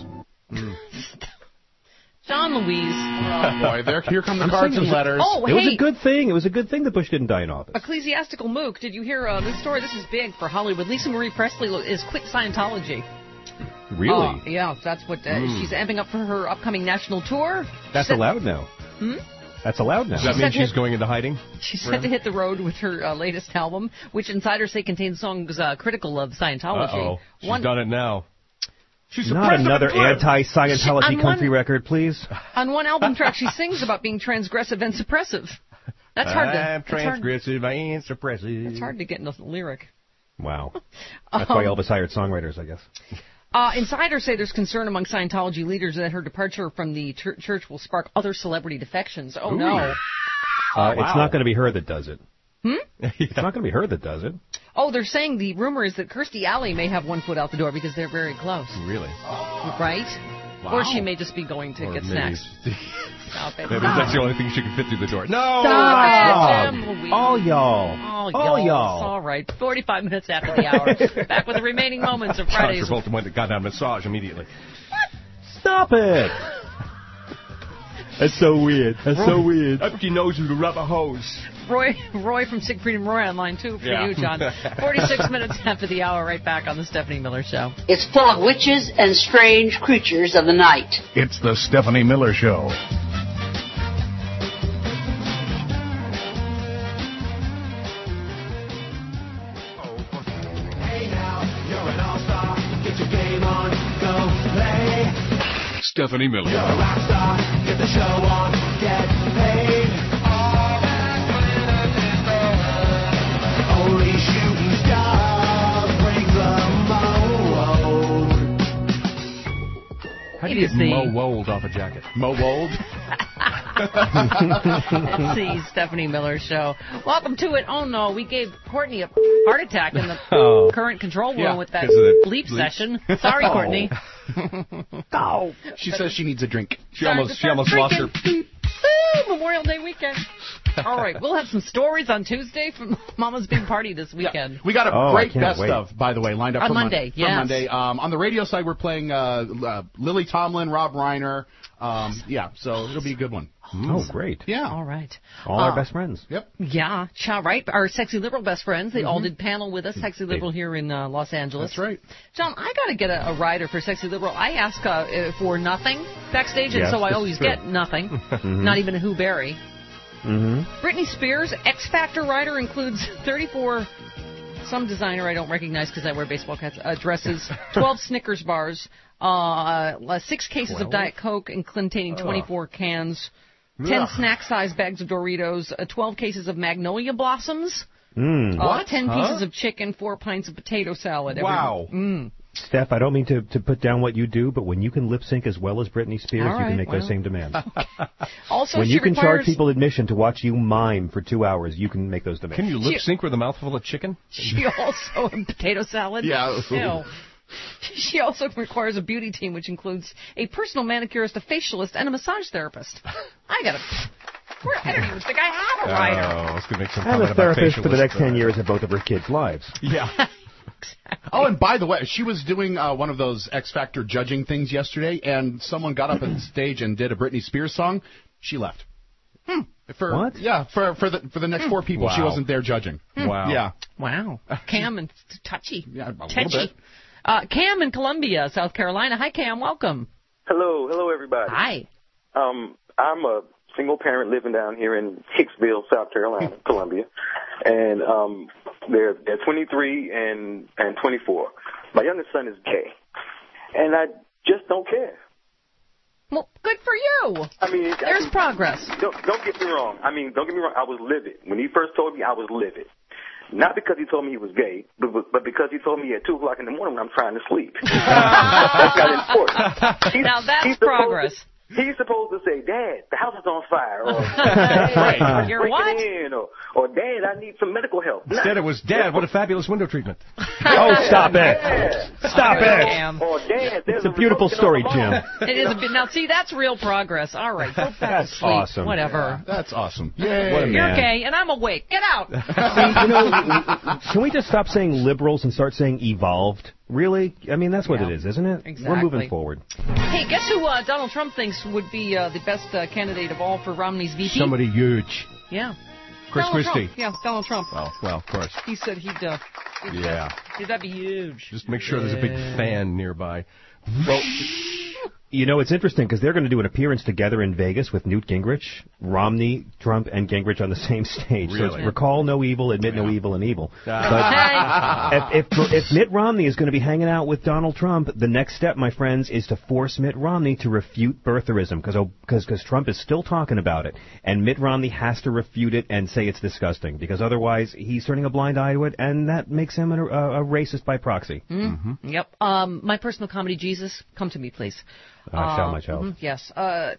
John Louise. Oh, boy, here come the cards and letters. Oh, it was a good thing. It was a good thing that Bush didn't die in office. Ecclesiastical Mook, did you hear this story? This is big for Hollywood. Lisa Marie Presley is quit Scientology. Really? Yeah, that's what she's amping up for her upcoming national tour. That's allowed now. That's allowed now. Does that mean she's going into hiding? She's set to hit the road with her latest album, which insiders say contains songs critical of Scientology. Uh-oh. She's done it now. She's not another anti-Scientology country record, please. On one album track, she sings about being transgressive and suppressive. That's hard to... I'm transgressive and suppressive. It's hard to get into the lyric. Wow. That's why Elvis hired songwriters, I guess. Insiders say there's concern among Scientology leaders that her departure from the church will spark other celebrity defections. Oh, no. It's not going to be her that does it. It's not going to be her that does it. Oh, they're saying the rumor is that Kirstie Alley may have one foot out the door because they're very close. Really? Right? Wow. Or she may just be going to get snacks. Stop it. Maybe that's the only thing she can fit through the door. No! Stop it, all y'all. All y'all. All right. 45 minutes after the hour. Back with the remaining moments of Friday's. John Travolta went and got a massage immediately. Stop it! That's so weird. That's so weird. I think he knows who to rub a hose. Roy from Siegfried and Roy on line 2 for you, John. 46 minutes after the hour, right back on the Stephanie Miller Show. It's full of witches and strange creatures of the night. It's the Stephanie Miller Show. Hey now, you're an all-star. Get your game on, go play. Stephanie Miller. You're a rock star. Get the show on, get paid. All that glitters is gold. Only shooting stars bring the mo. How do you get mo-wold off a jacket? Mo-wold? It's the Stephanie Miller Show. Welcome to it. Oh, no, we gave Courtney a heart attack in the current control room with that bleep session. Sorry, Courtney. Oh. She says she needs a drink. She almost lost her... Memorial Day weekend. All right, we'll have some stories on Tuesday from Mama's Big Party this weekend. Yeah. We got a great best of, by the way, lined up on for Monday. For Monday. On the radio side, we're playing Lily Tomlin, Rob Reiner. So it'll be a good one. Oh, great. Yeah. All right. All our best friends. Yep. Yeah, right. Our Sexy Liberal best friends. They all did panel with us, Sexy Liberal here in Los Angeles. That's right. John, I got to get a rider for Sexy Liberal. I ask for nothing backstage, and so I always get nothing. Not even a Who Berry. Britney Spears X Factor rider includes 34... some designer I don't recognize because I wear baseball caps, dresses, 12 Snickers bars, 6 cases of Diet Coke containing 24 cans, 10 snack-sized bags of Doritos, 12 cases of Magnolia Blossoms, 10 pieces of chicken, 4 pints of potato salad. Wow. Steph, I don't mean to put down what you do, but when you can lip sync as well as Britney Spears, you can make those same demands. Also, when you can charge people admission to watch you mime for 2 hours, you can make those demands. Can you lip sync with a mouthful of chicken? She also potato salad. Yeah. Ew. She also requires a beauty team, which includes a personal manicurist, a facialist, and a massage therapist. I don't even think I have a rider. Oh, I was going to make some I'm a therapist for the next 10 years of both of her kids' lives. Yeah. Exactly. Oh, and by the way, she was doing one of those X Factor judging things yesterday, and someone got up on the stage and did a Britney Spears song. She left. What? Yeah, for the next 4 people, she wasn't there judging. Wow. Yeah. Wow. Cam and touchy. Yeah, a touchy. little bit. Cam in Columbia, South Carolina. Hi, Cam. Welcome. Hello, everybody. Hi. I'm a single parent living down here in Hicksville, South Carolina, Columbia, and they're 23 and 24. My youngest son is gay, and I just don't care. Well, good for you. I mean, there's progress. Don't get me wrong. I was livid. When he first told me, I was livid. Not because he told me he was gay, but because he told me at 2 o'clock in the morning when I'm trying to sleep. That's not important. Now that's progress. He's supposed to say, Dad, the house is on fire, or Right. Dad, You're what? in, or Dad, I need some medical help. Instead, it was, Dad, what a fabulous window treatment. Oh, stop it. Stop it. Or Dad, It's a beautiful story, Jim. It is a bit. Now, see, that's real progress. All right, go back to sleep. Awesome. Whatever. That's awesome. Yay. What a You're man. gay, and I'm awake. Get out. See, can we just stop saying liberals and start saying evolved? Really? I mean, that's what it is, isn't it? Exactly. We're moving forward. Hey, guess who Donald Trump thinks would be the best candidate of all for Romney's VP? Somebody huge. Yeah. Chris Donald Christie. Trump. Yeah, Donald Trump. Oh, well, of course. He said he'd Yeah. that'd be huge. Just make sure there's a big fan nearby. Well, you know, it's interesting because they're going to do an appearance together in Vegas with Newt Gingrich, Romney, Trump, and Gingrich on the same stage. So Really? it's recall no evil, admit no evil, and evil. But if Mitt Romney is going to be hanging out with Donald Trump, the next step, my friends, is to force Mitt Romney to refute birtherism because Trump is still talking about it. And Mitt Romney has to refute it and say it's disgusting because otherwise he's turning a blind eye to it, and that makes him a racist by proxy. Mm-hmm. Yep. My personal comedy, Jesus, come to me, please. I shall, my child. Yes.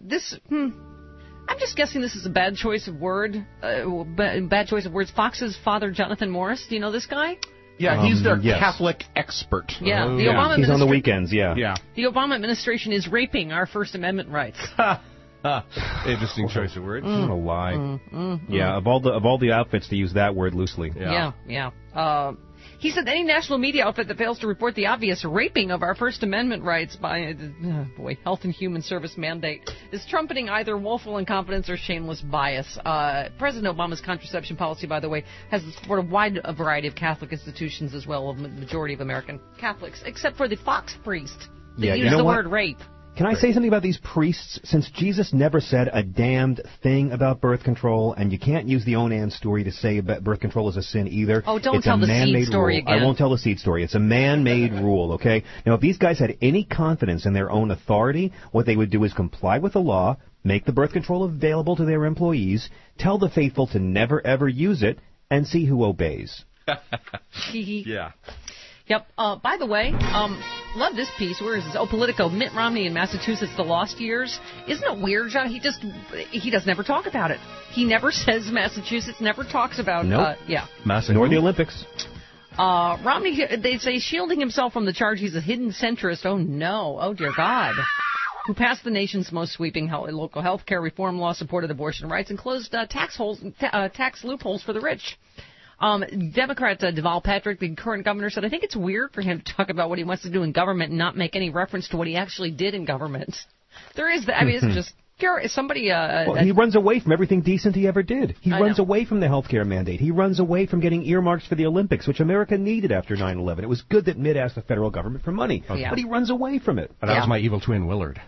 I'm just guessing this is a bad choice of word. Bad choice of words. Fox's father, Jonathan Morris. Do you know this guy? Yeah, he's their yes. Catholic expert. Yeah, the Obama He's on the administra- weekends, yeah. The Obama administration is raping our First Amendment rights. Interesting choice of words. What a lie. Yeah, of all the outfits to use that word loosely. Yeah. He said any national media outfit that fails to report the obvious raping of our First Amendment rights by, Health and Human Service mandate is trumpeting either woeful incompetence or shameless bias. President Obama's contraception policy, by the way, has the support of a wide variety of Catholic institutions as well, of the majority of American Catholics, except for the Fox priest that used the word rape. Can I say something about these priests? Since Jesus never said a damned thing about birth control, and you can't use the Onan story to say birth control is a sin either. Oh, don't it's tell a the man-made seed story rule. again. I won't tell the seed story. It's a man-made rule, okay? Now, if these guys had any confidence in their own authority, what they would do is comply with the law, make the birth control available to their employees, tell the faithful to never, ever use it, and see who obeys. Yeah. Yep. By the way, love this piece. Where is this? Oh, Politico. Mitt Romney in Massachusetts, the lost years. Isn't it weird, John? He does never talk about it. He never says Massachusetts, never talks about Nope. Nor the Olympics. Romney, they say, shielding himself from the charge he's a hidden centrist. Oh, no. Oh, dear God. Who passed the nation's most sweeping local health care reform law, supported abortion rights, and closed tax loopholes for the rich. Democrat Deval Patrick, the current governor, said, I think it's weird for him to talk about what he wants to do in government and not make any reference to what he actually did in government. There is that. I mean, it's just somebody... he runs away from everything decent he ever did. He runs away from the health care mandate. He runs away from getting earmarks for the Olympics, which America needed after 9/11. It was good that Mitt asked the federal government for money, but he runs away from it. That was my evil twin, Willard.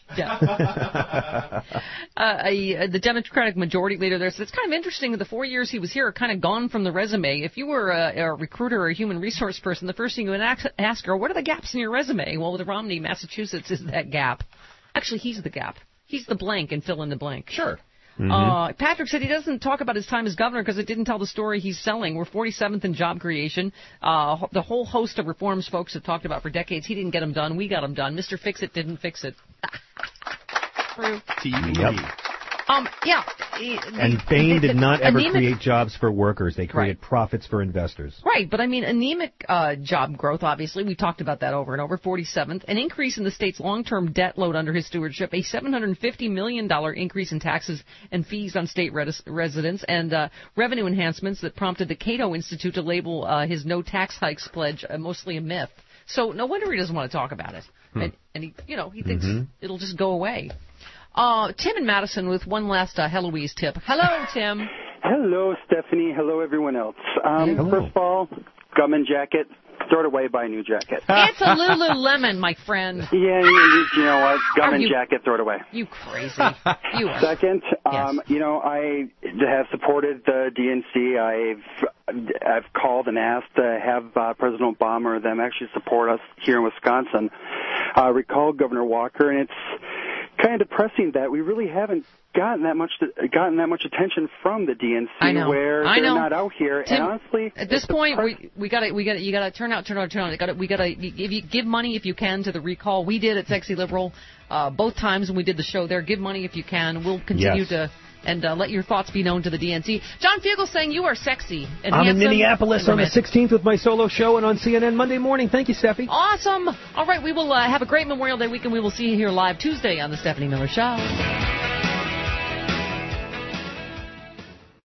Yeah. The Democratic Majority Leader there said it's kind of interesting that the 4 years he was here are kind of gone from the resume. If you were a recruiter or a human resource person, the first thing you would ask her, what are the gaps in your resume? Well, with Romney, Massachusetts is that gap. Actually, he's the gap. He's the blank and fill in the blank. Sure. Patrick said he doesn't talk about his time as governor because it didn't tell the story he's selling. We're 47th in job creation. The whole host of reforms folks have talked about for decades. He didn't get them done. We got them done. Mr. Fix-It didn't fix it. True. Yep. And Bain did not ever create jobs for workers. They created profits for investors. Right, but I mean, anemic job growth, obviously. We talked about that over and over. 47th. An increase in the state's long-term debt load under his stewardship. A $750 million increase in taxes and fees on state residents. And revenue enhancements that prompted the Cato Institute to label his no tax hikes pledge mostly a myth. So no wonder he doesn't want to talk about it. And he thinks it'll just go away. Tim in Madison with one last Heloise tip. Hello, Tim. Hello, Stephanie. Hello, everyone else. First of all, gum and jacket. Throw it away, buy a new jacket. It's a Lululemon, my friend. Yeah, you know what? Gum and jacket, throw it away. You crazy. You are. Second, I have supported the DNC. I've called and asked to have President Obama or them actually support us here in Wisconsin. Recall Governor Walker, and kind of depressing that we really haven't gotten that much attention from the DNC. I know. Where I they're know. not out here. Tim, and honestly, at this point, you gotta turn out. If you give money if you can to the recall. We did at Sexy Liberal both times when we did the show there. Give money if you can. We'll continue to. And let your thoughts be known to the DNC. John Fugel saying you are sexy and I'm handsome. in Minneapolis on the 16th with my solo show and on CNN Monday morning. Thank you, Steffi. Awesome. All right, we will have a great Memorial Day weekend. We will see you here live Tuesday on the Stephanie Miller Show.